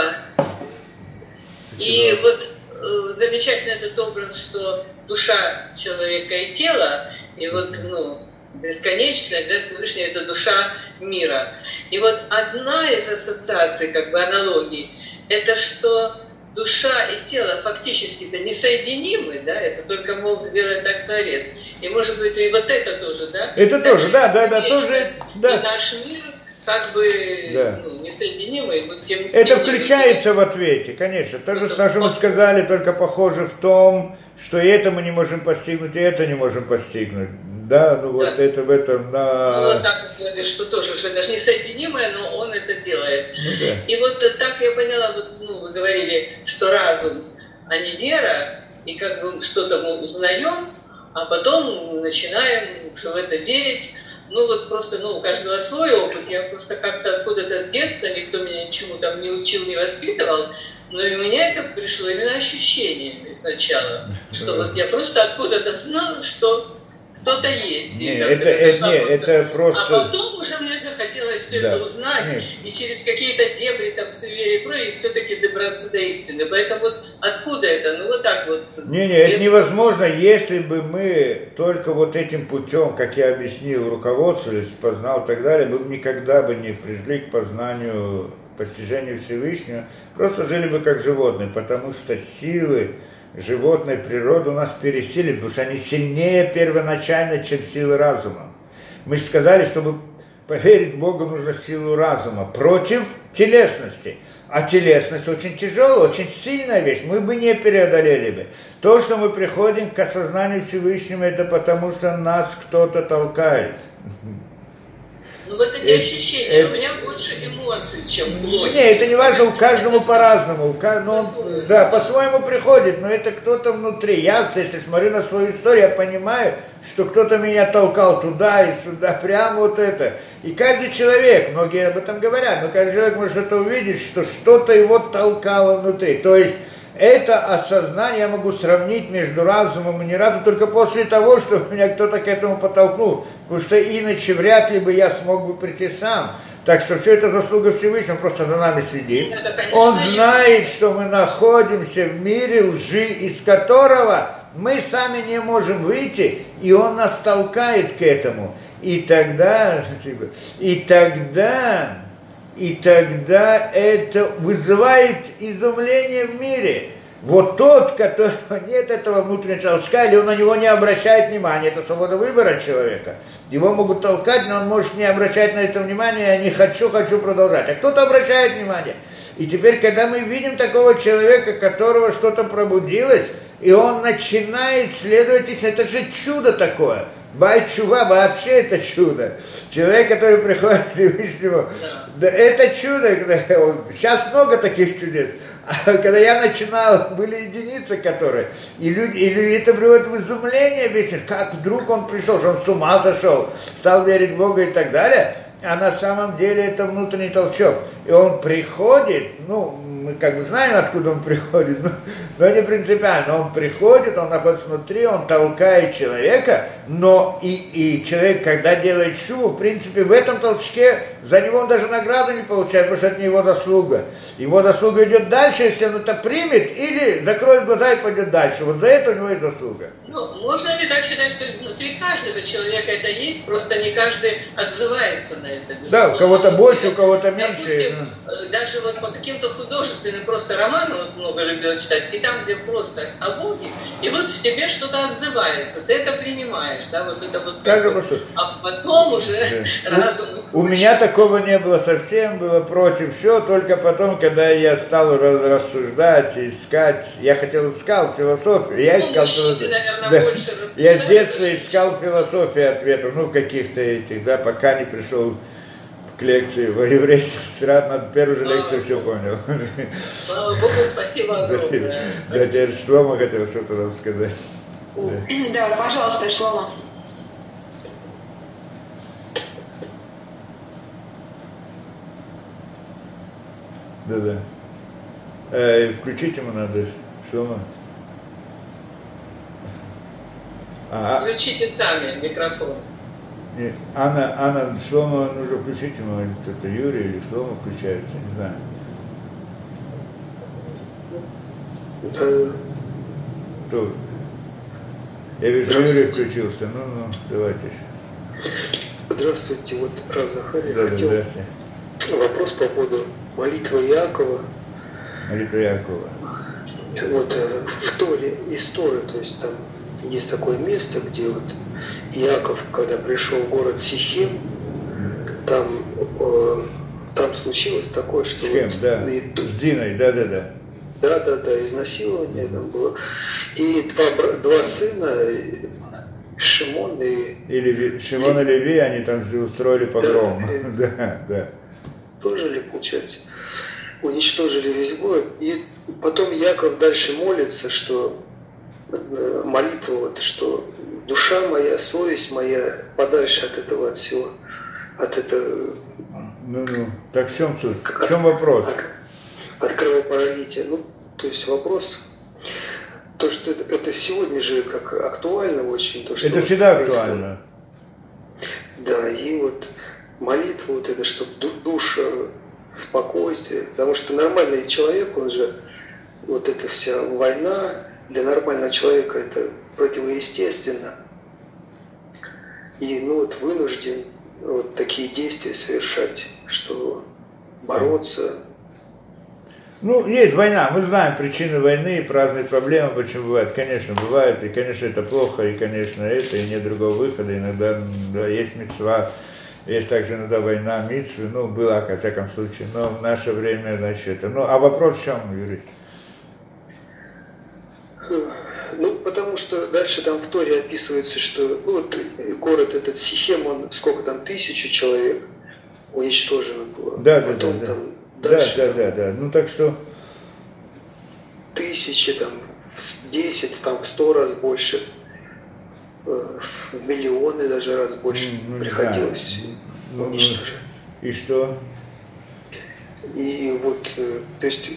C: И вот э, замечательный этот образ, что душа человека и тело, и вот, ну, бесконечность, да, Всевышний — это душа мира. И вот одна из ассоциаций, как бы аналогий, это что душа и тело фактически-то несоединимы, да, это только мог сделать так Творец. И может быть и вот это тоже, да?
A: Это тоже, да, да, да, тоже, да.
C: И наш мир как бы,
A: да,
C: ну, несоединимый. Вот тем,
A: это
C: тем
A: включается в ответе, конечно. То же, что мы сказали, только похоже в том, что и это мы не можем постигнуть, и это не можем постигнуть. Да, ну вот да, это в этом на...
C: Ну вот так вот, что тоже, что это же несоединимое, но он это делает.
A: Ну, да.
C: И вот так я поняла, вот, ну, вы говорили, что разум, а не вера, и как бы что-то мы узнаем, а потом начинаем в это верить. Ну вот просто, ну, у каждого свой опыт. Я просто как-то откуда-то с детства, никто меня ничему там не учил, не воспитывал, но и у меня это пришло именно ощущение сначала, что вот я просто откуда-то знала, что кто-то есть.
A: Не, это, это, не, просто... это просто...
C: А потом уже мне захотелось все да. это узнать, Нет. и через какие-то дебри, там, суеверия и прочее, все-таки добраться до истины. Поэтому вот откуда это? Ну вот так вот.
A: Не, не, это невозможно, если бы мы только вот этим путем, как я объяснил, руководствовались, познал и так далее, мы бы никогда бы не пришли к познанию, постижению Всевышнего, просто жили бы как животные, потому что силы животной природы у нас пересилили, потому что они сильнее первоначально, чем силы разума. Мы же сказали, чтобы поверить в Бога, нужно силу разума против телесности. А телесность очень тяжелая, очень сильная вещь, мы бы не преодолели бы. То, что мы приходим к осознанию Всевышнего, это потому, что нас кто-то толкает.
C: Ну вот эти это, ощущения, это, у меня больше эмоций, чем логики.
A: Не, это не важно, у каждого по-разному, ну, по да, по-своему приходит, но это кто-то внутри. Я, если смотрю на свою историю, я понимаю, что кто-то меня толкал туда и сюда, прямо вот это. И каждый человек, многие об этом говорят, но каждый человек может это увидеть, что что-то его толкало внутри. То есть это осознание я могу сравнить между разумом и неразумом только после того, что меня кто-то к этому подтолкнул. Потому что иначе вряд ли бы я смог бы прийти сам. Так что все это заслуга Всевышнего, он просто за нами следит. Это, конечно, он знает, что мы находимся в мире лжи, из которого мы сами не можем выйти, и он нас толкает к этому. И тогда, и тогда... И тогда это вызывает изумление в мире. Вот тот, которого нет этого внутреннего толчка, или он на него не обращает внимания, это свобода выбора человека. Его могут толкать, но он может не обращать на это внимания, я не хочу, хочу продолжать. А кто-то обращает внимание. И теперь, когда мы видим такого человека, которого что-то пробудилось, и он начинает следовать, это же чудо такое. Баль-Чува вообще это чудо. Человек, который приходит к Всевышнему, да, это чудо. Сейчас много таких чудес. А когда я начинал, были единицы, которые... И люди, и люди это приводит в изумление, весь, как вдруг он пришел, что он с ума зашел, стал верить в Бога и так далее. А на самом деле это внутренний толчок. И он приходит, ну, мы как бы знаем, откуда он приходит, но, но не принципиально. Он приходит, он находится внутри, он толкает человека, но и, и человек, когда делает шуву, в принципе, в этом толчке за него он даже награду не получает, потому что это не его заслуга. Его заслуга идет дальше, если он это примет, или закроет глаза и пойдет дальше. Вот за это у него есть заслуга.
C: Ну, можно ли так считать, что внутри каждого человека это есть, просто не каждый отзывается на это?
A: Да, у кого-то больше, у кого-то меньше.
C: Допустим, даже вот по каким-то художествам художественный просто роман, вот много любила читать, и там, где просто о Боге, и вот в тебе что-то отзывается, ты это принимаешь, да, вот это вот, как бы, а потом уже да. разум...
A: У, у меня такого не было совсем, было против все, только потом, когда я стал рассуждать, искать, я хотел искал философию, я искал
C: ну,
A: философию.
C: Наверное,
A: да.
C: больше
A: Я с детства искал философию ответов, ну, в каких-то этих, да, пока не пришел к лекции в еврействе, сразу на первую же лекцию все понял.
C: Слава Богу, спасибо огромное.
A: Да, теперь Шлома хотел что-то нам сказать.
B: Да, да, пожалуйста, Шлома.
A: Да-да. Э, включить ему надо, Шлома.
C: А, Включите сами микрофон.
A: Нет, Анна, Анна, Шлома нужно включить ему, это Юрий или Шлома включается, не знаю.
D: Да.
A: То, я вижу, Юрий включился, ну, ну, давайте.
D: Здравствуйте, вот Рав Захария.
A: Да,
D: хотел
A: да, здрасте.
D: Вопрос по поводу молитвы Иакова.
A: Молитва Иакова.
D: Вот в Торе, из Торы, то есть там есть такое место, где вот Иаков, когда пришел в город Сихем, там, э, там случилось такое, что...
A: Сихем,
D: вот,
A: да,
D: и,
A: с Диной, да-да-да.
D: Да-да-да, изнасилование там было. И два, два сына, Шимон и...
A: И Леви, Шимон и Леви, они там устроили погром.
D: Да,
A: да, да.
D: Тоже ли, получается? Уничтожили весь город. И потом Яков дальше молится, что молитва, вот, что душа моя, совесть моя подальше от этого, от всего, от этого.
A: Ну-ну, так в чем суть? В чем вопрос?
D: От, от кровопролития. Ну, то есть вопрос, то, что это, это сегодня же как актуально очень. То, что
A: это всегда
D: происходит.
A: Актуально.
D: Да, и вот молитва, вот это, чтобы душа, спокойствие, потому что нормальный человек, он же, вот эта вся война, для нормального человека это противоестественно. И ну вот вынужден вот такие действия совершать, что бороться.
A: Ну, есть война, мы знаем причины войны, разные проблемы, почему бывает. Конечно, бывает, и, конечно, это плохо, и, конечно, это, и нет другого выхода. Иногда да, есть мицва, есть также иногда война, мицвы, ну, была, во всяком случае, но в наше время, значит, это... Ну, а вопрос в чем, Юрий?
D: Ну, потому что дальше там в Торе описывается, что ну, вот город этот Сихем, он сколько там, тысячу человек уничтожено было.
A: Да, да,
D: Потом,
A: да,
D: там,
A: да.
D: Дальше,
A: да,
D: там,
A: да, да, ну так что...
D: Тысячи, там, в десять, там, в сто раз больше, в миллионы даже раз больше ну, приходилось да. уничтожать.
A: И что?
D: И вот, то есть,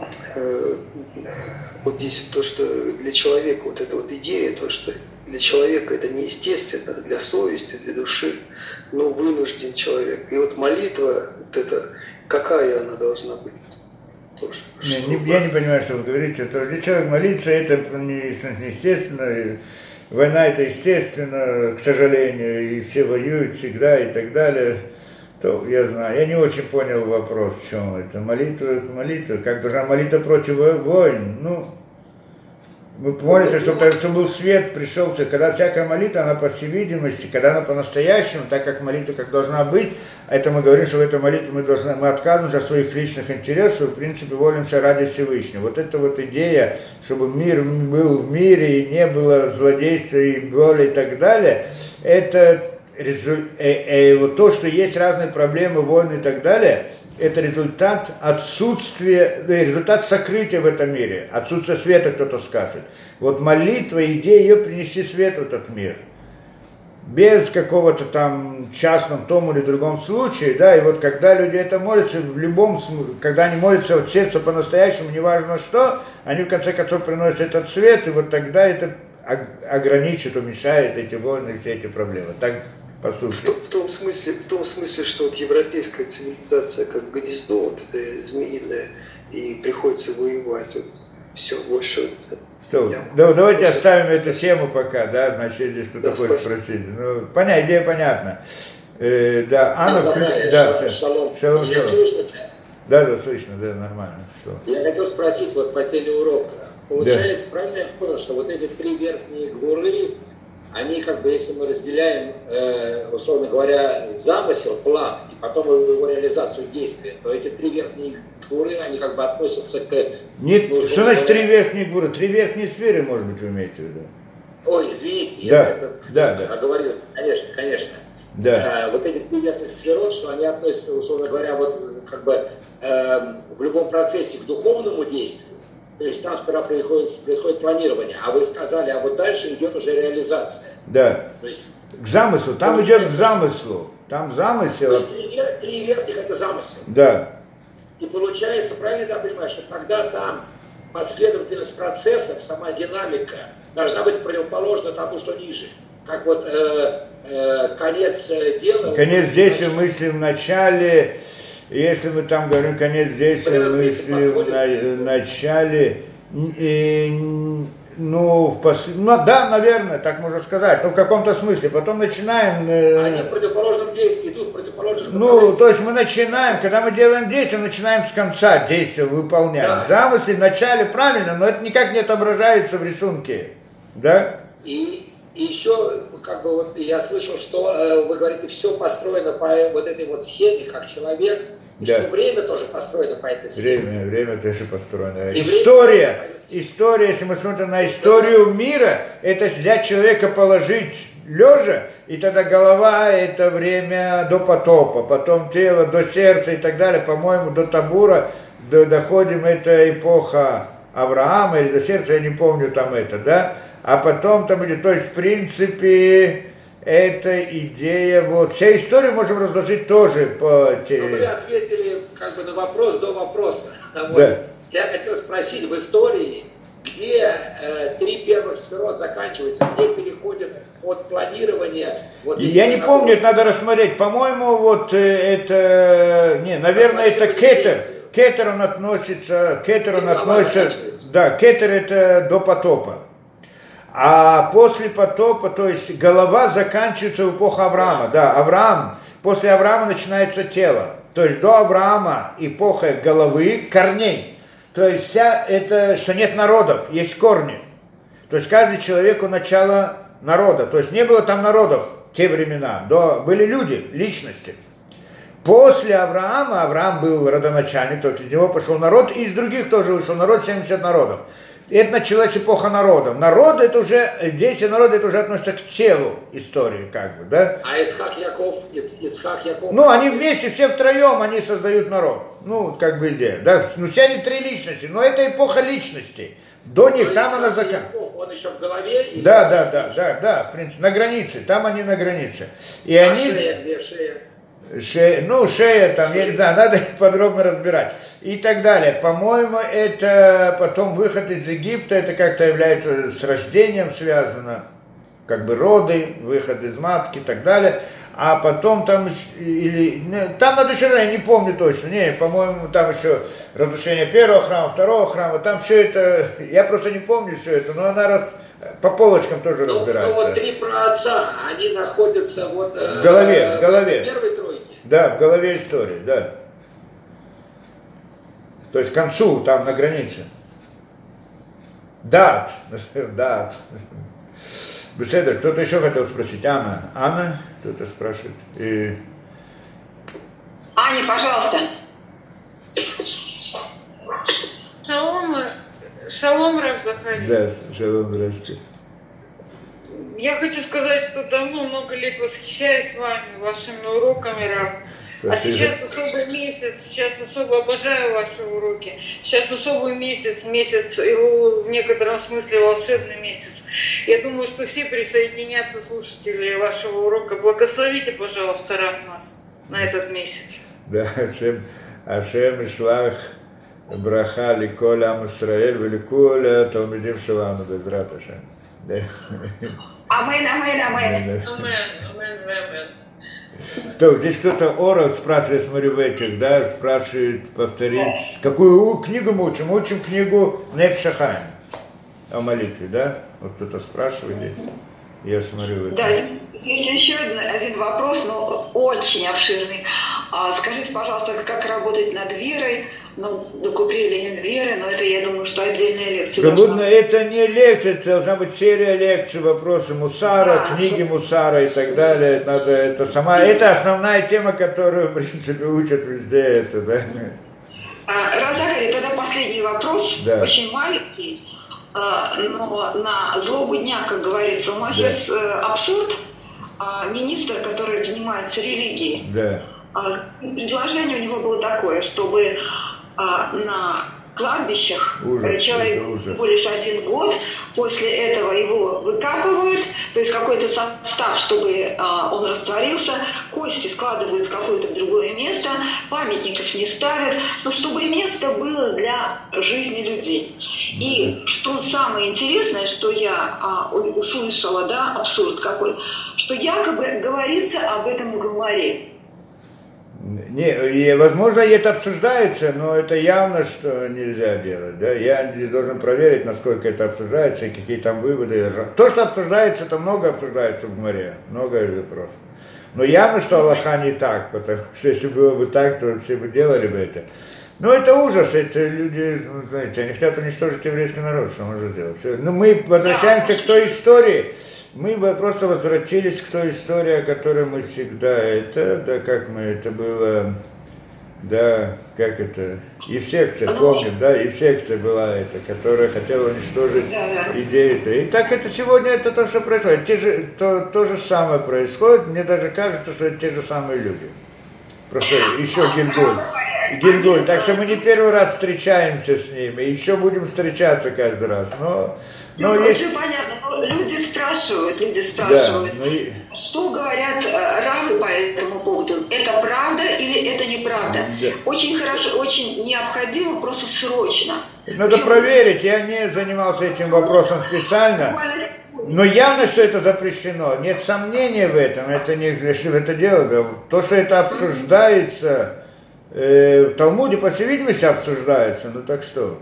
D: вот здесь то, что для человека, вот эта вот идея, то, что для человека это неестественно, для совести, для души, но вынужден человек. И вот молитва, вот эта, какая она должна быть? Тоже,
A: не, не, я не понимаю, что вы говорите. Это, для человека молиться, это неестественно. Война это естественно, к сожалению, и все воюют всегда и так далее. То я знаю. Я не очень понял вопрос, в чем это. Молитва, молитва, как должна молитва против войн. Ну, мы молимся, чтобы, чтобы был свет, пришел свет. Когда всякая молитва, она по всей видимости, когда она по-настоящему, так как молитва как должна быть, это мы говорим, что в этой молитве мы должны, мы отказываемся от своих личных интересов, в принципе, молимся ради Всевышнего. Вот эта вот идея, чтобы мир был в мире и не было злодейства и боли и так далее, это резу... э, э, вот то, что есть разные проблемы, войны и так далее, это результат отсутствия, результат сокрытия в этом мире, отсутствие света, кто-то скажет. Вот молитва, идея ее принести свет в этот мир. Без какого-то там частном том или другом случае, да, и вот когда люди это молятся, в любом смысле, когда они молятся от сердца по-настоящему, неважно что, они в конце концов приносят этот свет, и вот тогда это ограничит, уменьшает эти войны и все эти проблемы. Так, по сути.
D: В, в, том смысле, в том смысле, что вот европейская цивилизация как гнездо, вот это змеиное, и приходится воевать, вот, все больше.
A: Что, да, давайте просто оставим эту тему пока, да, значит, здесь кто-то да, хочет спросить. Ну, понятно, идея понятна. Э, да, Анна, включи, да,
E: шалом.
A: Шалом,
E: Меня
A: шалом.
E: слышно?
A: Да, да, слышно, да, нормально. Что?
E: Я хотел спросить вот по теме урока. Получается, да. Правильно я понял, что вот эти три верхние гуры, они как бы, если мы разделяем, э, условно говоря, замысел, план, и потом его реализацию действия, то эти три верхние гуры, они как бы относятся к...
A: Нет,
E: ну,
A: что значит
E: говоря...
A: три верхние гуры? Три верхние сферы, может быть, вы имеете в виду?
E: Ой, извините,
A: да,
E: я это
A: да, да.
E: оговорил. Конечно, конечно.
A: Да.
E: А, вот эти три верхних сферот, что они относятся, условно говоря, вот как бы э, в любом процессе к духовному действию. То есть там сперва происходит, происходит планирование, а вы сказали, а вот дальше идет уже реализация.
A: Да.
E: То есть,
A: к замыслу, там идет к замыслу. Там замысел.
E: То есть три, три верхних это замысел.
A: Да.
E: И получается, правильно я понимаю, что тогда там последовательность процессов, сама динамика должна быть противоположна тому, что ниже. Как вот э, э, конец дела...
A: Конец действия мысли в начале, если мы там говорим конец действия мысли в на, начале, э, ну, в пос... ну, да, наверное, так можно сказать, ну, в каком-то смысле. Потом начинаем... Э,
E: Они в противоположном действии идут в противоположном
A: Ну, то есть мы начинаем, когда мы делаем действие, начинаем с конца действия выполнять. Да. Замыслы в начале правильно, но это никак не отображается в рисунке. Да?
E: И, и еще, как бы вот я слышал, что э, вы говорите, все построено по вот этой вот схеме, как человек, и да. Что время тоже построено по этой схеме.
A: Время, время тоже построено. И история, время... история, если мы смотрим на историю мира, это для человека положить лежа, и тогда голова это время до потопа, потом тело до сердца и так далее, по-моему, до табура до, доходим, это эпоха Авраама или до сердца, я не помню там это, да? А потом там идет, то есть, в принципе, эта идея, вот, вся историю можем разложить тоже по...
E: Ну, вы ответили как бы на вопрос до вопроса.
A: Да.
E: Я хотел спросить, в истории, где э, три первых сферот заканчиваются, где переходят от планирования... Вот,
A: я не помню, это надо рассмотреть. По-моему, вот это... Не, наверное, это кетер. Кетер он относится... Кетер он относится... Да, кетер это до потопа. А после потопа, то есть голова заканчивается в эпоху Авраама. Да, Авраам, после Авраама начинается тело. То есть до Авраама эпоха головы, корней. То есть вся это, что нет народов, есть корни. То есть каждый человек у начала народа. То есть не было там народов в те времена. До, были люди, личности. После Авраама, Авраам был родоначальник, то есть из него пошел народ, и из других тоже вышел народ, семьдесят народов. Это началась эпоха народов. Народ это уже, действие народа это уже относится к телу истории, как бы, да?
E: А Ицхак Яков, Ицхак Яков...
A: Ну, они вместе, все втроем, они создают народ. Ну, как бы идея, да? Ну, все они три личности, но это эпоха личностей. До них, но там она заканчивается.
E: Он еще в голове? Или
A: да, да, да, да, да, в принципе, на границе, там они на границе. И
E: а
A: они...
E: шея, где шея?
A: Шея, ну, шея там, я не знаю, надо подробно разбирать. И так далее. По-моему, это потом выход из Египта, это как-то является с рождением связано, как бы роды, выход из матки и так далее. А потом там, или, там надо еще, я не помню точно, не, по-моему, там еще разрушение первого храма, второго храма, там все это, я просто не помню все это, но она раз... По полочкам тоже
E: но,
A: разбирается.
E: Но вот три праотца, они находятся вот...
A: В голове, э, в голове.
E: В первой тройке.
A: Да, в голове истории, да. То есть к концу, там на границе. Дат. Дат. Беседа, кто-то еще хотел спросить? Анна. Анна? Кто-то спрашивает. И...
B: Аня, пожалуйста.
F: Шалом, шалом, Рав Захарий.
A: Да, шалом, здравствуйте.
F: Я хочу сказать, что давно, много лет восхищаюсь вами, вашими уроками, Рав.
A: Спасибо.
F: А сейчас особый месяц, сейчас особо обожаю ваши уроки. Сейчас особый месяц, месяц, и в некотором смысле волшебный месяц. Я думаю, что все присоединятся слушатели вашего урока. Благословите, пожалуйста, Рав, нас на этот месяц.
A: Да, Ашем, Ашем Ишлах Браха Ликоль Ам Исраэль Великоль Талмидим Шелану Безрат Ашем.
B: Амен, амен, амен.
C: Амен, амен, амен.
A: То, здесь кто-то Ора спрашивает, я смотрю, в этих, да, спрашивает повторить, какую книгу мы учим? Мы учим книгу Нефеш Хаим о молитве, да? Вот кто-то спрашивает здесь, я смотрю в это.
B: Да, есть еще один, один вопрос, но очень обширный. А скажите, пожалуйста, как работать над верой, ну, над укреплением веры, но это, я думаю, что отдельная лекция
A: должна
B: быть.
A: Это не лекция, это должна быть серия лекций, вопросы Мусара, да, книги Мусара и так далее. Надо, это, сама, это основная тема, которую, в принципе, учат везде. Это, да.
B: Разахари, тогда последний вопрос, да. Очень маленький, но на злобу дня, как говорится. У нас да. сейчас абсурд, министр, который занимается религией,
A: да.
B: предложение у него было такое, чтобы на кладбищах ужас, человек всего лишь один год, после этого его выкапывают, то есть какой-то состав, чтобы а, он растворился, кости складывают в какое-то другое место, памятников не ставят, но чтобы место было для жизни людей. И что самое интересное, что я а, услышала, да, абсурд какой, что якобы говорится об этом в Гумаре.
A: Не, и, возможно, это обсуждается, но это явно, что нельзя делать. Да? Я должен проверить, насколько это обсуждается и какие там выводы. То, что обсуждается, это много обсуждается в море, много вопросов. Но явно, что Аллаха не так, потому что если было бы так, то все бы делали бы это. Но это ужас, это люди, знаете, они хотят уничтожить еврейский народ, что можно сделать. Но мы возвращаемся к той истории. Мы бы просто возвратились к той истории, о которой мы всегда, это, да, как мы, это было, да, как это, Евсекция, помним, да, Евсекция была это, которая хотела уничтожить идею-то. И так это сегодня, это то, что происходит, те же, то, то же самое происходит, мне даже кажется, что это те же самые люди. Просто еще Гильгуль. Гильгуль, так что мы не первый раз встречаемся с ними, и еще будем встречаться каждый раз, но...
B: Все, но есть... все понятно, но люди спрашивают, люди спрашивают, да, и... что говорят э, раввы по этому поводу, это правда или это неправда? Да. Очень хорошо, очень необходимо, просто срочно.
A: Надо Почему? проверить, я не занимался этим вопросом специально, но явно, что это запрещено, нет сомнений в этом, это не, если это дело, то, что это обсуждается, э, в Талмуде, по всей видимости, обсуждается, ну так что...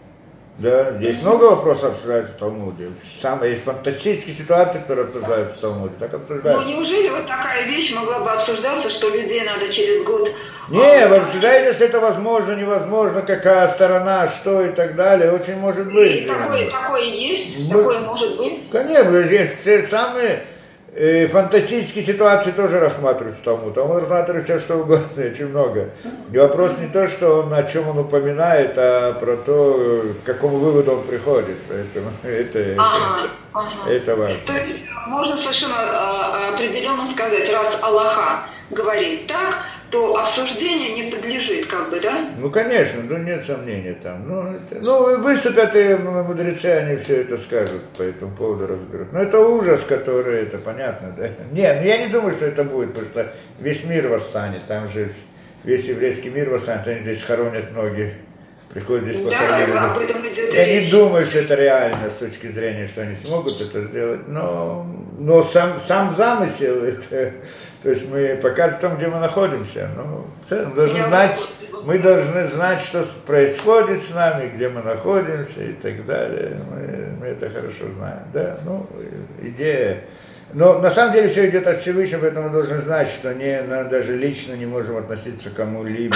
A: Да, есть много вопросов обсуждаются в Талмуде. Самые есть фантастические ситуации, которые обсуждаются в Талмуде. Так обсуждаются.
B: Ну неужели вот такая вещь могла бы обсуждаться, что людей надо через год...
A: Не, вы обсуждаете, если это возможно, невозможно, какая сторона, что и так далее. Очень может быть.
B: И такое, такое есть? Мы... Такое может быть?
A: Конечно, есть все самые... И фантастические ситуации тоже рассматриваются в Талмуде. Там он рассматривает все, что угодно, очень много. И вопрос не то, что он, о чем он упоминает, а про то, к какому выводу он приходит. Поэтому это,
B: ага,
A: это,
B: ага.
A: это важно.
B: То есть можно совершенно а, определенно сказать, раз Аллаха говорит так, то обсуждению не подлежит, как бы, да?
A: Ну, конечно, ну, нет сомнений там. Ну, это, ну выступят и мудрецы, они все это скажут, по этому поводу разберут. Но это ужас, который, это понятно, да? Нет, ну, я не думаю, что это будет, потому что весь мир восстанет, там же весь еврейский мир восстанет, они здесь хоронят многих, приходят здесь похоронить.
B: Да, об этом идет
A: я
B: речь.
A: не думаю, что это реально с точки зрения, что они смогут это сделать, но, но сам, сам замысел, это... То есть мы показываем там, где мы находимся. Ну, мы должны знать, мы должны знать, что происходит с нами, где мы находимся и так далее. Мы, мы это хорошо знаем. Да? Ну, идея. Но на самом деле все идет от Всевышнего, поэтому мы должны знать, что не, даже лично не можем относиться к кому-либо.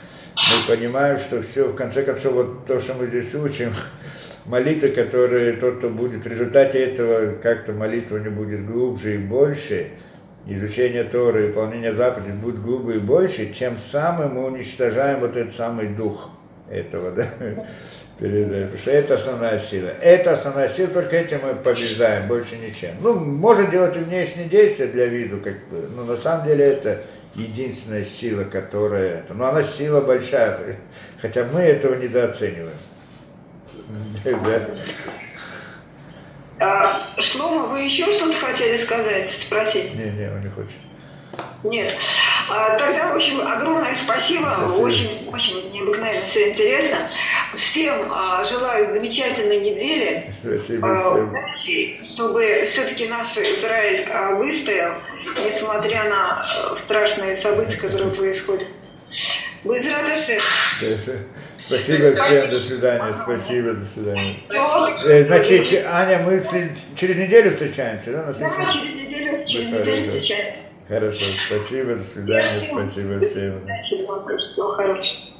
A: Мы понимаем, что все, в конце концов, вот то, что мы здесь учим, молитвы, которые тот, кто будет в результате этого, как-то молитва не будет глубже и больше, изучение Торы, выполнение заповедей будет глубже и больше, тем самым мы уничтожаем вот этот самый дух этого, да, потому что это основная сила. Это основная сила, только этим мы побеждаем, больше ничем. Ну, можно делать и внешние действия для виду, как бы, но на самом деле это единственная сила, которая, но она сила большая, хотя мы этого недооцениваем.
B: Шлома, вы еще что-то хотели сказать, спросить?
A: Не, не, он не хочет.
B: Нет. Тогда, в общем, огромное спасибо. спасибо. Очень, очень необыкновенно, все интересно. Всем желаю замечательной недели.
A: Спасибо
B: удачи, чтобы все-таки наш Израиль выстоял, несмотря на страшные события, которые происходят. Байзрат Ашем.
A: Спасибо всем, до свидания, спасибо, до свидания. Значит, Аня, мы через неделю встречаемся, да?
B: Да, через неделю, через неделю встречаемся.
A: Хорошо, спасибо, до свидания, спасибо всем.
B: Всего хорошего.